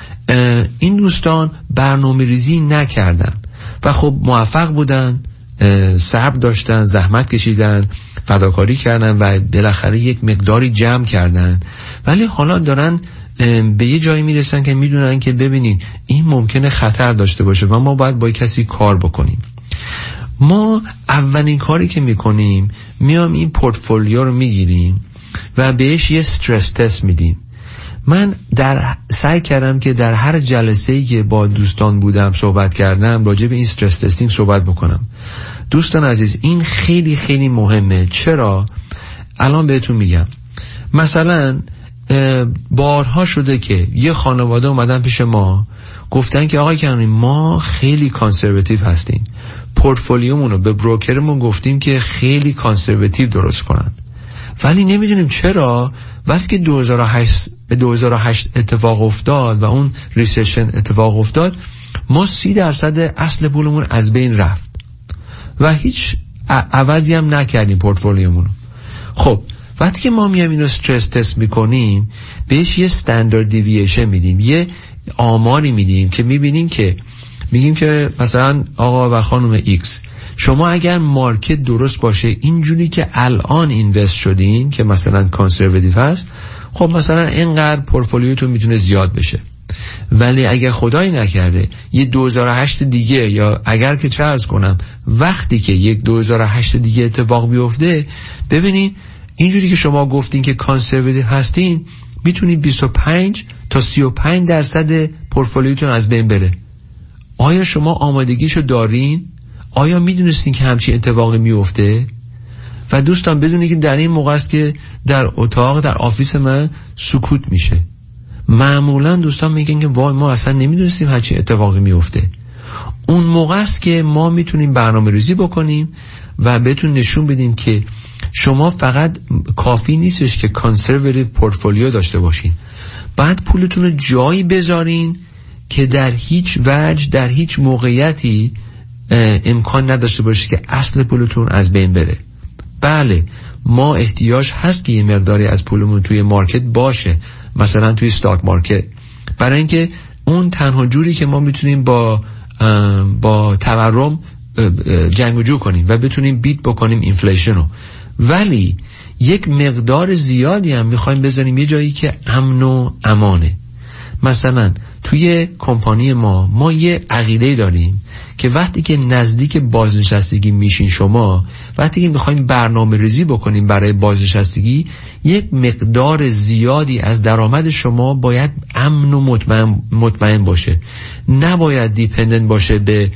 این دوستان برنامه ریزی نکردن و خب موفق بودن، صبر داشتن، زحمت کشیدن، فداکاری کردن و بالاخره یک مقداری جمع کردن، ولی حالا دارن به یه جایی میرسن که میدونن که ببینین این ممکنه خطر داشته باشه و ما باید با کسی کار بکنیم. ما اولین کاری که میکنیم میام این پورتفولیو رو میگیریم و بهش یه استرس تست میدیم. من سعی کردم که در هر جلسه‌ای که با دوستان بودم صحبت کردم راجع به این استرس تستینگ صحبت بکنم. دوستان عزیز این خیلی خیلی مهمه. چرا؟ الان بهتون میگم. مثلا بارها شده که یه خانواده اومدن پیش ما گفتن که آقای کنعانی ما خیلی کانسرواتیو هستیم، پورتفولیومون رو به بروکرمون گفتیم که خیلی کانسرواتیو درست کنن، ولی نمیدونیم چرا. وقتی که 2008 اتفاق افتاد و اون ریسیشن اتفاق افتاد، ما 30% اصل پولمون از بین رفت و هیچ عوضی هم نکردیم پورتفولیومون. خب وقتی که ما میایم اینو استرس تست میکنیم، بهش یه استاندارد دیوییشن میدیم، یه آماری میدیم که میبینیم که میگیم که مثلا آقا و خانم ایکس، شما اگر مارکت درست باشه اینجوری که الان اینوست شدین که مثلا کانسرواتیو هست، خب مثلا اینقدر پورتفولیوتون میتونه زیاد بشه. ولی اگر خدای نکرده یه 2008 دیگه، یا اگر که چه عرض کنم وقتی که یک 2008 دیگه اتفاق بیفته، ببینین اینجوری که شما گفتین که کانسرواتیو هستین، میتونید 25 تا 35% پورتفولیوتون از بین بره. آیا شما آمادگیشو دارین؟ آیا میدونستین که همچین اتفاقی میفته؟ و دوستان بدونید که در این موقع است که در اتاق، در آفیس من سکوت میشه. معمولا دوستان میگن که وای ما اصلا نمیدونستیم همچین اتفاقی میفته. اون موقع است که ما میتونیم برنامه‌ریزی بکنیم و بهتون نشون بدیم که شما فقط کافی نیستش که کانسرواتیو پورتفولیو داشته باشین، بعد پولتون رو جایی بذارین که در هیچ وجه، در هیچ موقعیتی امکان نداشته باشه که اصل پولتون از بین بره. بله ما احتیاج هست که یه مقداری از پولمون توی مارکت باشه، مثلا توی استاک مارکت، برای اینکه اون تنها جوری که ما میتونیم با تورم جنگجو کنیم و بتونیم بیت بکنیم اینفلیشن رو. ولی یک مقدار زیادی هم میخوایم بذاریم یه جایی که امن و امانه. مثلا توی کمپانی ما یه عقیده داریم که وقتی که نزدیک بازنشستگی میشین شما، وقتی که میخوایم برنامه ریزی بکنیم برای بازنشستگی، یک مقدار زیادی از درآمد شما باید امن و مطمئن باشه، نباید دیپندنت باشه به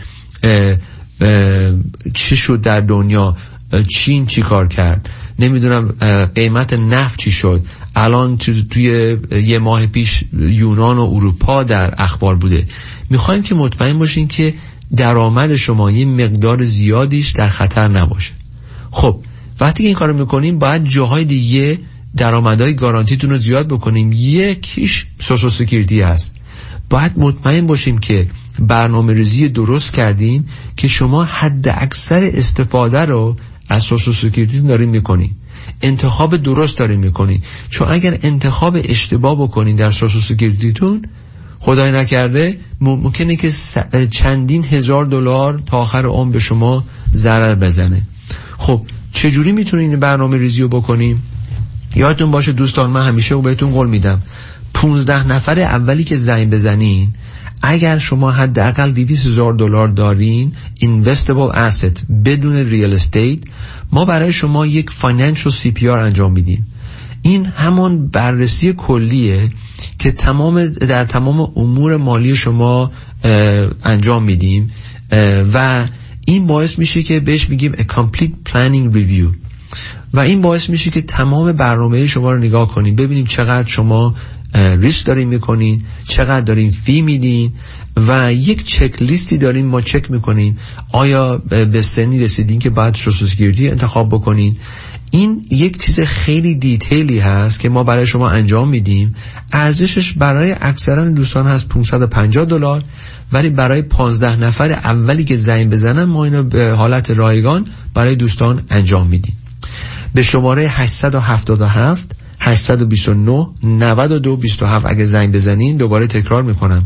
چی شد در دنیا، چین چی کار کرد، نمیدونم قیمت نفت چی شد، الان توی یه ماه پیش یونان و اروپا در اخبار بوده. میخوایم که مطمئن باشین که درآمد شما یه مقدار زیادیش در خطر نباشه. خب وقتی که این کارو میکنیم باید جاهای دیگه درآمدهای گارانتیتون رو زیاد بکنیم. یکیش سوشال سکیوریتی هست. باید مطمئن باشیم که برنامه ریزی درست کردین که شما حد اکثر استفاده رو از سوشال سکیوریتی دارین میکنین، انتخاب درست دارین میکنین. چون اگر انتخاب اشتباه بکنین در سوشال سکیوریتیتون، خدای نکرده ممکنه که چندین هزار دلار تا آخر عمر به شما ضرر بزنه. خب چجوری میتونین برنامه ریزی رو بکنیم؟ یادتون باشه دوستان، من همیشه بهتون قول میدم 15 نفر اولی که زنگ بزنین، اگر شما حداقل 200,000 دلار دارین investable asset بدون ریال استیت، ما برای شما یک financial CPR انجام میدیم. این همون بررسی کلیه که در تمام امور مالی شما انجام میدیم و این باعث میشه که بهش میگیم a complete planning review و این باعث میشه که تمام برنامه شما رو نگاه کنیم، ببینیم چقدر شما ریسک دارین میکنین، چقدر دارین فی میدین و یک چک لیستی دارین ما چک میکنین آیا به سنی رسیدین که بعد سوشال سکیوریتی انتخاب بکنین. این یک چیز خیلی دیتیلی هست که ما برای شما انجام میدیم. ارزشش برای اکثرا دوستان هست 550 دلار، ولی برای 15 نفر اولی که زنگ بزنن ما اینو به حالت رایگان برای دوستان انجام میدیم. به شماره 877 829 92 27 اگه زنگ بزنین، دوباره تکرار میکنم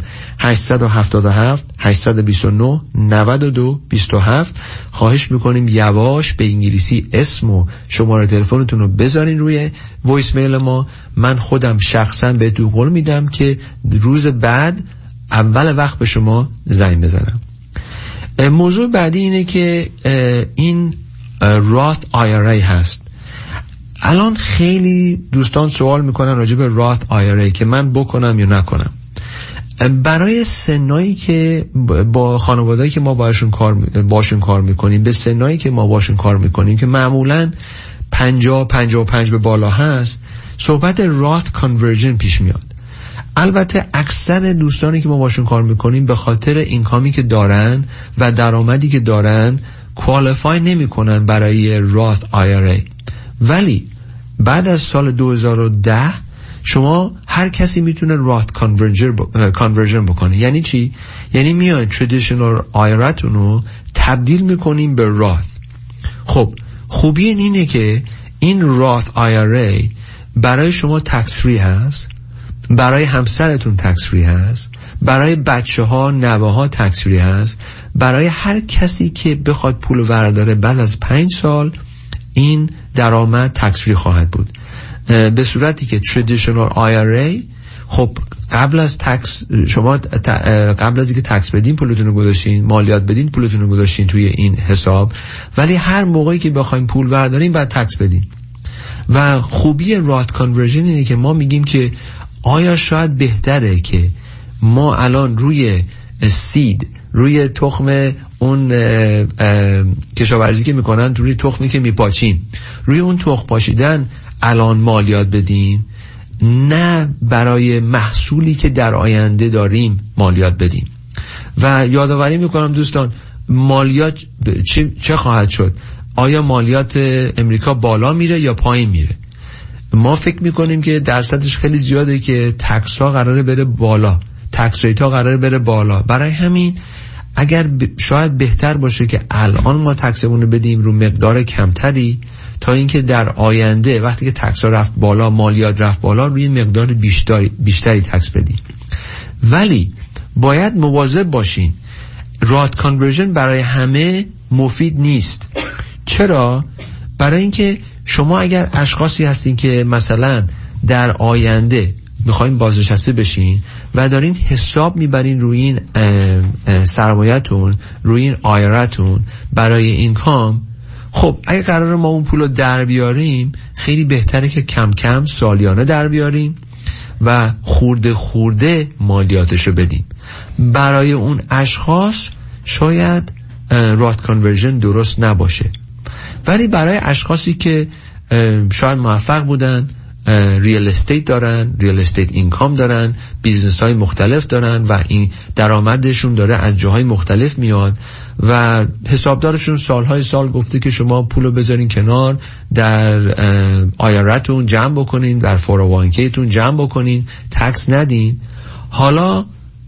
877 829 92 27. خواهش میکنیم یواش به انگلیسی اسم و شماره تلفنتون رو بذارین روی وایس میل ما. من خودم شخصا بهتون قول میدم که روز بعد اول وقت به شما زنگ بزنم. موضوع بعدی اینه که این Roth IRA هست. الان خیلی دوستان سوال میکنن راجع به Roth IRA که من بکنم یا نکنم. برای سنایی که با خانواده‌ای که ما باشون کار میکنیم، به سنایی که ما باشون کار میکنیم که معمولاً 50-55 به بالا هست، صحبت Roth Conversion پیش میاد. البته اکثر دوستانی که ما باشون کار میکنیم به خاطر اینکامی که دارن و درآمدی که دارن کوالیفای نمیکنن برای Roth IRA. ولی بعد از سال 2010 شما هر کسی میتونه Roth Conversion بکنه. یعنی چی؟ یعنی میان traditional IRA تونو تبدیل میکنیم به Roth. خب خوبی اینه که این Roth IRA برای شما tax free هست، برای همسرتون tax free هست، برای بچه ها نوه ها tax free هست، برای هر کسی که بخواد پول ورداره بعد از 5 سال این درآمد tax free خواهد بود. به صورتی که traditional IRA خب قبل از تکس شما قبل از اینکه تکس بدین پولتون رو گذاشتین، مالیات بدین پولتون رو گذاشتین توی این حساب، ولی هر موقعی که بخوایم پول برداریم باید تکس بدین. و خوبی رات کانورژن اینه که ما میگیم که آیا شاید بهتره که ما الان روی سید، روی تخم اون کشاورزی که میکنن، روی تخمی که میپاچیم، روی اون تخم پاشیدن الان مالیات بدیم، نه برای محصولی که در آینده داریم مالیات بدیم. و یادآوری میکنم دوستان، مالیات چه خواهد شد؟ آیا مالیات امریکا بالا میره یا پایین میره؟ ما فکر میکنیم که درصدش خیلی زیاده که تکس ها قراره بره بالا، تکس ریت ها قراره بره بالا. برای همین اگر شاید بهتر باشه که الان ما تکسمون رو بدیم رو مقدار کمتری، تا اینکه در آینده وقتی که تکس ها رفت بالا، مالیات رفت بالا، روی مقدار بیشتری تکس بدیم. ولی باید مواظب باشین، رات کانورژن برای همه مفید نیست. چرا؟ برای اینکه شما اگر اشخاصی هستین که مثلا در آینده میخواین بازنشسته بشین و دارین حساب میبرین روی این سرمایه‌تون، روی این آیرتون برای اینکام، خب اگه قرار ما اون پول رو در بیاریم، خیلی بهتره که کم کم سالیانه در بیاریم و خورده خورده مالیاتشو بدیم. برای اون اشخاص شاید رات کانورژن درست نباشه، ولی برای اشخاصی که شاید موفق بودن، ریال استیت دارن، ریال استیت اینکام دارن، بیزنس های مختلف دارن و این درآمدشون داره از جاهای مختلف میاد و حسابدارشون سالهای سال گفته که شما پولو بذارین کنار، در آیرتون جمع بکنین، در 401k تون جمع بکنین، تکس ندین. حالا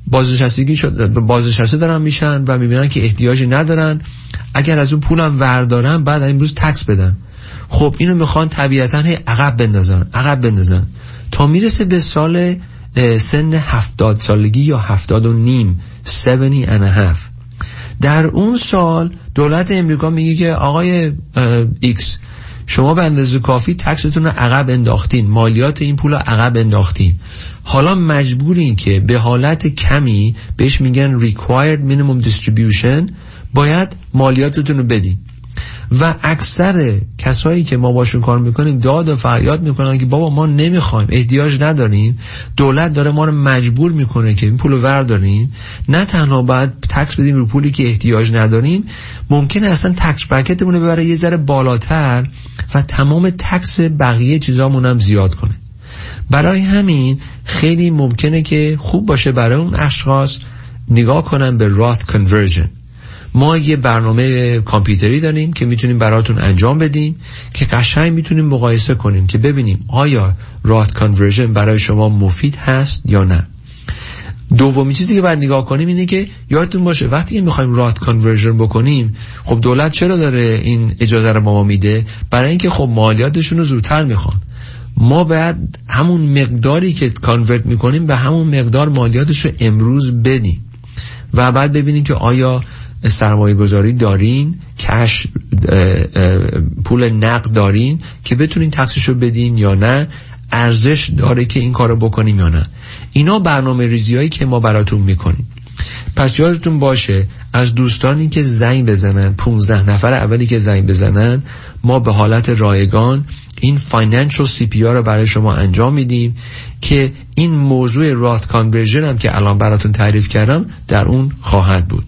بازنشسته دارن میشن و میبینن که احتیاجی ندارن، اگر از اون پولم وردارن بعد امروز تکس بدن. خب اینو میخوان طبیعتاً عقب بندازن تا میرسه به سال سن 70 سالگی یا 70 و نیم، 70 and a half. در اون سال دولت امریکا میگه که آقای ایکس، شما به اندازه کافی تکستون رو عقب انداختین، مالیات این پول رو عقب انداختین، حالا مجبورین که به حالت کمی، بهش میگن required minimum distribution، باید مالیاتتون رو بدین. و اکثر کسایی که ما باشون کار میکنیم داد و فریاد میکنن که بابا ما نمیخوایم، احتیاج نداریم، دولت داره ما رو مجبور میکنه که این پولو ورداریم. نه تنها باید تکس بدیم رو پولی که احتیاج نداریم، ممکنه اصلا تکس برکتمون رو ببره یه ذره بالاتر و تمام تکس بقیه چیزامون هم زیاد کنه. برای همین خیلی ممکنه که خوب باشه برای اون اشخاص نگاه کنن به رات کانورژن. ما یه برنامه کامپیوتری داریم که میتونیم براتون انجام بدیم که قشنگ میتونیم مقایسه کنیم که ببینیم آیا رات کانورژن برای شما مفید هست یا نه. دومی چیزی که باید نگاه کنیم اینه که یادتون باشه وقتی که میخوایم رات کانورژن بکنیم، خب دولت چرا داره این اجازه رو ما میده؟ برای اینکه خب مالیاتشون رو زودتر میخوان. ما باید همون مقداری که کانورت میکنیم به همون مقدار مالیاتش رو امروز بدیم و بعد ببینیم که آیا سرمایه گذاری دارین، کش پول نقد دارین که بتونین تکسشو بدین یا نه، ارزش داره که این کارو بکنیم یا نه. اینا برنامه ریزیایی که ما براتون میکنیم. پس یادتون باشه از دوستانی که زنگ بزنن، 15 نفر اولی که زنگ بزنن، ما به حالت رایگان این فاینانشال CPR رو برای شما انجام میدیم که این موضوع رات کانورژن هم که الان براتون تعریف کردم در اون خواهد بود.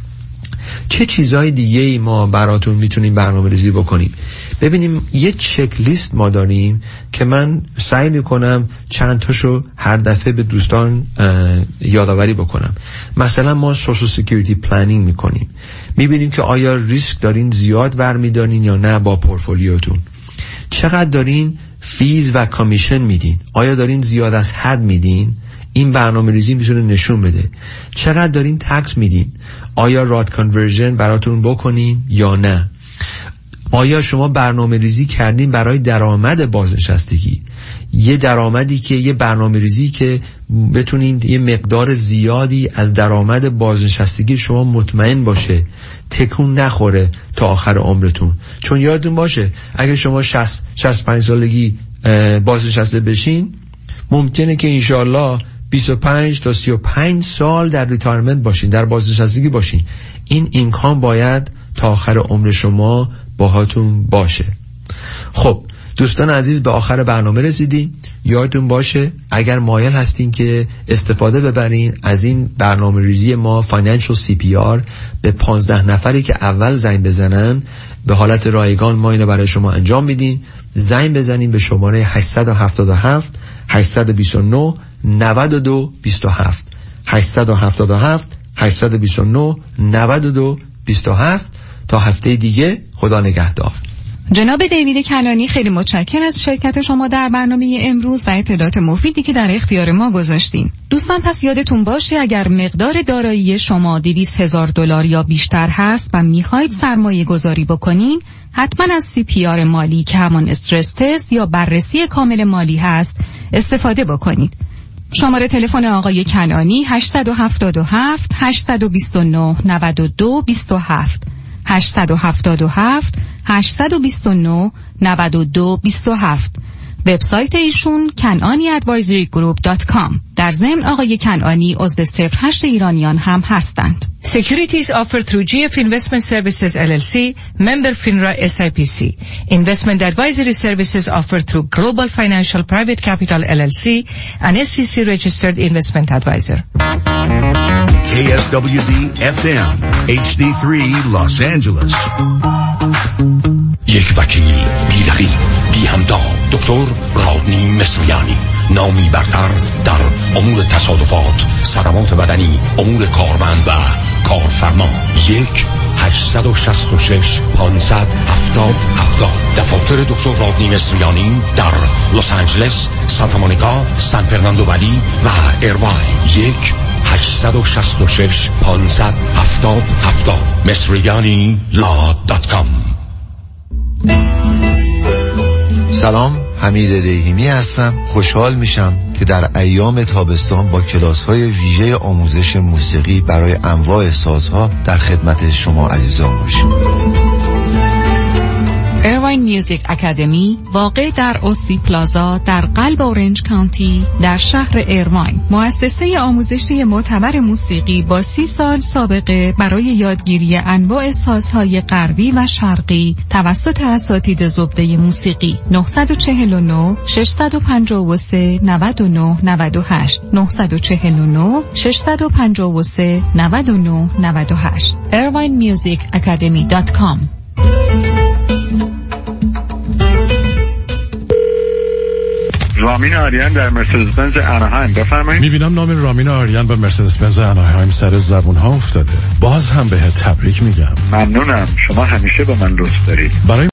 چه چیزهای دیگه ای ما براتون میتونیم برنامه ریزی بکنیم؟ ببینیم یه چک لیست ما داریم که من سعی میکنم چند تاشو هر دفعه به دوستان یادآوری بکنم. مثلا ما سوشال سکیوریتی پلنینگ میکنیم، میبینیم که آیا ریسک دارین زیاد برمیدارین یا نه با پورتفولیوتون، چقدر دارین فیز و کامیشن میدین، آیا دارین زیاد از حد میدین، این برنامه ریزی میتونه نشون بده. چقدر دارین تکس میدین، آیا رات کانورژن براتون بکنین یا نه. آیا شما برنامه ریزی کردین برای درآمد بازنشستگی، یه درآمدی که یه برنامه ریزی که بتونین یه مقدار زیادی از درآمد بازنشستگی شما مطمئن باشه، تکون نخوره تا آخر عمرتون. چون یادتون باشه اگه شما 65 سالگی بازنشسته بشین، ممکنه که انشالله 25 تا 35 سال در ریتایرمنت باشین، در بازنشستگی باشین. این اینکام باید تا آخر عمر شما باهاتون باشه. خب دوستان عزیز، به آخر برنامه رسیدیم. یادتون باشه اگر مایل هستین که استفاده ببرین از این برنامه ریزی ما فاینانشل CPR، به 15 نفری که اول زنگ بزنن به حالت رایگان ما اینو برای شما انجام میدین. زنگ بزنین به شماره 877 829 92 27 877 829 92 27. تا هفته دیگه، خدا نگهدار.
جناب دیوید کنانی، خیلی متشکرم از شرکت شما در برنامه امروز و اطلاعات مفیدی که در اختیار ما گذاشتین. دوستان پس یادتون باشه اگر مقدار دارایی شما $200,000 یا بیشتر هست و میخواید سرمایه گذاری بکنین، حتما از CPR مالی که همان استرس تست یا بررسی کامل مالی هست استفاده بکنید. شماره تلفن آقای کنانی 877 829 92 27 877 829 92 27. وبسایت ایشون kananiadvisorygroup.com. در ضمن آقای کنانی عضو 08 ایرانیان هم هستند.
Securities offered through GF Investment Services LLC, member FINRA SIPC. Investment advisory services offered through Global Financial Private Capital LLC, an SEC registered investment advisor.
KSWB FM HD3 Los Angeles. یک وکیل بی رقیب بی همدام، دکتر رادنی مصریانی، نامی برتر در امور تصادفات، صدمات بدنی، امور کارمند و کارفرما. 1-866-500-7070. دفاتر دکتر رادنی مصریانی در لس آنجلس، سانتا مونیکا، سان فرناندو ولی و ایرواین. 1-866-500-7070. مصریانی.com.
سلام، حمید دیهیمی هستم. خوشحال میشم که در ایام تابستان با کلاس‌های ویژه آموزش موسیقی برای انواع سازها در خدمت شما عزیزان باشم.
ایرواین میوزیک اکادمی واقع در اوسی پلازا در قلب اورنج کانتی در شهر ایرواین، مؤسسه آموزشی معتبر موسیقی با 30 سال سابقه برای یادگیری انواع سازهای غربی و شرقی توسط اساتید زبده موسیقی. 949 653 99 98 949 653 99 98. irvinemusicacademy.com.
رامین آریان در مرسدس بنز اناهایم، بفرمایید.
میبینم نام رامین آریان به مرسدس بنز اناهایم سر زبون ها افتاده. باز هم بهت تبریک میگم.
ممنونم، شما همیشه به من لطف دارید.
برای